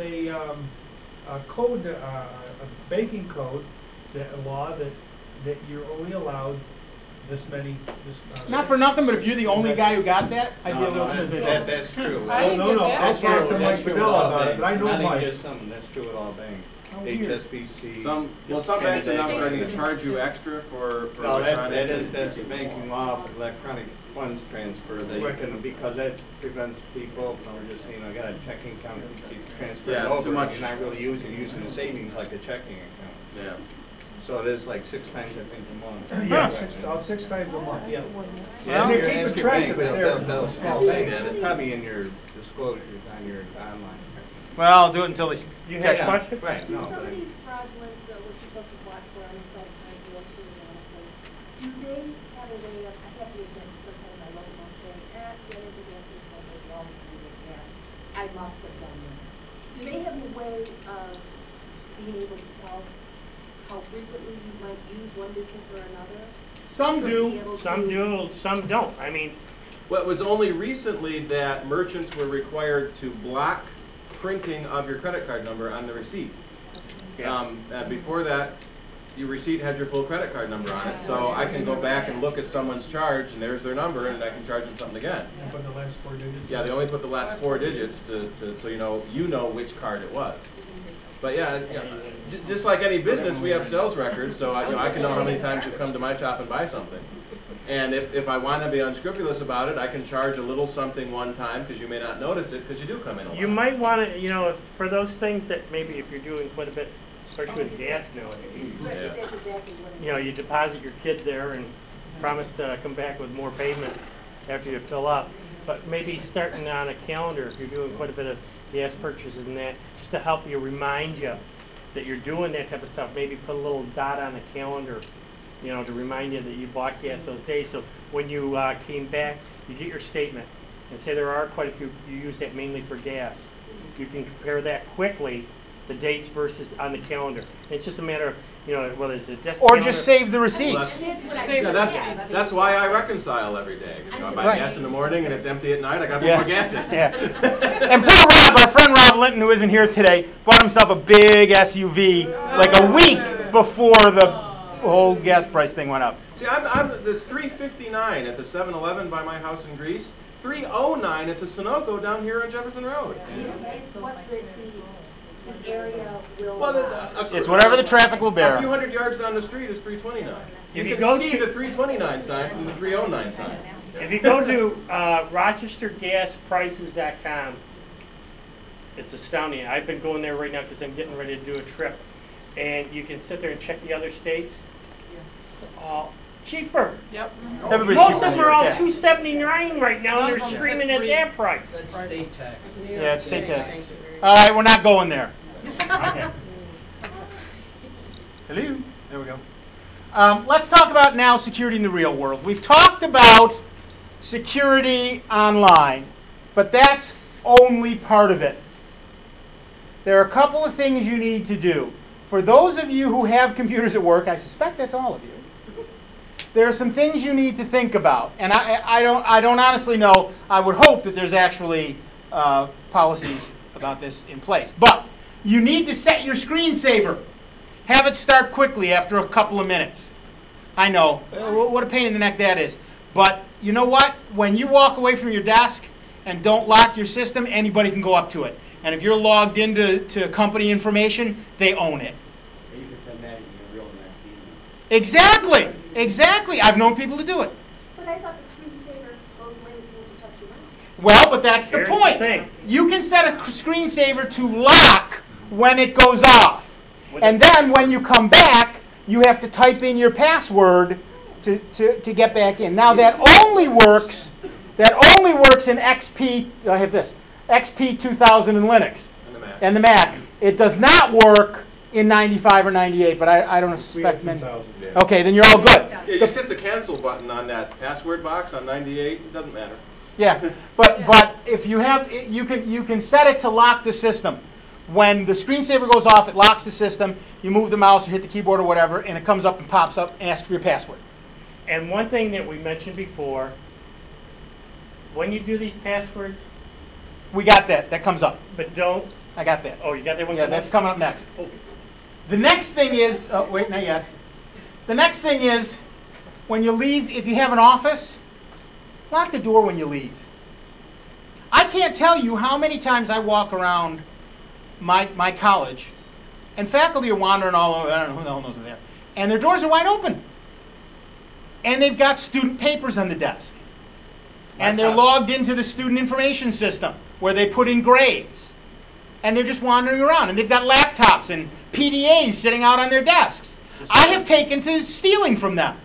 a code, a banking code, a law that you're only allowed this many. Not for nothing, but if you're the only guy who got that, I'd be a little No, that's true. No. I'll talk to Mike Fidella about it, but I know Mike. Not just some, that's true at all banks. HSBC. Some banks are not going to charge you extra for No, electronic. that's banking law for electronic funds transfer. Because that prevents people from just saying, I got a checking account and keep transferring over. Too much. You're not really using the savings like a checking account. Yeah. So it is like 6 times, I think, a month. Yeah, 6 times a month, yeah. Well, They're keeping track of it there. They'll Small see banks. that. It's probably in your disclosures on your online. Well, I'll do it until they You catch have a question? Right, no, Some but of these fraudulent, what you're supposed to watch for on the site, I go through and honestly, do they have a way of, I have to admit, sometimes I look and I'm saying, the other day after something, they always do this, I must have done this. Do they have a way of being able to tell how frequently you might use one business or another? Some To be do, able some to- do, some don't. I mean, Well, it was only recently that merchants were required to block printing of your credit card number on the receipt. Before that, your receipt had your full credit card number on it, so I can go back and look at someone's charge, and there's their number, and I can charge them something again. Put the last 4 digits. Yeah, they only put the last 4 digits so you know which card it was. But yeah, just like any business, we have sales records, so I can know how many times you've come to my shop and buy something. And if I want to be unscrupulous about it, I can charge a little something one time because you may not notice it because you do come in a lot. you might want to, for those things that maybe if you're doing quite a bit, especially with gas nowadays, That's exactly what it is. you deposit your kid there and promise to come back with more payment after you fill up. But maybe starting on a calendar, if you're doing quite a bit of gas purchases and that, just to help you remind you that you're doing that type of stuff. Maybe put a little dot on the calendar, to remind you that you bought gas those days. So when you came back, you get your statement and say there are quite a few. You use that mainly for gas. You can compare that quickly, the dates versus on the calendar. It's just a matter of whether it's a desk Or calendar. just save the receipts. That's why I reconcile every day. I buy gas in the morning and it's empty at night. I got more gas in. Yeah. And poor Rob, our friend Rob Linton, who isn't here today, bought himself a big SUV like a week before the whole gas price thing went up. See, there's $3.59 at the 7-Eleven by my house in Greece, $3.09 at the Sunoco down here on Jefferson Road. What the area will. It's whatever the traffic will bear. A few hundred yards down the street is $3.29. You If you can go see to- the $3.29 sign from the $3.09 sign. If you go to RochesterGasPrices.com, it's astounding. I've been going there right now because I'm getting ready to do a trip. And you can sit there and check the other states. cheaper. Yep. Everybody's Most cheaper of in them are all New York, yeah. $279 right now, and they're screaming at that price. That's state tax. Yeah, it's state taxes. All right, we're not going there. Okay. Hello. There we go. Let's talk about now security in the real world. We've talked about security online, but that's only part of it. There are a couple of things you need to do. For those of you who have computers at work, I suspect that's all of you, there are some things you need to think about. And I don't honestly know. I would hope that there's actually policies about this in place. But you need to set your screensaver. Have it start quickly after a couple of minutes. I know, what a pain in the neck that is. But you know what? When you walk away from your desk and don't lock your system, anybody can go up to it. And if you're logged into company information, they own it. Or you can send that in your real next email. Exactly. Exactly. I've known people to do it. But I thought the screensaver goes away as soon as you touch your mouse. Well, but that's the Here's point. the thing. You can set a screensaver to lock when it goes off. And then when you come back, you have to type in your password to get back in. Now that only works in XP, I have this, XP 2000 and Linux. And the Mac. It does not work in 95 or 98, but I don't suspect many. Okay, then you're all good. Yeah, you just hit the cancel button on that password box on 98. It doesn't matter. Yeah, but if you have, you can set it to lock the system. When the screensaver goes off, it locks the system. You move the mouse, you hit the keyboard or whatever, and it comes up and pops up and asks for your password. And one thing that we mentioned before, when you do these passwords, we got that. That comes up. But don't. I got that. Oh, you got that one? Yeah, that's coming up next. The next thing is, oh, wait, not yet. The next thing is, when you leave, if you have an office, lock the door when you leave. I can't tell you how many times I walk around my college, and faculty are wandering all over, I don't know who the hell knows where they are, and their doors are wide open. And they've got student papers on the desk. And they're logged into the student information system, where they put in grades. And they're just wandering around, and they've got laptops and PDAs sitting out on their desks. I have taken to stealing from them.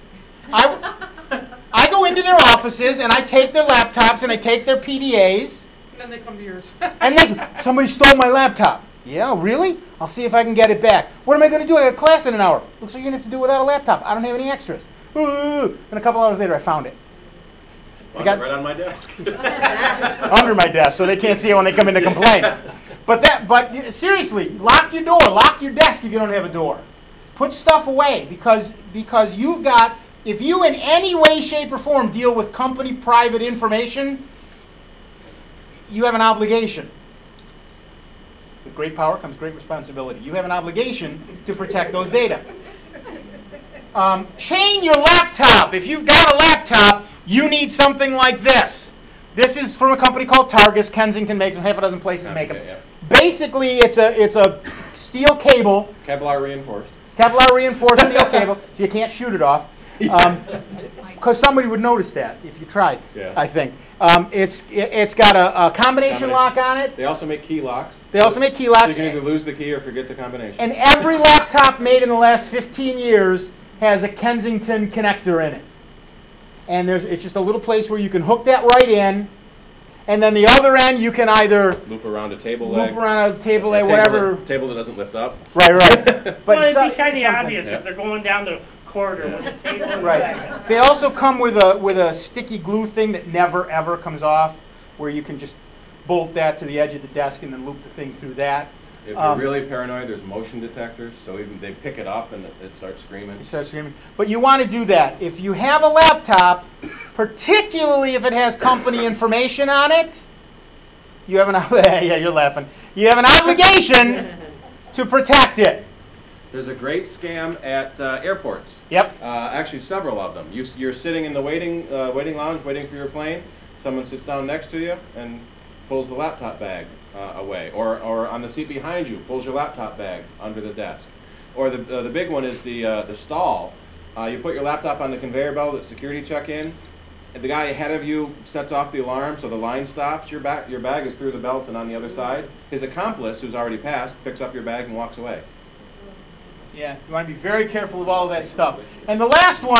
I go into their offices, and I take their laptops, and I take their PDAs. And then they come to yours. And then somebody stole my laptop. Yeah, really? I'll see if I can get it back. What am I going to do? I got a class in an hour. Looks like you're going to have to do it without a laptop. I don't have any extras. And a couple hours later, I found it. Well, right on my desk. Under my desk, so they can't see it when they come in to complain. But seriously, lock your door, lock your desk if you don't have a door. Put stuff away because you've got, if you in any way, shape, or form deal with company private information, you have an obligation. With great power comes great responsibility. You have an obligation to protect those data. Chain your laptop. If you've got a laptop, you need something like this. This is from a company called Targus. Kensington makes them. Half a dozen places make them. Yeah. Basically, it's a steel cable. Kevlar reinforced. Kevlar reinforced steel cable, so you can't shoot it off. Because somebody would notice that if you tried. Yeah. I think it's got a combination lock on it. They also make key locks. They also make key locks. So you can either lose the key or forget the combination. And every laptop made in the last 15 years has a Kensington connector in it. And it's just a little place where you can hook that right in, and then the other end you can either loop around a table leg, whatever. Table that doesn't lift up. Right. But it'd be kind of obvious if they're going down the corridor with the table in the back. They also come with a sticky glue thing that never ever comes off, where you can just bolt that to the edge of the desk and then loop the thing through that. If you're really paranoid, there's motion detectors, so even they pick it up and it starts screaming. It starts screaming. But you want to do that. If you have a laptop, particularly if it has company information on it, you have yeah, you're laughing. You have an obligation to protect it. There's a great scam at airports. Yep. Actually, several of them. You're sitting in the waiting lounge, waiting for your plane. Someone sits down next to you and pulls the laptop bag away, or on the seat behind you, pulls your laptop bag under the desk. Or the big one is the stall. You put your laptop on the conveyor belt at security check-in, and the guy ahead of you sets off the alarm, so the line stops. Your bag is through the belt and on the other side. His accomplice, who's already passed, picks up your bag and walks away. Yeah, you want to be very careful of all of that stuff. And the last one,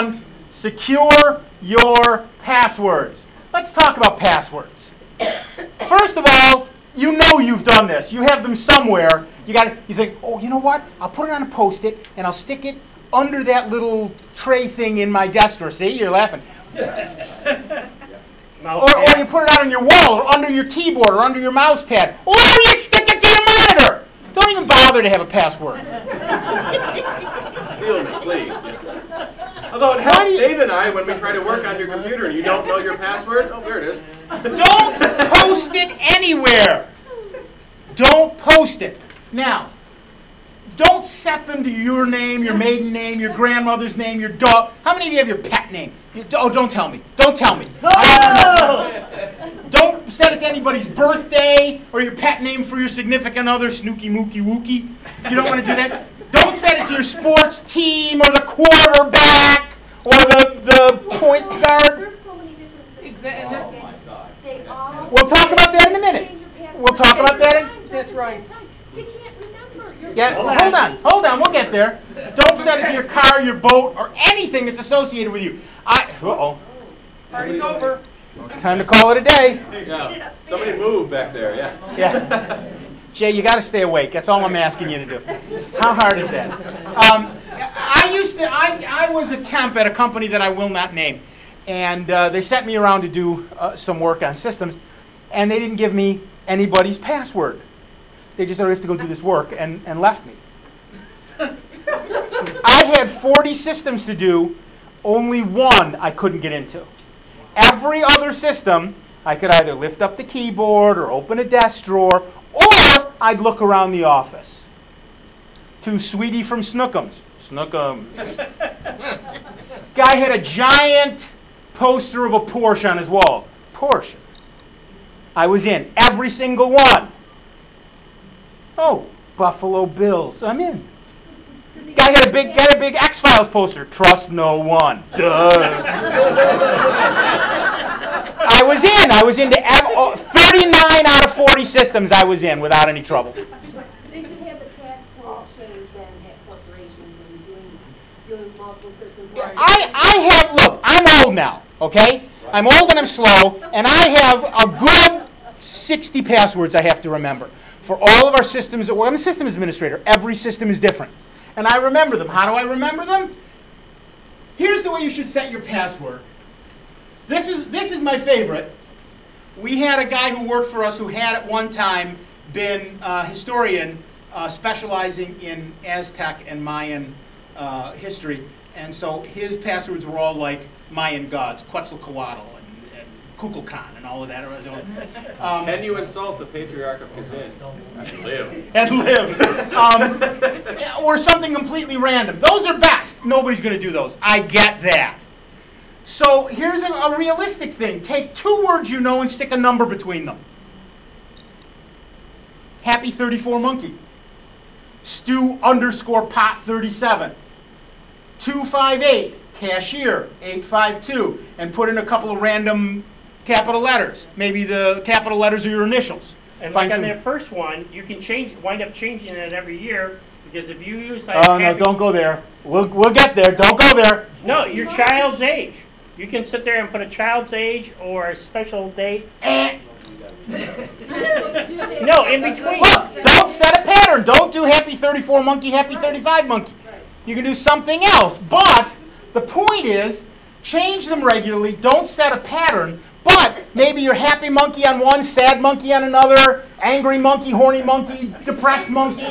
secure your passwords. Let's talk about passwords. First of all, you know you've done this. You have them somewhere. You think, oh, you know what? I'll put it on a Post-it and I'll stick it under that little tray thing in my desk drawer. See, you're laughing. Or you put it out on your wall, or under your keyboard, or under your mouse pad, or you stick it to your monitor. Don't even bother to have a password. Steal me, please. Although it helps Dave and I when we try to work on your computer and you don't know your password. Oh, there it is. Don't post it anywhere. Don't post it. Now, don't set them to your name, your maiden name, your grandmother's name, your dog. How many of you have your pet name? Don't tell me. Don't tell me. No! Don't set it to anybody's birthday or your pet name for your significant other, Snooky Mookie Wookie. You don't want to do that. Don't set it to your sports team or the quarterback or the point guard. There's so many different systems. Oh my God. They all. We'll talk about that in a minute. We'll talk about that That's right. They can't remember. Hold on, we'll get there. Don't set it to your car, your boat, or anything that's associated with you. Party's over. Time to call it a day. Yeah. Somebody move back there, yeah. Yeah. Jay, you got to stay awake. That's all I'm asking you to do. How hard is that? I was a temp at a company that I will not name, and they sent me around to do some work on systems, and they didn't give me anybody's password. They just said, "We have to go do this work," and left me. I had 40 systems to do. Only one I couldn't get into. Every other system, I could either lift up the keyboard or open a desk drawer, or I'd look around the office. To Sweetie from Snookums. Snookums. Guy had a giant poster of a Porsche on his wall. Porsche. I was in every single one. Oh, Buffalo Bills. I'm in. Guy had a big X-Files poster. Trust no one. Duh. I was into 39 out of 40 systems I was in without any trouble. They should have the password change then at corporations and dealing with multiple systems. Look, I'm old now, okay? I'm old and I'm slow, and I have a good 60 passwords I have to remember. For all of our systems, I'm a system administrator. Every system is different. And I remember them. How do I remember them? Here's the way you should set your password. This is my favorite. We had a guy who worked for us who had at one time been a historian specializing in Aztec and Mayan history. And so his passwords were all like Mayan gods, Quetzalcoatl and Kukulkan and all of that. Can you insult the patriarch of Kazin? And live. Or something completely random. Those are best. Nobody's going to do those. I get that. So here's a realistic thing. Take two words you know and stick a number between them. Happy 34 Monkey. Stew _ pot 37. 258. Cashier 852. And put in a couple of random capital letters. Maybe the capital letters are your initials. And like on that first one, you can wind up changing it every year, because if you use no, don't go there. We'll get there. Don't go there. No, your child's age. You can sit there and put a child's age or a special date. No, in between. Look, don't set a pattern. Don't do Happy 34 Monkey, Happy 35 Monkey. You can do something else. But the point is, change them regularly. Don't set a pattern. But maybe you're happy monkey on one, sad monkey on another, angry monkey, horny monkey, depressed monkey.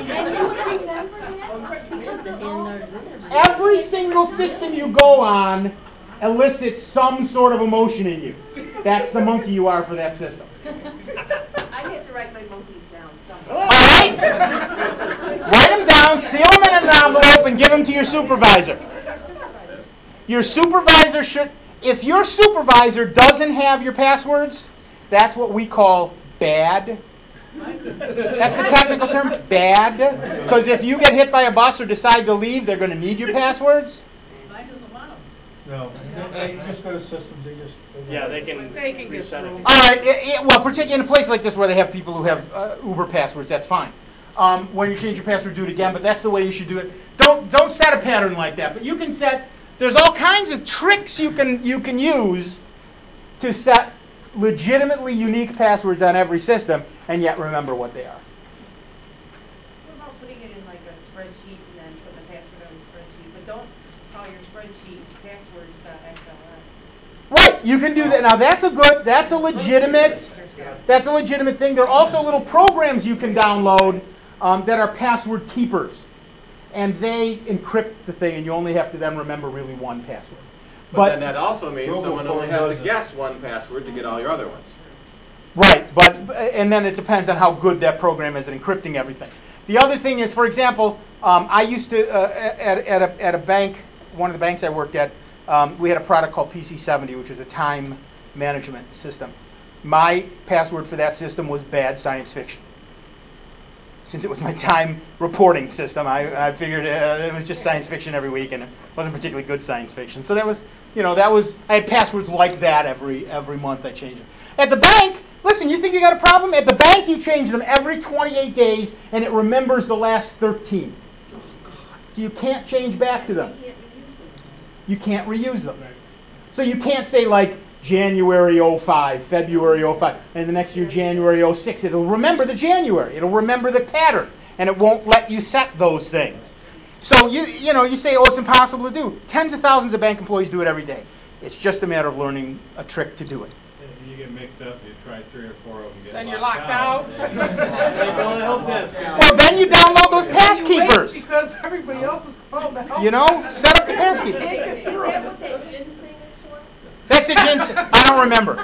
Every single system you go on elicits some sort of emotion in you. That's the monkey you are for that system. I have to write my monkeys down somewhere. All right? Write them down, seal them in an envelope, and give them to your supervisor. Your supervisor should... If your supervisor doesn't have your passwords, that's what we call bad. That's the technical term, bad. Because if you get hit by a bus or decide to leave, they're going to need your passwords. Mine doesn't want them. No, they just go to systems, they can reset it. All right, well, particularly in a place like this where they have people who have Uber passwords, that's fine. When you change your password, do it again, but that's the way you should do it. Don't set a pattern like that, but you can set There's all kinds of tricks you can use to set legitimately unique passwords on every system and yet remember what they are. What about putting it in like a spreadsheet and then put the password on the spreadsheet? But don't call your spreadsheet passwords.xls. Right, you can do that. Now that's a legitimate thing. There are also little programs you can download that are password keepers. And they encrypt the thing, and you only have to then remember really one password. But then that also means someone only has to guess one password to get all your other ones. Right, and then it depends on how good that program is at encrypting everything. The other thing is, for example, I used to at a bank, one of the banks I worked at, we had a product called PC70, which is a time management system. My password for that system was bad science fiction. Since it was my time reporting system, I figured it was just science fiction every week, and it wasn't particularly good science fiction. So I had passwords like that every month. I changed them. At the bank, listen, you think you got a problem? At the bank, you change them every 28 days, and it remembers the last 13. So you can't change back to them. You can't reuse them. So you can't say like January 05, February 05, and the next year January 06. It'll remember the January. It'll remember the pattern, and it won't let you set those things. So you say, oh, it's impossible to do. Tens of thousands of bank employees do it every day. It's just a matter of learning a trick to do it. If you get mixed up, you try 3 or 4 of them, get Then you're locked out. Well, Well, then you download those pass keepers. Because everybody else is called to help. You know, set up the pass keepers. Is that what that gin thing is for? That's the ginseng. I don't remember.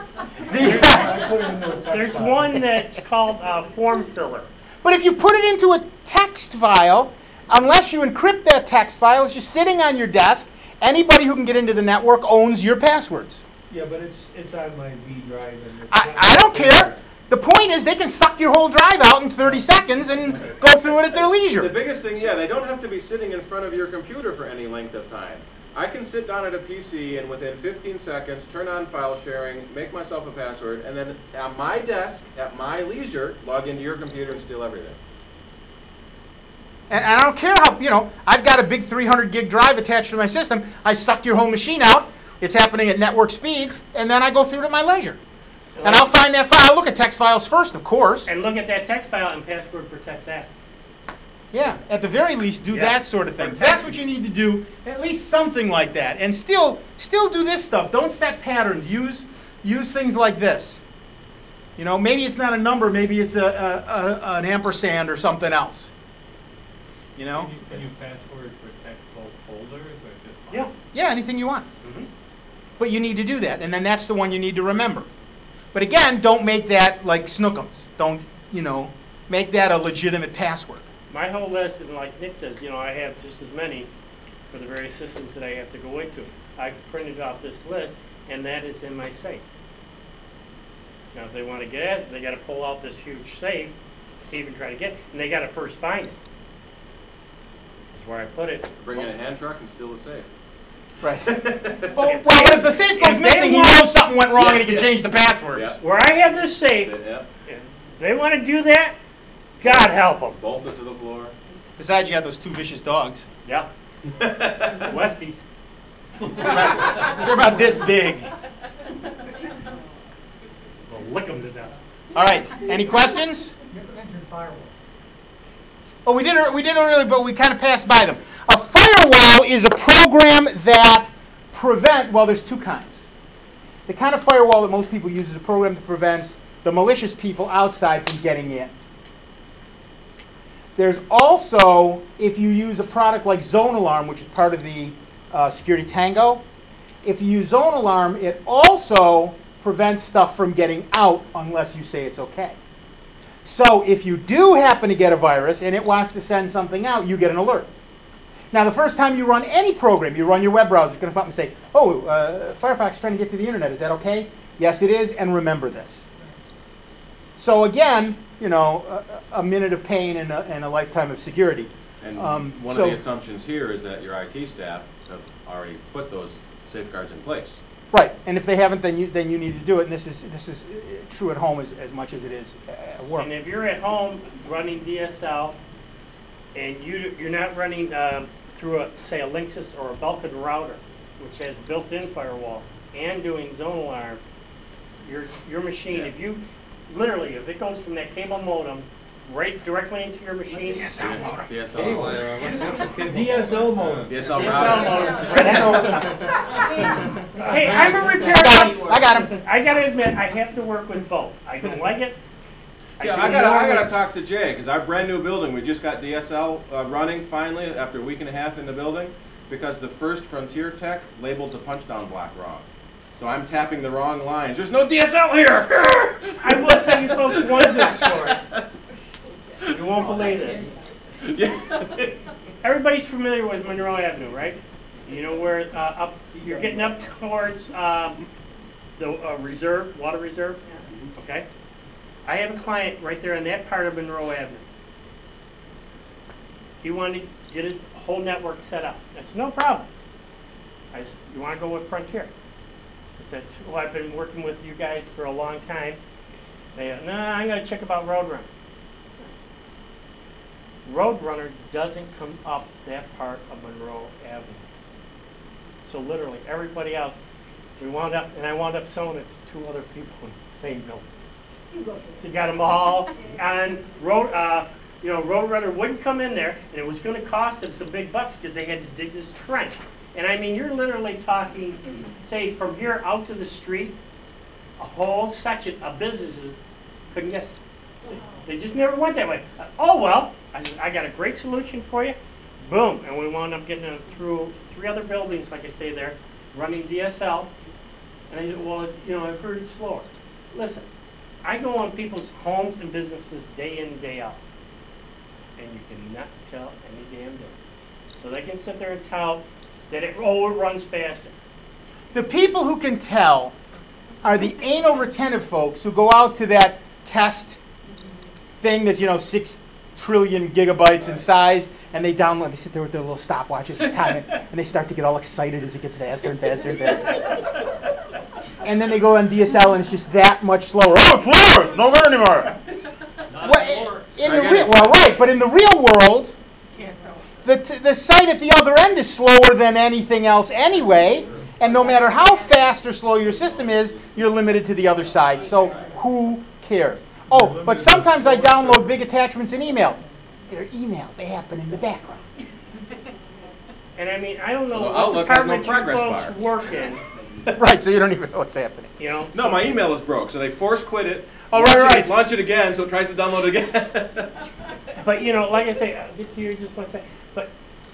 There's one that's called form filler. But if you put it into a text file, unless you encrypt that text file, it's just sitting on your desk. Anybody who can get into the network owns your passwords. Yeah, but it's on my V drive. And I don't care. The point is they can suck your whole drive out in 30 seconds and go through it at their leisure. The biggest thing, they don't have to be sitting in front of your computer for any length of time. I can sit down at a PC and within 15 seconds turn on file sharing, make myself a password, and then at my desk, at my leisure, log into your computer and steal everything. And I don't care how, I've got a big 300 gig drive attached to my system. I suck your whole machine out. It's happening at network speeds, and then I go through it at my leisure. And I'll find that file. I'll look at text files first, of course. And look at that text file and password protect that. Yeah, at the very least, do that sort of thing. That's what you need to do, at least something like that. And still do this stuff. Don't set patterns. Use things like this. Maybe it's not a number. Maybe it's an ampersand or something else. Can you password protect both folders or just one? Yeah, anything you want. Mm-hmm. But you need to do that, and then that's the one you need to remember. But again, don't make that like Snookums. Don't, make that a legitimate password. My whole list, and like Nick says, I have just as many for the various systems that I have to go into. I've printed out this list, and that is in my safe. Now, if they want to get it, they got to pull out this huge safe to even try to get it, and they got to first find it. That's where I put it. Bring in a hand truck and steal the safe. Right. Well, if the safe goes missing, he knows something went wrong and he can change the password. Yeah. Where I have this safe, if they want to do that, God help them. Bolt it to the floor. Besides, you have those 2 vicious dogs. Yeah. Westies. They're about this big. We'll lick them to death. All right. Any questions? You mentioned firewall. Oh, we didn't really, but we kind of passed by them. A firewall is a program that there's 2 kinds. The kind of firewall that most people use is a program that prevents the malicious people outside from getting in. There's also, if you use a product like Zone Alarm, which is part of the Security Tango, if you use Zone Alarm, it also prevents stuff from getting out unless you say it's okay. So if you do happen to get a virus and it wants to send something out, you get an alert. Now, the first time you run any program, you run your web browser, it's going to come up and say, Firefox is trying to get to the internet. Is that okay? Yes, it is, and remember this. So again, a minute of pain and a lifetime of security. And one of the assumptions here is that your IT staff have already put those safeguards in place. Right, and if they haven't, then you need to do it. And this is true at home as much as it is at work. And if you're at home running DSL, and you're not running through a Linksys or a Belkin router, which has built-in firewall, and doing zone alarm, your machine, if you, literally, if it goes from that cable modem right directly into your machine. DSL modem. DSL modem. DSL Hey, I'm a repair guy. I got him. I gotta admit, I have to work with both. I don't like it. Yeah, I gotta talk to Jay, because our brand new building, we just got DSL running finally after a week and a half in the building, because the first Frontier Tech labeled the punch-down block wrong. So I'm tapping the wrong lines. There's no DSL here! I will tell you folks one good story. You won't believe this. Yeah. Everybody's familiar with Monroe Avenue, right? You know where you're getting up towards the reserve, water reserve? Okay? I have a client right there on that part of Monroe Avenue. He wanted to get his whole network set up. I said, no problem. I said, you want to go with Frontier? I said, well, I've been working with you guys for a long time. They go, no, I'm going to check about Roadrunner. Roadrunner doesn't come up that part of Monroe Avenue. So literally, everybody else, I wound up selling it to 2 other people in the same building. So you got them all on Roadrunner wouldn't come in there, and it was going to cost them some big bucks because they had to dig this trench. And I mean, you're literally talking, say, from here out to the street, a whole section of businesses couldn't get it. They just never went that way. Oh, well, I said, I got a great solution for you. Boom. And we wound up getting them through 3 other buildings, like I say there, running DSL. And they said, well, I've heard it's slower. Listen, I go on people's homes and businesses day in, day out. And you cannot tell any damn difference. So they can sit there and tout that it runs faster. The people who can tell are the anal retentive folks who go out to that test thing that's 6 trillion gigabytes in size, and they download. They sit there with their little stopwatches and time it, and they start to get all excited as it gets faster and faster and faster. And then they go on DSL, and it's just that much slower. Oh, it's slower. It's no there anymore. But in the real world, the site at the other end is slower than anything else anyway. And no matter how fast or slow your system is, you're limited to the other side. So who cares? Oh, but sometimes I download big attachments in email. They're email. They happen in the background. And I mean, I don't know So what Outlook has no department you progress folks bar. work in. Right, so you don't even know what's happening. No, my email is broke, so they force quit it. Oh, right. Launch it again, so it tries to download it again. But like I say, I'll get to you just one second. But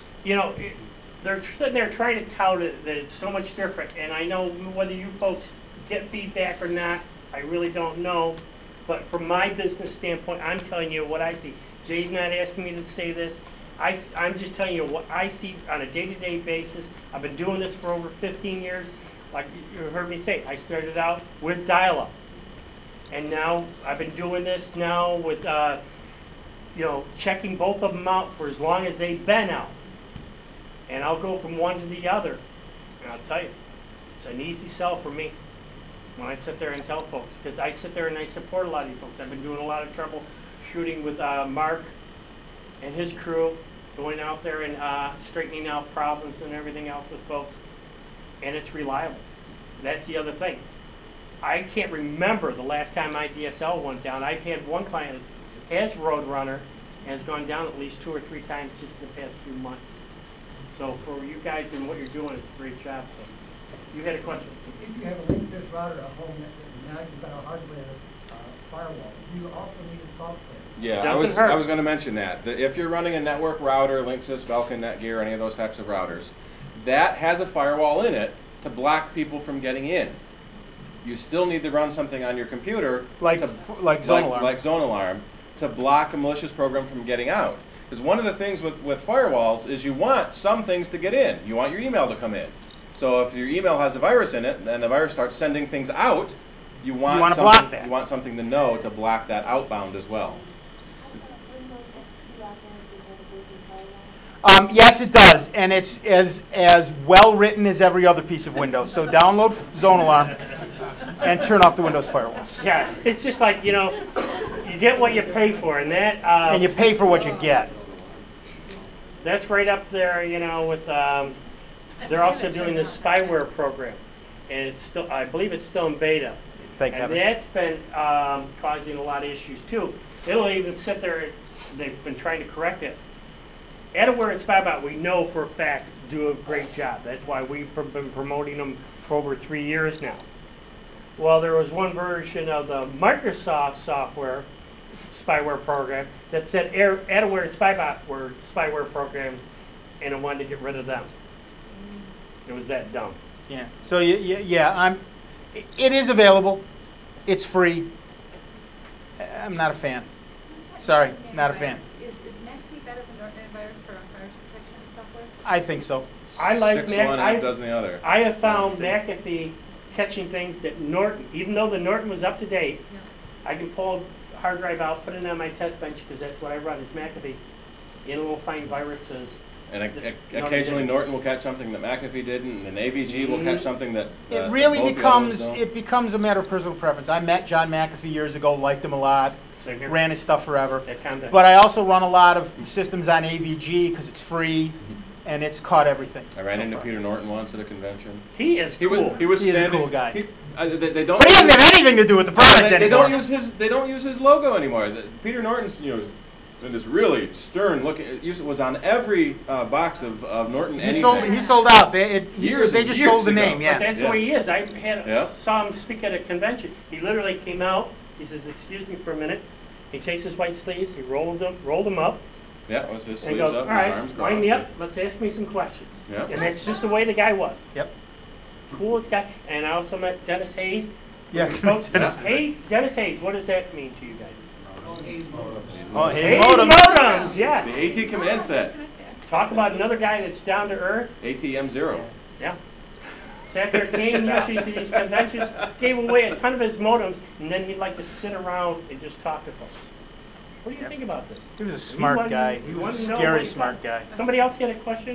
they're sitting there trying to tout it that it's so much different. And I know whether you folks get feedback or not, I really don't know. But from my business standpoint, I'm telling you what I see. Jay's not asking me to say this. I'm just telling you what I see on a day-to-day basis. I've been doing this for over 15 years. Like you heard me say, I started out with dial-up. And now I've been doing this now with, checking both of them out for as long as they've been out. And I'll go from one to the other. And I'll tell you, it's an easy sell for me when I sit there and tell folks. Because I sit there and I support a lot of you folks. I've been doing a lot of troubleshooting with Mark and his crew, going out there and straightening out problems and everything else with folks. And it's reliable. That's the other thing. I can't remember the last time my DSL went down. I've had one client that has Roadrunner and has gone down at least 2 or 3 times just in the past few months. So for you guys and what you're doing, it's a great job. So you had a question. If you have a Linksys router at home, now you've got a hardware firewall. You also need a software. Yeah, I was going to mention that. If you're running a network router, Linksys, Belkin, Netgear, any of those types of routers, that has a firewall in it to block people from getting in. You still need to run something on your computer, like Zone Alarm. Like Zone Alarm, to block a malicious program from getting out. Because one of the things with firewalls is you want some things to get in. You want your email to come in. So if your email has a virus in it, and the virus starts sending things out, you want to block that. You want something to know to block that outbound as well. Yes, it does, and it's as well written as every other piece of Windows. So download Zone Alarm and turn off the Windows firewall. Yeah, it's just like you get what you pay for, and that and you pay for what you get. That's right up there, with They're also doing this spyware program, and it's still, I believe it's still in beta. Thank and heaven. that's been causing a lot of issues too. It'll even sit there, they've been trying to correct it. AdAware and SpyBot, we know for a fact, do a great job. That's why we've been promoting them for over 3 years now. Well, there was one version of the Microsoft software spyware program that said AdAware and SpyBot were spyware programs, and I wanted to get rid of them. It was that dumb. Yeah. So it is available. It's free. I'm not a fan. Sorry, not a fan. Is McAfee better than Norton Antivirus for virus protection software? I think so. I like Six one and it does the other. I have found McAfee catching things that Norton, even though the Norton was up to date, I can pull a hard drive out, put it on my test bench because that's what I run is McAfee, and it will find viruses. And occasionally Norton will catch something that McAfee didn't, and AVG will catch something that It really both the becomes others don't. it becomes a matter of personal preference. I met John McAfee years ago, liked him a lot, Same here. ran his stuff forever. That kind of- But I also run a lot of systems on AVG because it's free and it's caught everything. I ran into Peter Norton once at a convention. He is He cool. was He is a standing. cool guy. They don't. But he doesn't have anything to do with the product They anymore. don't use his. They don't use his logo anymore. Peter Norton's, and this really stern look. It was on every box of Norton. He sold out. They just years sold the ago. name. Yeah. But that's the way he is. I Yeah. saw him speak at a convention. He literally came out. He says, "Excuse me for a minute." He takes his white sleeves. He rolled them up. Yeah, it was his And he sleeves goes, up, "All his right, arms wind me crossed. up. Let's ask me some questions." Yeah. And that's just the way the guy was. Yep. Coolest guy. And I also met Dennis Hayes. Yeah. Dennis Hayes. What does that mean to you guys? Oh, Hayes Modems. Modems. Yes. The AT command set. Talk about another guy that's down to earth. ATM0. Yeah. Sat there, came usually to these conventions, gave away a ton of his modems, and then he'd like to sit around and just talk to folks. What do you think about this? He was a smart guy. He was a scary smart guy. Somebody else get a question?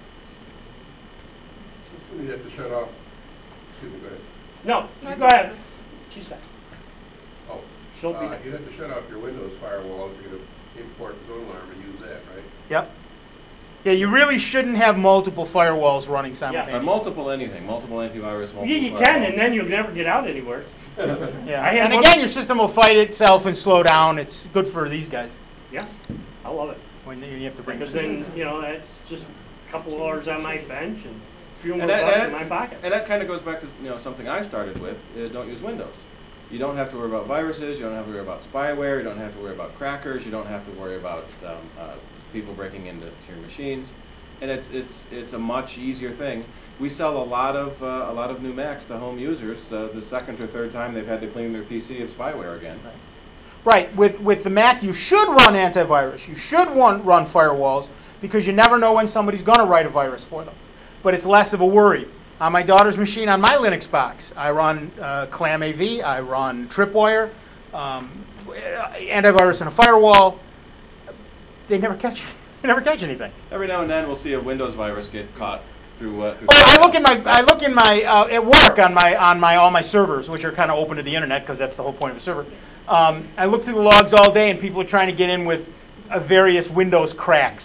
You'd have to shut off. Excuse me, go ahead. No, you go ahead. She's back. Oh, She'll be next. you'd have to shut off your Windows firewall if you're going to import the zone alarm and use that, right? Yep. Yeah, you really shouldn't have multiple firewalls running simultaneously. Multiple anything, multiple antivirus, multiple. Yeah, you can, and then you'll never get out anywhere. Yeah. I had And one- again, your system will fight itself and slow down. It's good for these guys. Yeah, I love it. When you have to bring Because then, that's just a couple of hours on my bench and a few more And bucks that, in my pocket. and that kind of goes back to something I started with: don't use Windows. You don't have to worry about viruses. You don't have to worry about spyware. You don't have to worry about crackers. You don't have to worry about people breaking into your machines. And it's a much easier thing. We sell a lot of new Macs to home users. The second or third time they've had to clean their PC of spyware again. Right. With the Mac, you should run antivirus. You should run firewalls because you never know when somebody's going to write a virus for them. But it's less of a worry. On my daughter's machine, on my Linux box, I run ClamAV, I run Tripwire, antivirus and a firewall. They never catch anything. Every now and then we'll see a Windows virus get caught through. I look in my at work on my all my servers, which are kind of open to the internet because that's the whole point of a server. I look through the logs all day, and people are trying to get in with various Windows cracks.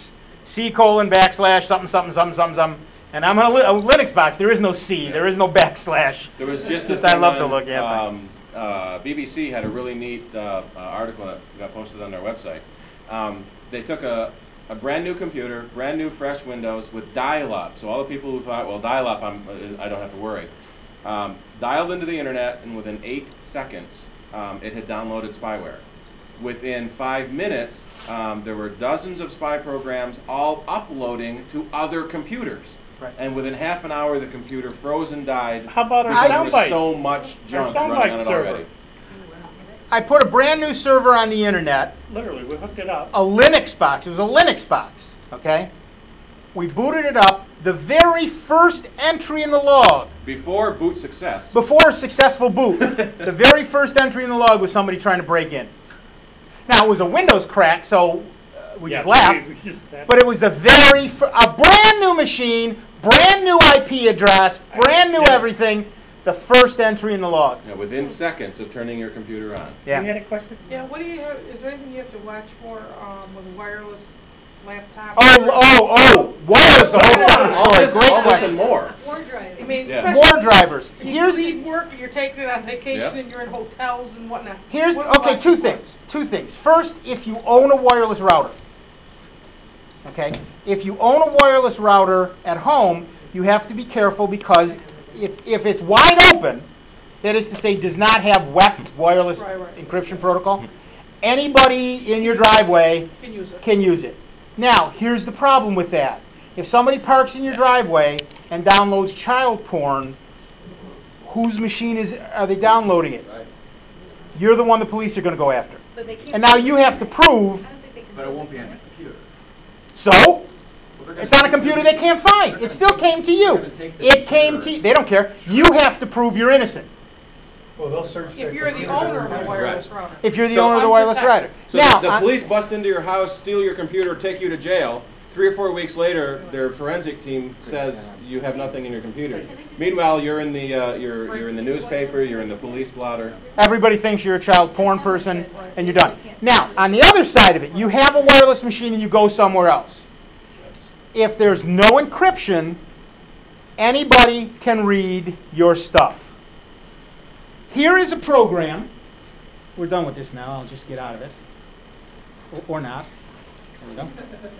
C:\\/ and I'm on a Linux box. There is no C. There is no backslash. There was just I love to look at. BBC had a really neat article that got posted on their website. They took a brand new computer, brand new fresh Windows with dial-up. So all the people who thought, well, dial-up, I don't have to worry. Dialed into the internet, and within 8 seconds, it had downloaded spyware. Within 5 minutes, there were dozens of spy programs all uploading to other computers. Right. And within half an hour, the computer froze and died. How about our because sound there was bites? so much junk sound running bite on it server. already. I put a brand new server on the internet. Literally, we hooked it up. A Linux box. It was a Linux box. Okay. We booted it up. The very first entry in the log. Before boot success. Before a successful boot. The very first entry in the log was somebody trying to break in. Now, it was a Windows crack, so we just laughed. But it was a brand new machine, brand new IP address, brand new everything. The first entry in the log. Yeah, within seconds of turning your computer on. Yeah. You had a question? Yeah, what do you have, is there anything you have to watch for with wireless laptop. Wireless, the whole story. All this Great and question. more. War driving. I mean, Yeah. War drivers. You leave work and you're taking it on vacation Yep. and you're in hotels and whatnot. Here's What do okay. I Two do? things. Two things. First, if you own a wireless router, okay, if you own a wireless router at home, you have to be careful because if it's wide open, that is to say, does not have WEP wireless encryption protocol, anybody in your driveway Can use it. Now, here's the problem with that. If somebody parks in your driveway and downloads child porn, whose machine are they downloading it? You're the one the police are going to go after. But they keep And now you have to prove. But it won't be on your computer. So? It's on a computer they can't find. It still came to you. It came to you. They don't care. You have to prove you're innocent. Well, they'll search If you're the owner of a wireless router. If you're the owner of the wireless router. So Now, the police bust into your house, steal your computer, take you to jail. 3 or 4 weeks later, their forensic team says you have nothing in your computer. Meanwhile, you're in the you're in the newspaper, you're in the police blotter. everybody thinks you're a child porn person, and you're done. Now, on the other side of it, you have a wireless machine and you go somewhere else. If there's no encryption, anybody can read your stuff. Here is a program. We're done with this now. I'll just get out of it. Or not. There we go.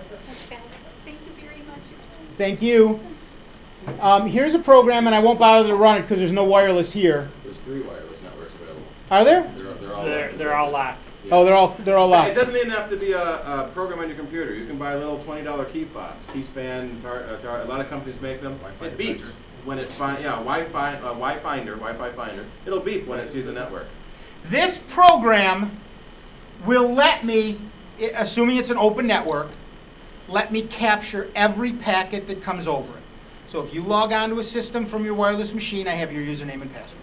Thank you very much. Thank you. Here's a program, and I won't bother to run it because there's no wireless here. There's 3 wireless networks available. Are there? They're all locked. Oh, they're all locked. It doesn't even have to be a program on your computer. You can buy a little $20 key fob. Keyspan, a lot of companies make them. It beeps when it's Wi-Fi Finder. It'll beep when it sees a network. This program will let me, assuming it's an open network, let me capture every packet that comes over it. So if you log onto a system from your wireless machine, I have your username and password.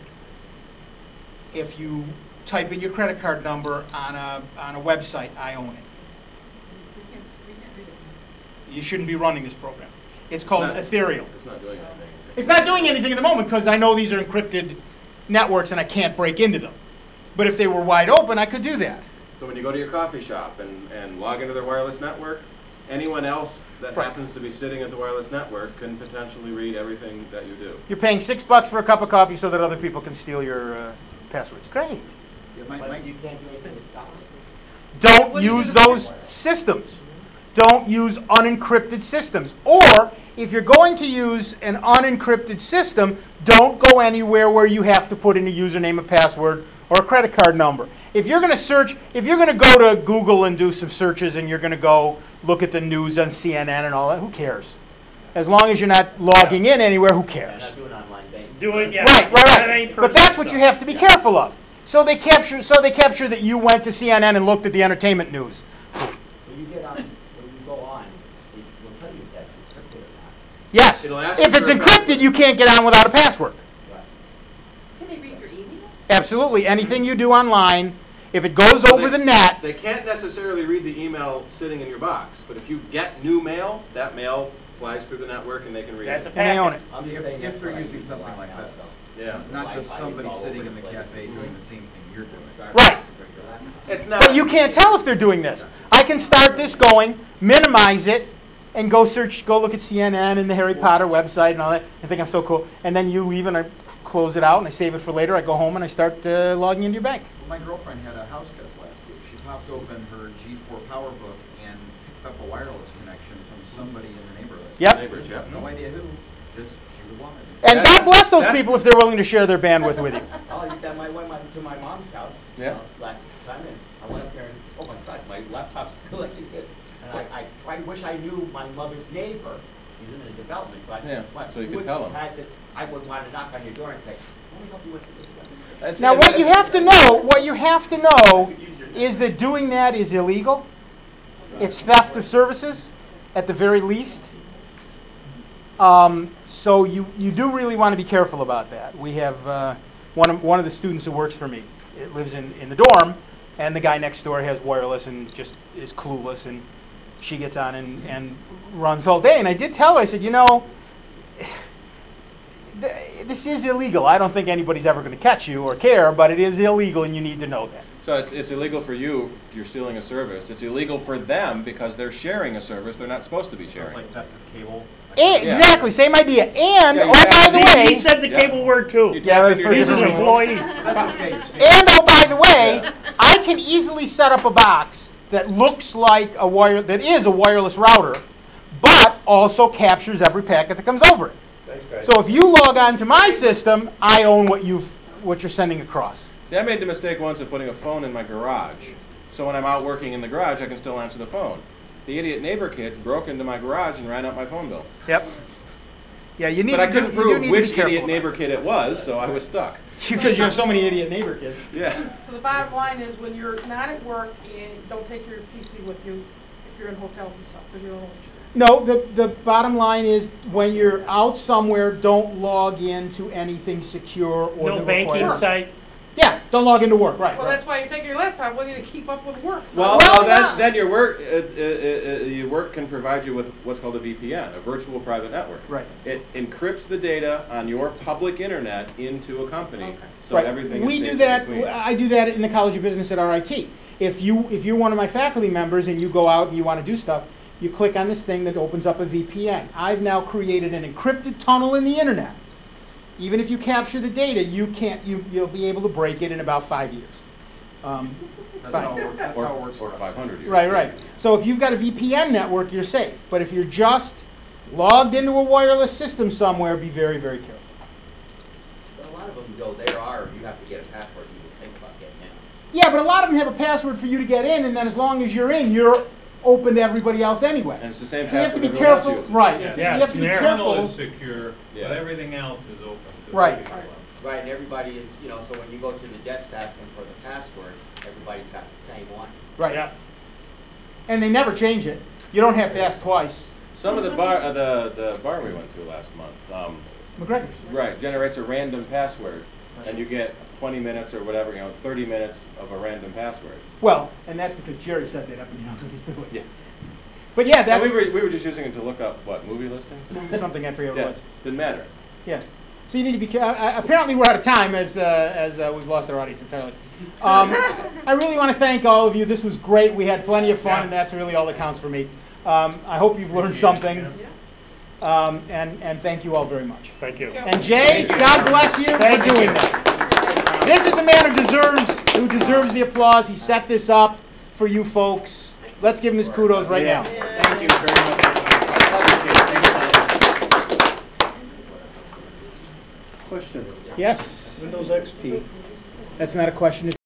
If you type in your credit card number on a website, I own it. You shouldn't be running this program. It's called Ethereal. It's not doing anything. It's not doing anything at the moment because I know these are encrypted networks and I can't break into them. But if they were wide open, I could do that. So when you go to your coffee shop and log into their wireless network, anyone else that happens to be sitting at the wireless network can potentially read everything that you do. You're paying $6 for a cup of coffee so that other people can steal your passwords. Great. You can't do anything to stop it. Don't use those systems. Don't use unencrypted systems. Or, if you're going to use an unencrypted system, don't go anywhere where you have to put in a username, a password, or a credit card number. If you're going to search, if you're going to go to Google and do some searches and you're going to go look at the news on CNN and all that, who cares? As long as you're not logging in anywhere, who cares? Not doing online banking. Right. But that's what you have to be careful of. So they capture that you went to CNN and looked at the entertainment news. When you go on, it will tell you if that's encrypted or not. Yes. It'll ask If you it's for a encrypted, you can't get on without a password. Can they read your email? Absolutely. Anything you do online, if it goes over the net. They can't necessarily read the email sitting in your box, but if you get new mail, that mail flies through the network and they can read it. And they own it. If they're using something like this. Yeah. Not just somebody sitting in the cafe doing the same thing you're doing. Right. It's not. But you can't tell if they're doing this. I can start this going, minimize it, and go look at CNN and the Harry Potter website and all that. I think I'm so cool. And then you leave and I close it out and I save it for later. I go home and I start logging into your bank. Well, my girlfriend had a house guest last week. She popped open her G4 PowerBook and picked up a wireless connection from somebody in the neighborhood. Yep. Neighbors, yep. No idea who. Just she was wanted. And God bless those people if they're willing to share their bandwidth with you. Oh, I went to my mom's house last time, and I went up there and, oh my God, my laptop's still like it. And I wish I knew my mother's neighbor. She's in the development, so so you could tell him. I would want to knock on your door and say, let me help you with this. Now, what you have to know is that doing that is illegal. It's theft of services, at the very least. So you do really want to be careful about that. We have one of the students who works for me. It lives in the dorm, and the guy next door has wireless and just is clueless, and she gets on and runs all day. And I did tell her, I said, this is illegal. I don't think anybody's ever going to catch you or care, but it is illegal, and you need to know that. So it's illegal for you if you're stealing a service. It's illegal for them because they're sharing a service they're not supposed to be sharing. Like that cable. Exactly, same idea. And, Yeah, you oh, by tap the in- way... He said the cable word too. You tap into your He's an different employee. That's okay. And, oh, by the way, I can easily set up a box that looks like that is a wireless router, but also captures every packet that comes over it. Thanks, guys. So if you log on to my system, I own what you're sending across. See, I made the mistake once of putting a phone in my garage. So when I'm out working in the garage, I can still answer the phone. The idiot neighbor kids broke into my garage and ran up my phone bill. Yep. Yeah, you need. But I couldn't you do prove need to which be careful idiot about neighbor kid it was, so I was stuck. Because you have so many idiot neighbor kids. Yeah. So the bottom line is, when you're not at work, and don't take your PC with you if you're in hotels and stuff, because you don't know what you're doing. No, the bottom line is when you're out somewhere, don't log into anything secure or No that banking requires- site. Yeah, don't log into work. Right. Well, right. that's why you take your laptop with you to keep up with work. Well, Well, then your work can provide you with what's called a VPN, a virtual private network. Right. It encrypts the data on your public internet into a company, so Right. everything We is do safe that. between. I do that in the College of Business at RIT. If you're one of my faculty members and you go out and you want to do stuff, you click on this thing that opens up a VPN. I've now created an encrypted tunnel in the internet. Even if you capture the data, you'll be able to break it in about 5 years. That's how it works. That's how it works. Or 500 years. Right. So if you've got a VPN network, you're safe. But if you're just logged into a wireless system somewhere, be very, very careful. But a lot of them go, you have to get a password to even think about getting in. Yeah, but a lot of them have a password for you to get in, and then as long as you're in, you're open to everybody else anyway. And it's the same So you have to password be everyone else careful. uses. Right. Yeah, You have to be generic. Tunnel careful. is secure, Yeah. but everything else is open to Right. everyone. Right, and everybody is, so when you go to the desk asking for the password, everybody's got the same one. Right. Yeah. And they never change it. You don't have to ask twice. Some of the bar we went to last month, McGregor's. right, generates a random password, and you get 20 minutes or whatever, 30 minutes of a random password. Well, and that's because Jerry set that up and he knows what he's doing. Yeah. But yeah, So that's we were just using it to look up movie listings. something I forget what Yeah, it was. didn't matter. Yeah. So you need to be careful. Apparently we're out of time as we've lost our audience entirely. I really want to thank all of you. This was great. We had plenty of fun, and that's really all that counts for me. I hope you've learned something. And thank you all very much. Thank you. And Jay, God bless you Thank for doing this. This is the man who deserves the applause. He set this up for you folks. Let's give him his kudos right now. Thank you very much. Question. Yes. Windows XP. That's not a question.